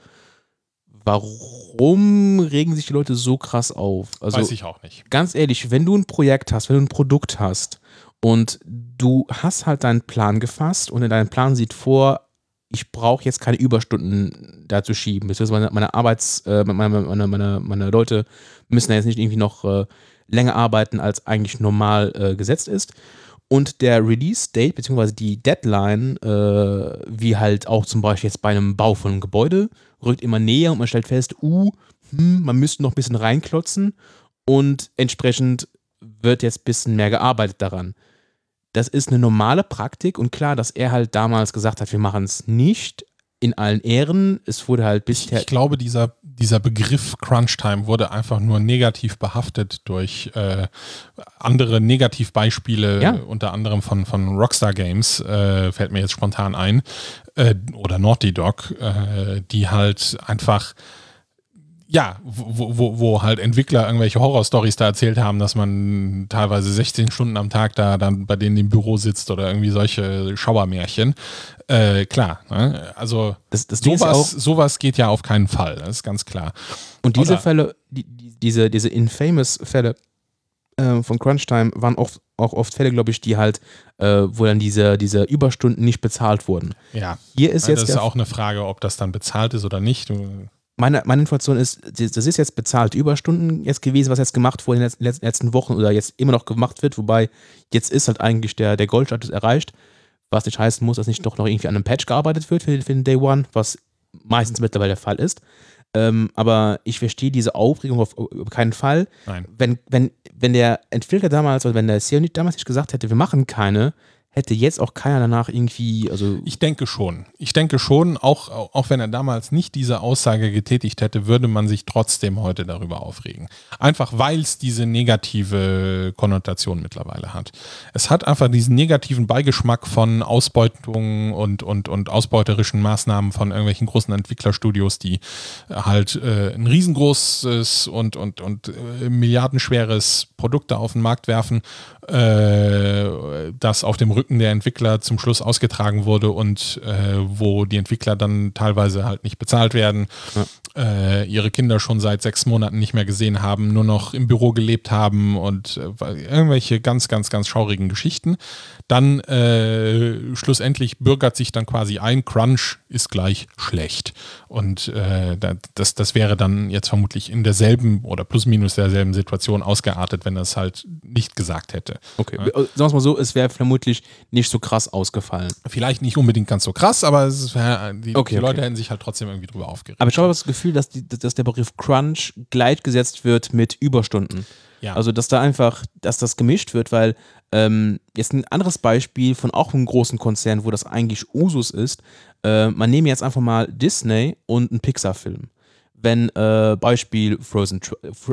warum regen sich die Leute so krass auf? Also, weiß ich auch nicht. Ganz ehrlich, wenn du ein Projekt hast, wenn du ein Produkt hast und du hast halt deinen Plan gefasst und in deinem Plan sieht vor, ich brauche jetzt keine Überstunden dazu schieben, beziehungsweise meine Leute müssen da jetzt nicht irgendwie noch länger arbeiten, als eigentlich normal gesetzt ist. Und der Release-Date, beziehungsweise die Deadline, wie halt auch zum Beispiel jetzt bei einem Bau von einem Gebäude, rückt immer näher und man stellt fest, man müsste noch ein bisschen reinklotzen und entsprechend wird jetzt ein bisschen mehr gearbeitet daran. Das ist eine normale Praktik und klar, dass er halt damals gesagt hat, wir machen es nicht, in allen Ehren. Es wurde halt bisher. Ich glaube, dieser Begriff Crunch-Time wurde einfach nur negativ behaftet durch andere Negativbeispiele, ja. Unter anderem von Rockstar Games, fällt mir jetzt spontan ein, oder Naughty Dog, die halt einfach. Ja, wo halt Entwickler irgendwelche Horror-Stories da erzählt haben, dass man teilweise 16 Stunden am Tag da dann bei denen im Büro sitzt oder irgendwie solche Schauermärchen. Klar, ne? Also das sowas geht ja auf keinen Fall, das ist ganz klar. Und diese Fälle, diese Infamous-Fälle, von Crunchtime waren auch oft Fälle, glaube ich, die halt, wo dann diese Überstunden nicht bezahlt wurden. Ja. Hier ist jetzt das ist auch eine Frage, ob das dann bezahlt ist oder nicht. Meine Information ist, das ist jetzt bezahlte Überstunden jetzt gewesen, was jetzt gemacht wurde in den letzten Wochen oder jetzt immer noch gemacht wird, wobei jetzt ist halt eigentlich der Goldstatus erreicht, was nicht heißen muss, dass nicht doch noch irgendwie an einem Patch gearbeitet wird für den Day One, was meistens mittlerweile der Fall ist. Aber ich verstehe diese Aufregung auf keinen Fall. Nein. Wenn der Entwickler damals, oder wenn der CEO damals nicht gesagt hätte, wir machen keine, hätte jetzt auch keiner danach irgendwie, also... Ich denke schon, auch wenn er damals nicht diese Aussage getätigt hätte, würde man sich trotzdem heute darüber aufregen. Einfach weil es diese negative Konnotation mittlerweile hat. Es hat einfach diesen negativen Beigeschmack von Ausbeutung und ausbeuterischen Maßnahmen von irgendwelchen großen Entwicklerstudios, die halt ein riesengroßes und milliardenschweres Produkt da auf den Markt werfen, das auf dem Rücken der Entwickler zum Schluss ausgetragen wurde und wo die Entwickler dann teilweise halt nicht bezahlt werden, ihre Kinder schon seit 6 Monaten nicht mehr gesehen haben, nur noch im Büro gelebt haben und irgendwelche ganz, ganz, ganz schaurigen Geschichten. Dann schlussendlich bürgert sich dann quasi ein, Crunch ist gleich schlecht. Und das wäre dann jetzt vermutlich in derselben oder plus minus derselben Situation ausgeartet, wenn er es halt nicht gesagt hätte. Okay, sagen wir es mal so, es wäre vermutlich nicht so krass ausgefallen. Vielleicht nicht unbedingt ganz so krass, aber die Leute hätten sich halt trotzdem irgendwie drüber aufgeregt. Aber ich habe das Gefühl, dass der Begriff Crunch gleichgesetzt wird mit Überstunden. Ja. Also, dass das gemischt wird, weil jetzt ein anderes Beispiel von auch einem großen Konzern, wo das eigentlich Usus ist, man nehme jetzt einfach mal Disney und einen Pixar-Film. Wenn Beispiel Frozen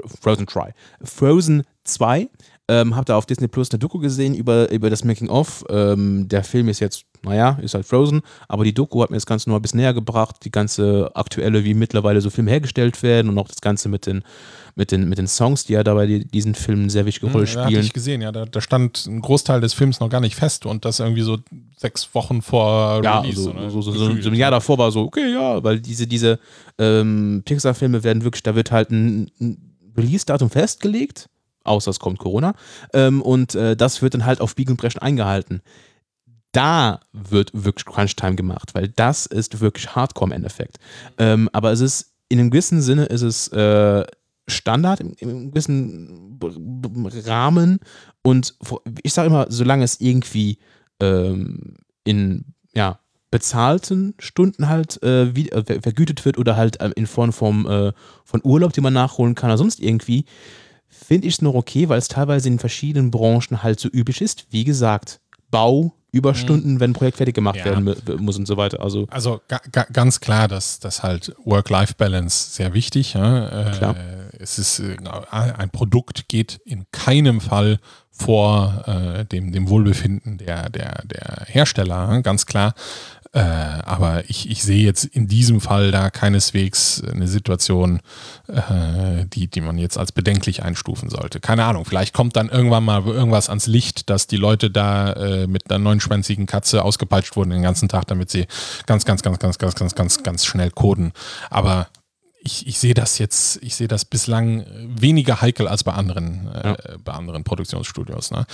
2, habt ihr auf Disney Plus eine Doku gesehen über das Making-of. Der Film ist jetzt, ist halt Frozen, aber die Doku hat mir das Ganze noch ein bisschen näher gebracht, die ganze aktuelle, wie mittlerweile so Filme hergestellt werden und auch das Ganze mit den Songs, die ja dabei diesen Film eine sehr wichtige Rolle spielen. Habe ich gesehen, ja, da stand ein Großteil des Films noch gar nicht fest und das irgendwie so 6 Wochen vor Release. So ein Jahr davor war so, okay, ja, weil diese Pixar-Filme werden wirklich, da wird halt ein Release-Datum festgelegt, außer es kommt Corona, und das wird dann halt auf Biegen und Brechen eingehalten. Da wird wirklich Crunch-Time gemacht, weil das ist wirklich Hardcore im Endeffekt. Aber es ist, in einem gewissen Sinne ist es Standard, im gewissen Rahmen, und ich sage immer, solange es irgendwie in bezahlten Stunden halt vergütet wird oder halt in Form von Urlaub, den man nachholen kann oder sonst irgendwie, finde ich es noch okay, weil es teilweise in verschiedenen Branchen halt so üblich ist. Wie gesagt, Bau, Überstunden, wenn ein Projekt fertig gemacht werden muss und so weiter. Also ganz klar, dass halt Work-Life-Balance sehr wichtig. Ja? Klar. Es ist ein Produkt geht in keinem Fall vor dem Wohlbefinden der Hersteller, ganz klar. Aber ich sehe jetzt in diesem Fall da keineswegs eine Situation, die man jetzt als bedenklich einstufen sollte. Keine Ahnung, vielleicht kommt dann irgendwann mal irgendwas ans Licht, dass die Leute da mit einer neunschwänzigen Katze ausgepeitscht wurden den ganzen Tag, damit sie ganz, ganz, ganz, ganz, ganz, ganz, ganz, ganz schnell coden. Aber ich sehe das bislang weniger heikel als bei anderen Produktionsstudios. Ne?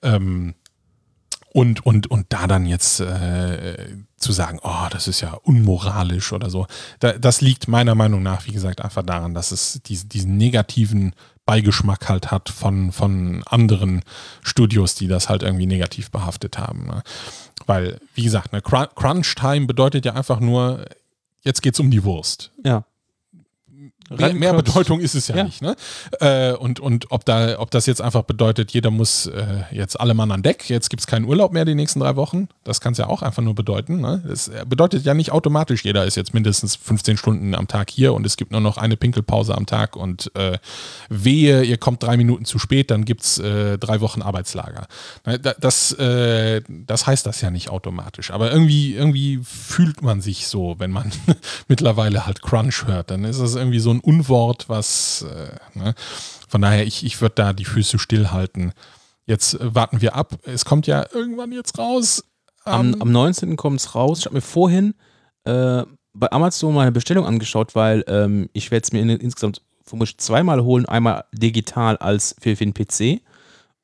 Und da dann jetzt zu sagen, oh, das ist ja unmoralisch oder so, das liegt meiner Meinung nach, wie gesagt, einfach daran, dass es diesen negativen Beigeschmack halt hat von anderen Studios, die das halt irgendwie negativ behaftet haben. Ne? Weil, wie gesagt, ne, Crunch-Time bedeutet ja einfach nur, jetzt geht's um die Wurst. ja. Mehr Bedeutung ist es ja nicht. Ne? Und ob das jetzt einfach bedeutet, jeder muss jetzt alle Mann an Deck, jetzt gibt es keinen Urlaub mehr die nächsten 3 Wochen, das kann es ja auch einfach nur bedeuten. Ne? Das bedeutet ja nicht automatisch, jeder ist jetzt mindestens 15 Stunden am Tag hier und es gibt nur noch eine Pinkelpause am Tag und wehe, ihr kommt 3 Minuten zu spät, dann gibt es 3 Wochen Arbeitslager. Das heißt das ja nicht automatisch, aber irgendwie fühlt man sich so, wenn man mittlerweile halt Crunch hört, dann ist das irgendwie so ein Unwort, was von daher, ich würde da die Füße stillhalten. Jetzt warten wir ab. Es kommt ja irgendwann jetzt raus. Am 19. kommt es raus. Ich habe mir vorhin bei Amazon mal eine Bestellung angeschaut, weil ich werde es mir insgesamt vermutlich 2-mal holen. Einmal digital als für den PC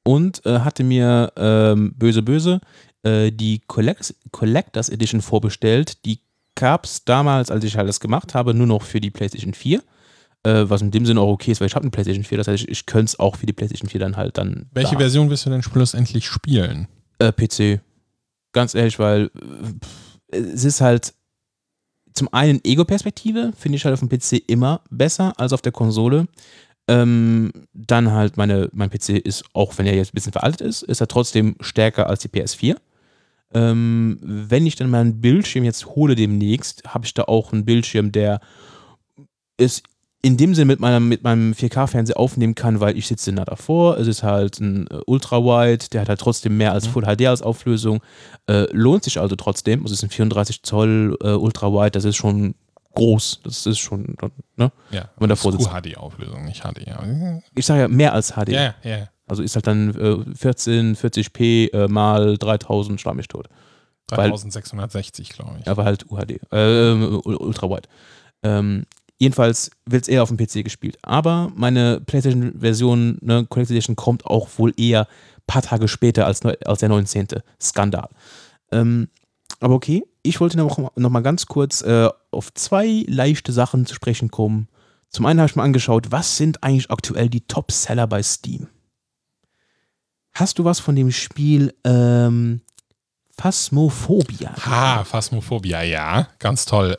und hatte mir böse die Collectors Edition vorbestellt. Die gab es damals, als ich halt das gemacht habe, nur noch für die PlayStation 4. Was in dem Sinne auch okay ist, weil ich habe eine PlayStation 4, das heißt, ich könnte es auch für die PlayStation 4 dann halt dann. Welche Version wirst du denn schlussendlich spielen? PC. Ganz ehrlich, weil es ist halt zum einen Ego-Perspektive, finde ich halt auf dem PC immer besser als auf der Konsole. Dann halt mein PC ist, auch wenn er jetzt ein bisschen veraltet ist er trotzdem stärker als die PS4. Wenn ich dann meinen Bildschirm jetzt hole demnächst, habe ich da auch einen Bildschirm, der es in dem Sinne mit meinem 4K-Fernseher aufnehmen kann, weil ich sitze nah davor. Es ist halt ein Ultra-Wide, der hat halt trotzdem mehr als Full HD als Auflösung. Lohnt sich also trotzdem. Es ist ein 34 Zoll Ultra-Wide, das ist schon groß. Das ist schon, ne? Ja, wenn das davor ist sitzt. QHD-Auflösung, nicht HD. Ja. Ich sage ja mehr als HD. Ja. Also ist halt dann 1440p mal 3000 schlag mich tot. 3660, glaube ich. Aber halt UHD, Ultra-Wide. Jedenfalls wird es eher auf dem PC gespielt. Aber meine PlayStation-Version, ne, Collector's Edition, kommt auch wohl eher ein paar Tage später als der 19. Skandal. Aber okay, ich wollte noch mal ganz kurz auf zwei leichte Sachen zu sprechen kommen. Zum einen habe ich mal angeschaut, was sind eigentlich aktuell die Top-Seller bei Steam? Hast du was von dem Spiel Phasmophobia? Phasmophobia, ja, ganz toll.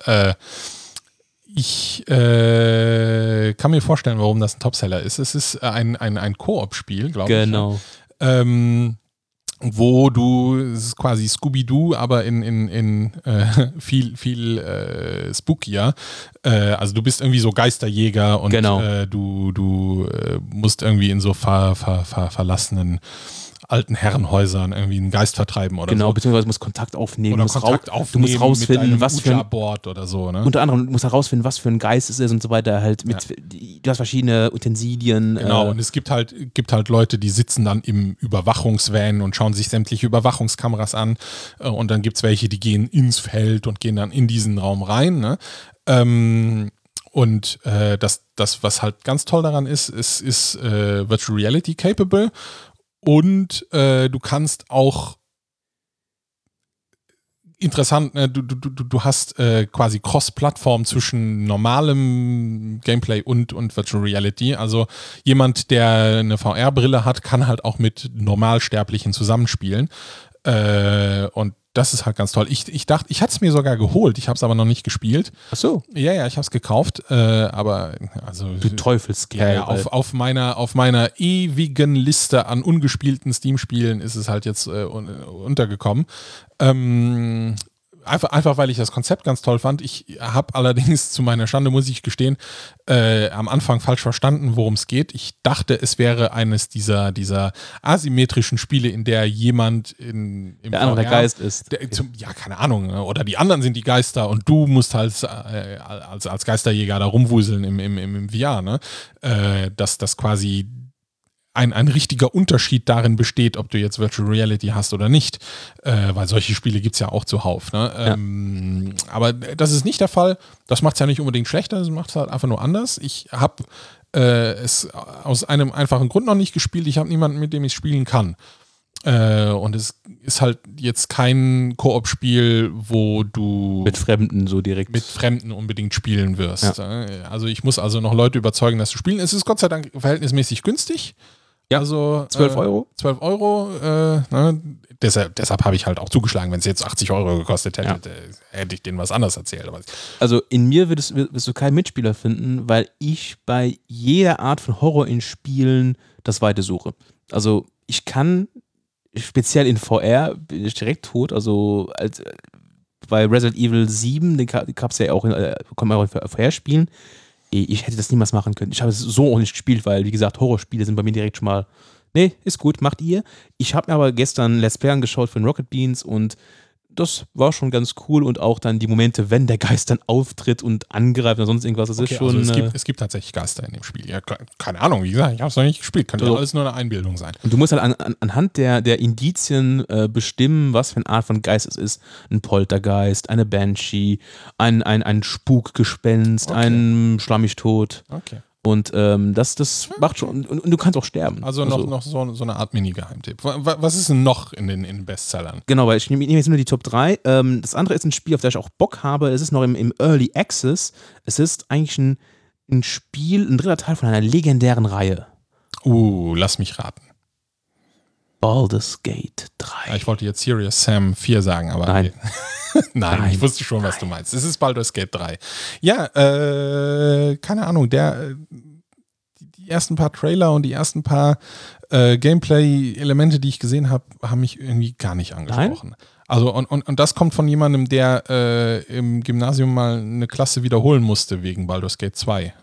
Ich kann mir vorstellen, warum das ein Topseller ist. Es ist ein Koop-Spiel, glaube ich. Genau. Wo es ist quasi Scooby-Doo, aber in viel spookier. Also du bist irgendwie so Geisterjäger und genau. Du musst irgendwie in so verlassenen alten Herrenhäusern irgendwie einen Geist vertreiben oder so. Genau, beziehungsweise musst Kontakt aufnehmen. Oder Kontakt aufnehmen, du musst rausfinden, was für ein Board oder so, ne? Unter anderem musst du herausfinden, was für ein Geist es ist und so weiter. Halt du hast verschiedene Utensilien. Genau, und es gibt halt Leute, die sitzen dann im Überwachungsvan und schauen sich sämtliche Überwachungskameras an. Und dann gibt es welche, die gehen ins Feld und gehen dann in diesen Raum rein, ne? Und das, was halt ganz toll daran ist Virtual Reality capable. Und du kannst auch interessant, du hast quasi Cross-Plattform zwischen normalem Gameplay und Virtual Reality. Also jemand, der eine VR-Brille hat, kann halt auch mit Normalsterblichen zusammenspielen. Und das ist halt ganz toll. Ich dachte, ich hatte es mir sogar geholt, ich habe es aber noch nicht gespielt. Ach so. Ja, ich habe es gekauft, aber also du Teufelskerl. Ja, auf meiner ewigen Liste an ungespielten Steam-Spielen ist es halt jetzt untergekommen. Einfach, weil ich das Konzept ganz toll fand. Ich habe allerdings, zu meiner Schande muss ich gestehen, am Anfang falsch verstanden, worum es geht. Ich dachte, es wäre eines dieser asymmetrischen Spiele, in der jemand im der andere der Geist ist. Keine Ahnung. Oder die anderen sind die Geister und du musst halt als Geisterjäger da rumwuseln im VR. Ne? Dass das quasi ein richtiger Unterschied darin besteht, ob du jetzt Virtual Reality hast oder nicht. Weil solche Spiele gibt es ja auch zuhauf. Ne? Ja. Aber das ist nicht der Fall. Das macht es ja nicht unbedingt schlechter, das macht es halt einfach nur anders. Ich habe es aus einem einfachen Grund noch nicht gespielt. Ich habe niemanden, mit dem ich spielen kann. Und es ist halt jetzt kein Koop-Spiel, wo du mit Fremden so direkt mit Fremden unbedingt spielen wirst. Ja. Also ich muss also noch Leute überzeugen, das zu spielen. Es ist Gott sei Dank verhältnismäßig günstig. Ja, also 12 Euro. 12 Euro. Deshalb habe ich halt auch zugeschlagen. Wenn es jetzt 80 Euro gekostet hätte, hätte ich denen was anderes erzählt. Aber also in mir wirst du keinen Mitspieler finden, weil ich bei jeder Art von Horror in Spielen das Weite suche. Also ich kann, speziell in VR, bin ich direkt tot. Also bei Resident Evil 7, den gab es ja auch, kann man auch in VR spielen. Ich hätte das niemals machen können. Ich habe es so auch nicht gespielt, weil, wie gesagt, Horrorspiele sind bei mir direkt schon mal, nee, ist gut, macht ihr. Ich habe mir aber gestern Let's Play angeschaut von Rocket Beans und das war schon ganz cool und auch dann die Momente, wenn der Geist dann auftritt und angreift oder sonst irgendwas, das ist schon... Also es gibt tatsächlich Geister in dem Spiel. Ja, keine Ahnung, wie gesagt, ich habe es noch nicht gespielt. Könnte ja alles nur eine Einbildung sein. Und du musst halt anhand der Indizien bestimmen, was für eine Art von Geist es ist. Ein Poltergeist, eine Banshee, ein Spukgespenst, ein Schlammigtod. Okay. Und das macht schon, und du kannst auch sterben. Also noch so eine Art Mini-Geheimtipp. Was ist denn noch in den Bestsellern? Genau, weil ich nehme jetzt nur die Top 3. Das andere ist ein Spiel, auf das ich auch Bock habe. Es ist noch im Early Access. Es ist eigentlich ein Spiel, ein dritter Teil von einer legendären Reihe. Lass mich raten. Baldur's Gate 3. Ja, ich wollte jetzt Serious Sam 4 sagen, aber Nein. Nein, ich wusste schon, was du meinst. Es ist Baldur's Gate 3. Ja, keine Ahnung, die ersten paar Trailer und die ersten paar Gameplay-Elemente, die ich gesehen habe, haben mich irgendwie gar nicht angesprochen. Nein? Also und das kommt von jemandem, der im Gymnasium mal eine Klasse wiederholen musste wegen Baldur's Gate 2.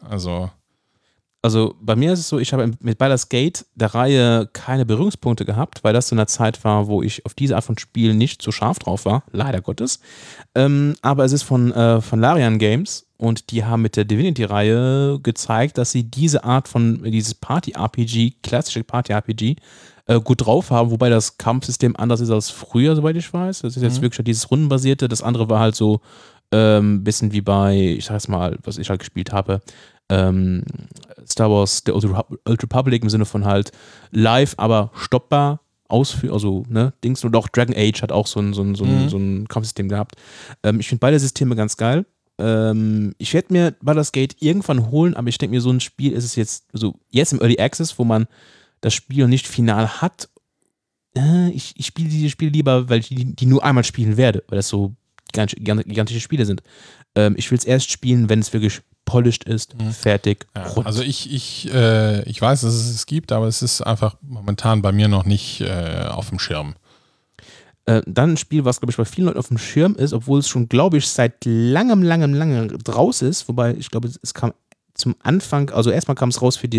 Also bei mir ist es so, ich habe mit Baldur's Gate der Reihe keine Berührungspunkte gehabt, weil das zu einer Zeit war, wo ich auf diese Art von Spiel nicht so scharf drauf war, leider Gottes. Aber es ist von Larian Games und die haben mit der Divinity-Reihe gezeigt, dass sie diese Art von, dieses Party-RPG, klassische Party-RPG, gut drauf haben, wobei das Kampfsystem anders ist als früher, soweit ich weiß. Das ist jetzt wirklich dieses Rundenbasierte, das andere war halt so ein bisschen wie bei, ich sag jetzt mal, was ich halt gespielt habe, Star Wars The Old Republic im Sinne von halt live, aber stoppbar ausführen, also Dings, und auch Dragon Age hat auch so ein Kampfsystem gehabt. Ich finde beide Systeme ganz geil. Ich werde mir Baldur's Gate irgendwann holen, aber ich denke mir, so ein Spiel ist es jetzt, also jetzt im Early Access, wo man das Spiel nicht final hat. Ich spiele diese Spiele lieber, weil ich die nur einmal spielen werde, weil das so gigantische Spiele sind. Ich will es erst spielen, wenn es wirklich polished ist, fertig, rund. Also ich weiß, dass es gibt, aber es ist einfach momentan bei mir noch nicht auf dem Schirm. Dann ein Spiel, was, glaube ich, bei vielen Leuten auf dem Schirm ist, obwohl es schon, glaube ich, seit langem draus ist, wobei ich glaube, es kam zum Anfang, also erstmal kam es raus für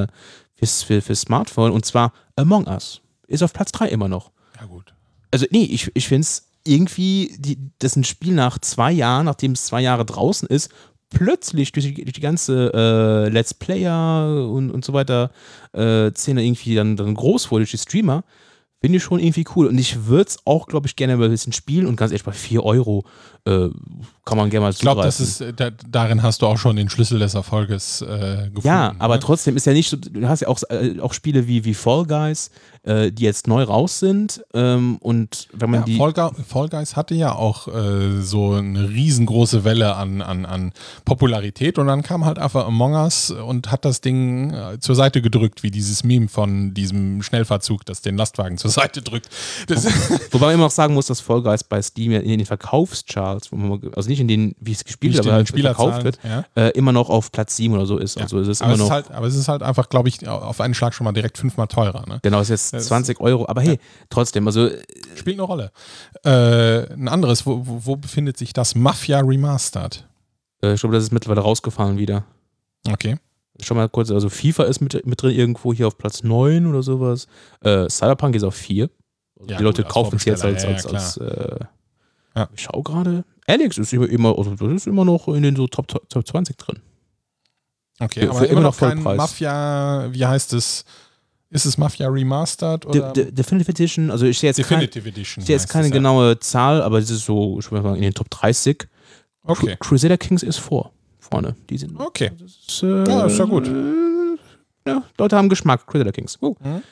für Smartphone, und zwar Among Us. Ist auf Platz 3 immer noch. Ja, gut. Also nee, ich finde es irgendwie, das ist ein Spiel nach 2 Jahren, nachdem es 2 Jahre draußen ist, plötzlich durch die ganze Let's Player und so weiter Szene irgendwie dann groß wurde durch die Streamer, finde ich schon irgendwie cool. Und ich würde es auch, glaube ich, gerne mal ein bisschen spielen, und ganz ehrlich, bei 4 Euro kann man gerne mal zugreifen. Ich glaube, darin hast du auch schon den Schlüssel des Erfolges gefunden. Ja, aber trotzdem ist ja nicht so, du hast ja auch Spiele wie Fall Guys, die jetzt neu raus sind, und wenn man Fall Guys hatte ja auch so eine riesengroße Welle an Popularität, und dann kam halt einfach Among Us und hat das Ding zur Seite gedrückt, wie dieses Meme von diesem Schnellfahrzug, das den Lastwagen zur Seite drückt. Wobei man immer auch sagen muss, dass Fall Guys bei Steam in den Verkaufscharts, also nicht in denen, wie es gespielt wird, aber halt verkauft wird, immer noch auf Platz 7 oder so ist. Ja. Also es ist aber es ist halt einfach, glaube ich, auf einen Schlag schon mal direkt 5-mal teurer. Ne? Genau, es ist jetzt 20 Euro, aber hey, trotzdem, also spielt eine Rolle. Ein anderes, wo befindet sich das? Mafia Remastered? Ich glaube, das ist mittlerweile rausgefallen wieder. Okay. Schon mal kurz, also FIFA ist mit drin irgendwo hier auf Platz 9 oder sowas. Cyberpunk ist auf 4. Also die Leute kaufen es jetzt als ich schau gerade. Alex ist immer noch in den so Top 20 drin. Okay, aber immer noch kein Mafia, wie heißt es? Ist es Mafia Remastered? Oder? Definitive Edition, also ich sehe jetzt keine genaue Zahl, aber es ist so, ich würde mal sagen, in den Top 30. Okay. Crusader Kings ist vorne. Die sind okay. Das ist ja gut. Leute haben Geschmack, Crusader Kings.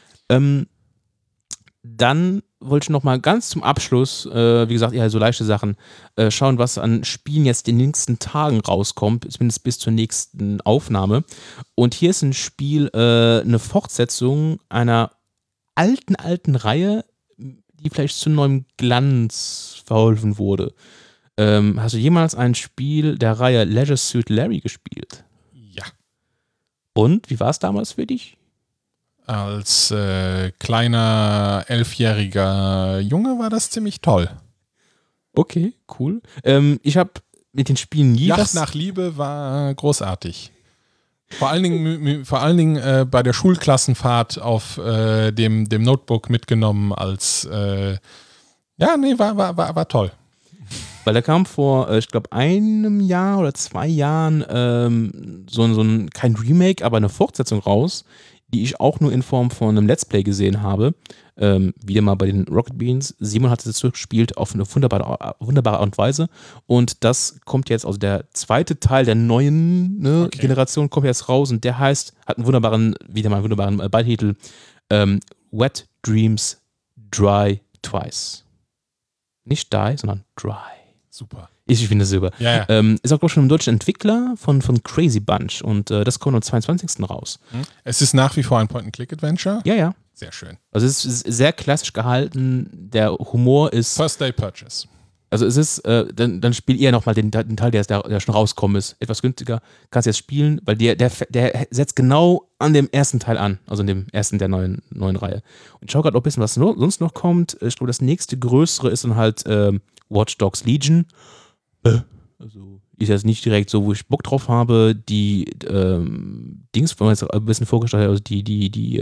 Dann wollte ich noch mal ganz zum Abschluss, wie gesagt, so leichte Sachen, schauen, was an Spielen jetzt in den nächsten Tagen rauskommt, zumindest bis zur nächsten Aufnahme. Und hier ist ein Spiel, eine Fortsetzung einer alten Reihe, die vielleicht zu neuem Glanz verholfen wurde. Hast du jemals ein Spiel der Reihe Leisure Suit Larry gespielt? Ja. Und, wie war es damals für dich? Als kleiner 11-jähriger Junge war das ziemlich toll. Okay, cool. Ich habe mit den Spielen nie Yacht nach Liebe war großartig. Vor allen Dingen bei der Schulklassenfahrt auf dem Notebook mitgenommen als war toll. Weil da kam vor, ich glaube, 1 Jahr oder 2 Jahren kein Remake, aber eine Fortsetzung raus. die ich auch nur in Form von einem Let's Play gesehen habe. Wieder mal bei den Rocket Beans. Simon hat es zurückgespielt auf eine wunderbare Art und Weise. Und das kommt jetzt, also der zweite Teil der neuen Generation kommt jetzt raus und der heißt, hat einen wunderbaren Beititel, Wet Dreams Dry Twice. Nicht die, sondern dry. Super. Ich finde das super. Ja. Ist auch, glaube ich, schon ein deutscher Entwickler von Crazy Bunch und das kommt am 22. raus. Es ist nach wie vor ein Point-and-Click-Adventure. Ja. Sehr schön. Also es ist sehr klassisch gehalten. Der Humor ist. First Day Purchase. Also es ist, dann spiel eher nochmal den Teil, der schon rausgekommen ist. Etwas günstiger. Kannst jetzt spielen, weil der setzt genau an dem ersten Teil an. Also in dem ersten der neuen Reihe. Und ich schau gerade, ob ein bisschen was sonst noch kommt. Ich glaube, das nächste größere ist dann halt Watch Dogs Legion. Also ist jetzt nicht direkt so, wo ich Bock drauf habe. Die Dings, wenn man jetzt ein bisschen vorgestellt hat, also die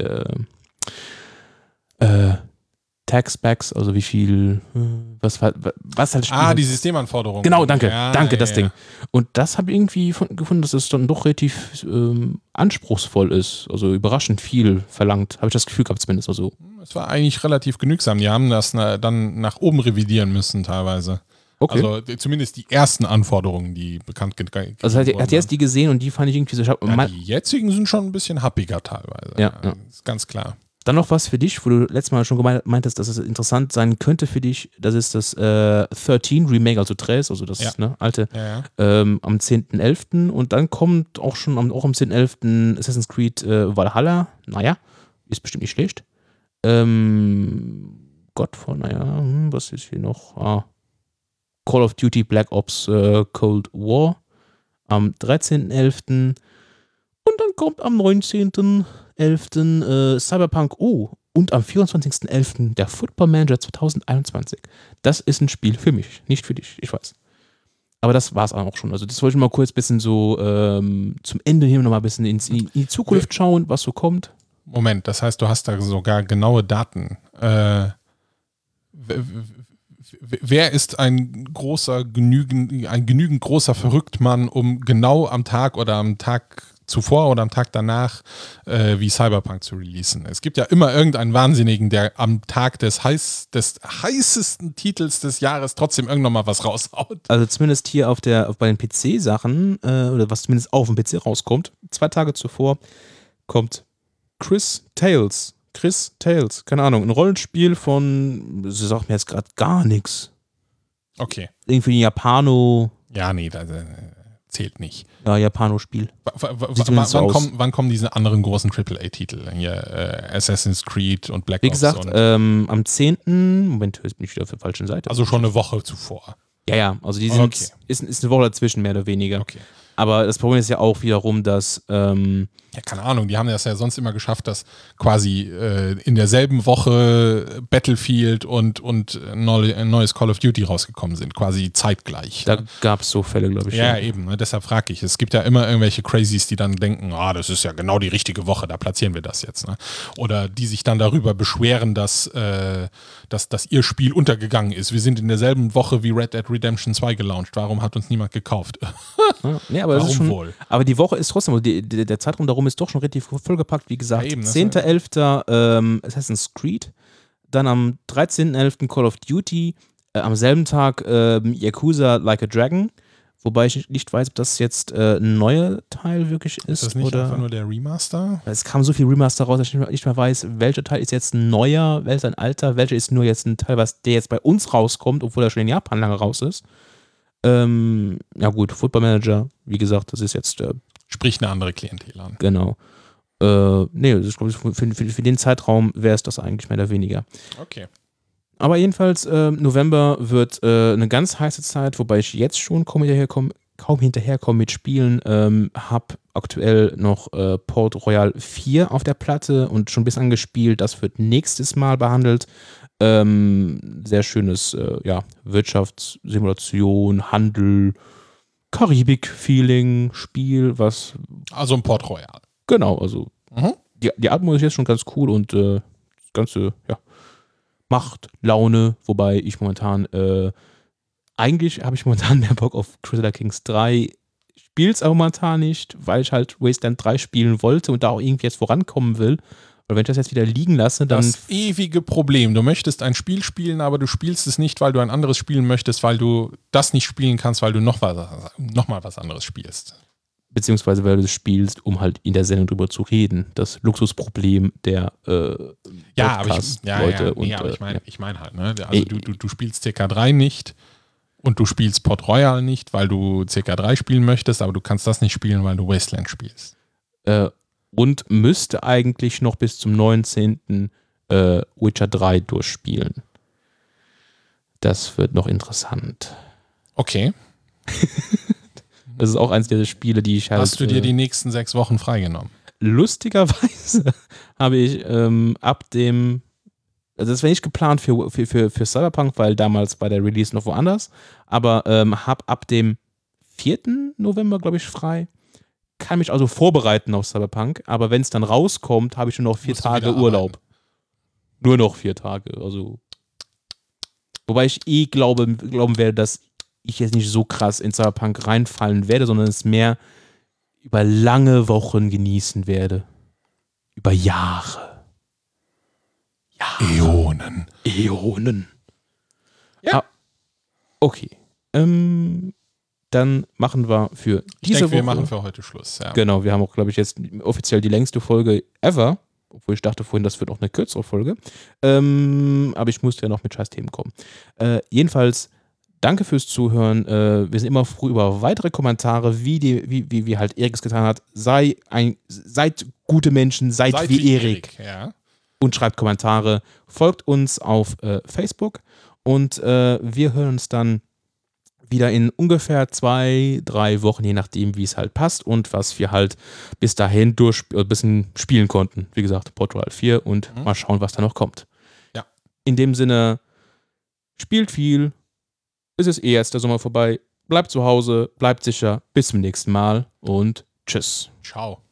Tax-Backs, also wie viel, was halt die Systemanforderungen. Genau, danke, das ja. Ding. Und das habe ich irgendwie gefunden, dass es dann doch relativ anspruchsvoll ist, also überraschend viel verlangt, habe ich das Gefühl gehabt zumindest. Also. Es war eigentlich relativ genügsam, die haben das dann nach oben revidieren müssen teilweise. Okay. Also zumindest die ersten Anforderungen, die bekannt gegeben Also er hat jetzt die gesehen und die fand ich irgendwie so. die jetzigen sind schon ein bisschen happiger teilweise. Ja. Ist ganz klar. Dann noch was für dich, wo du letztes Mal schon meintest, dass es interessant sein könnte für dich. Das ist das 13 Remake, also 13, also das alte, am 10.11. Und dann kommt auch schon auch am 10.11. Assassin's Creed Valhalla. Naja, ist bestimmt nicht schlecht. Was ist hier noch? Call of Duty Black Ops Cold War am 13.11. Und dann kommt am 19.11. Cyberpunk und am 24.11. der Football Manager 2021. Das ist ein Spiel für mich, nicht für dich, ich weiß. Aber das war es auch schon. Also das wollte ich mal kurz ein bisschen so zum Ende hin nochmal ein bisschen in die Zukunft schauen, was so kommt. Moment, das heißt, du hast da sogar genaue Daten. Wer ist ein genügend großer Verrücktmann, um genau am Tag oder am Tag zuvor oder am Tag danach wie Cyberpunk zu releasen? Es gibt ja immer irgendeinen Wahnsinnigen, der am Tag des heißesten Titels des Jahres trotzdem irgendwann mal was raushaut. Also zumindest hier bei den PC-Sachen, oder was zumindest auf dem PC rauskommt, 2 Tage zuvor kommt Chris Tales, keine Ahnung, ein Rollenspiel von, sie sagt mir jetzt gerade gar nichts. Okay. Irgendwie ein Japano. Ja, nee, das zählt nicht. Ja, Japano-Spiel. Wann kommen diese anderen großen AAA-Titel? Hier Assassin's Creed und Black Ops? Wie gesagt, am 10. Moment, jetzt bin ich wieder auf der falschen Seite. Also schon eine Woche zuvor. Ja, also die sind, ist eine Woche dazwischen, mehr oder weniger. Okay. Aber das Problem ist ja auch wiederum, dass ja, keine Ahnung, die haben das ja sonst immer geschafft, dass quasi in derselben Woche Battlefield und ein neues Call of Duty rausgekommen sind, quasi zeitgleich. Da gab es so Fälle, glaube ich. Ja, eben, ne, deshalb frage ich. Es gibt ja immer irgendwelche Crazies, die dann denken, das ist ja genau die richtige Woche, da platzieren wir das jetzt. Ne? Oder die sich dann darüber beschweren, dass ihr Spiel untergegangen ist. Wir sind in derselben Woche wie Red Dead Redemption 2 gelauncht. Warum hat uns niemand gekauft? Ja, aber das ist schon, wohl? Aber die Woche ist trotzdem, der Zeitraum darum ist doch schon relativ vollgepackt. Wie gesagt, 10.11. Assassin's Creed, dann am 13.11. Call of Duty, am selben Tag Yakuza Like a Dragon, wobei ich nicht weiß, ob das jetzt ein neuer Teil wirklich ist. Ist das nicht oder einfach nur der Remaster? Es kam so viel Remaster raus, dass ich nicht mehr weiß, welcher Teil ist jetzt ein neuer, welcher ein alter, welcher ist nur jetzt ein Teil, der jetzt bei uns rauskommt, obwohl er schon in Japan lange raus ist. Ja gut, Football Manager, wie gesagt, das ist jetzt Sprich eine andere Klientel an. Genau. Nee, das ist, für den Zeitraum wäre es das eigentlich mehr oder weniger. Okay. Aber jedenfalls, November wird eine ganz heiße Zeit, wobei ich jetzt schon kaum hinterherkomme mit Spielen. Habe aktuell noch Port Royal 4 auf der Platte und schon ein bisschen angespielt. Das wird nächstes Mal behandelt. Sehr schönes Wirtschaftssimulation, Handel, Karibik-Feeling, Spiel, was. Also ein Port Royal. Genau, also die Atmos ist jetzt schon ganz cool und das Ganze, macht Laune, wobei ich momentan, eigentlich habe ich momentan mehr Bock auf Crusader Kings 3. Ich spiele es auch momentan nicht, weil ich halt Wasteland 3 spielen wollte und da auch irgendwie jetzt vorankommen will. Weil wenn ich das jetzt wieder liegen lasse, dann... Das ewige Problem. Du möchtest ein Spiel spielen, aber du spielst es nicht, weil du ein anderes spielen möchtest, weil du das nicht spielen kannst, weil du noch mal was anderes spielst. Beziehungsweise weil du es spielst, um halt in der Sendung drüber zu reden. Das Luxusproblem der aber ich meine halt, ne? Also du spielst CK3 nicht und du spielst Port Royal nicht, weil du CK3 spielen möchtest, aber du kannst das nicht spielen, weil du Wasteland spielst. Und müsste eigentlich noch bis zum 19. Witcher 3 durchspielen. Das wird noch interessant. Okay. Das ist auch eins dieser Spiele, die ich halt... Hast du dir die nächsten 6 Wochen freigenommen? Lustigerweise habe ich ab dem... Also das wäre nicht geplant für Cyberpunk, weil damals war der Release noch woanders, aber habe ab dem 4. November, glaube ich, frei. Kann mich also vorbereiten auf Cyberpunk, aber wenn es dann rauskommt, habe ich nur noch 4 Tage Urlaub. Nur noch 4 Tage, also... Wobei ich glauben werde, dass ich jetzt nicht so krass in Cyberpunk reinfallen werde, sondern es mehr über lange Wochen genießen werde. Über Jahre. Äonen. Ja. Okay. Dann machen wir für diese Woche... wir machen für heute Schluss. Ja. Genau, wir haben auch, glaube ich, jetzt offiziell die längste Folge ever. Obwohl ich dachte vorhin, das wird auch eine kürzere Folge. Aber ich musste ja noch mit scheiß Themen kommen. Jedenfalls, danke fürs Zuhören. Wir sind immer froh über weitere Kommentare, wie halt Erik es getan hat. Seid gute Menschen, seid wie Erik. Ja. Und schreibt Kommentare. Folgt uns auf Facebook. Und wir hören uns dann wieder in ungefähr 2-3 Wochen, je nachdem, wie es halt passt und was wir halt bis dahin ein bisschen spielen konnten. Wie gesagt, Port Royal 4 und mal schauen, was da noch kommt. Ja. In dem Sinne, spielt viel. Es ist jetzt der Sommer vorbei. Bleibt zu Hause, bleibt sicher. Bis zum nächsten Mal und tschüss. Ciao.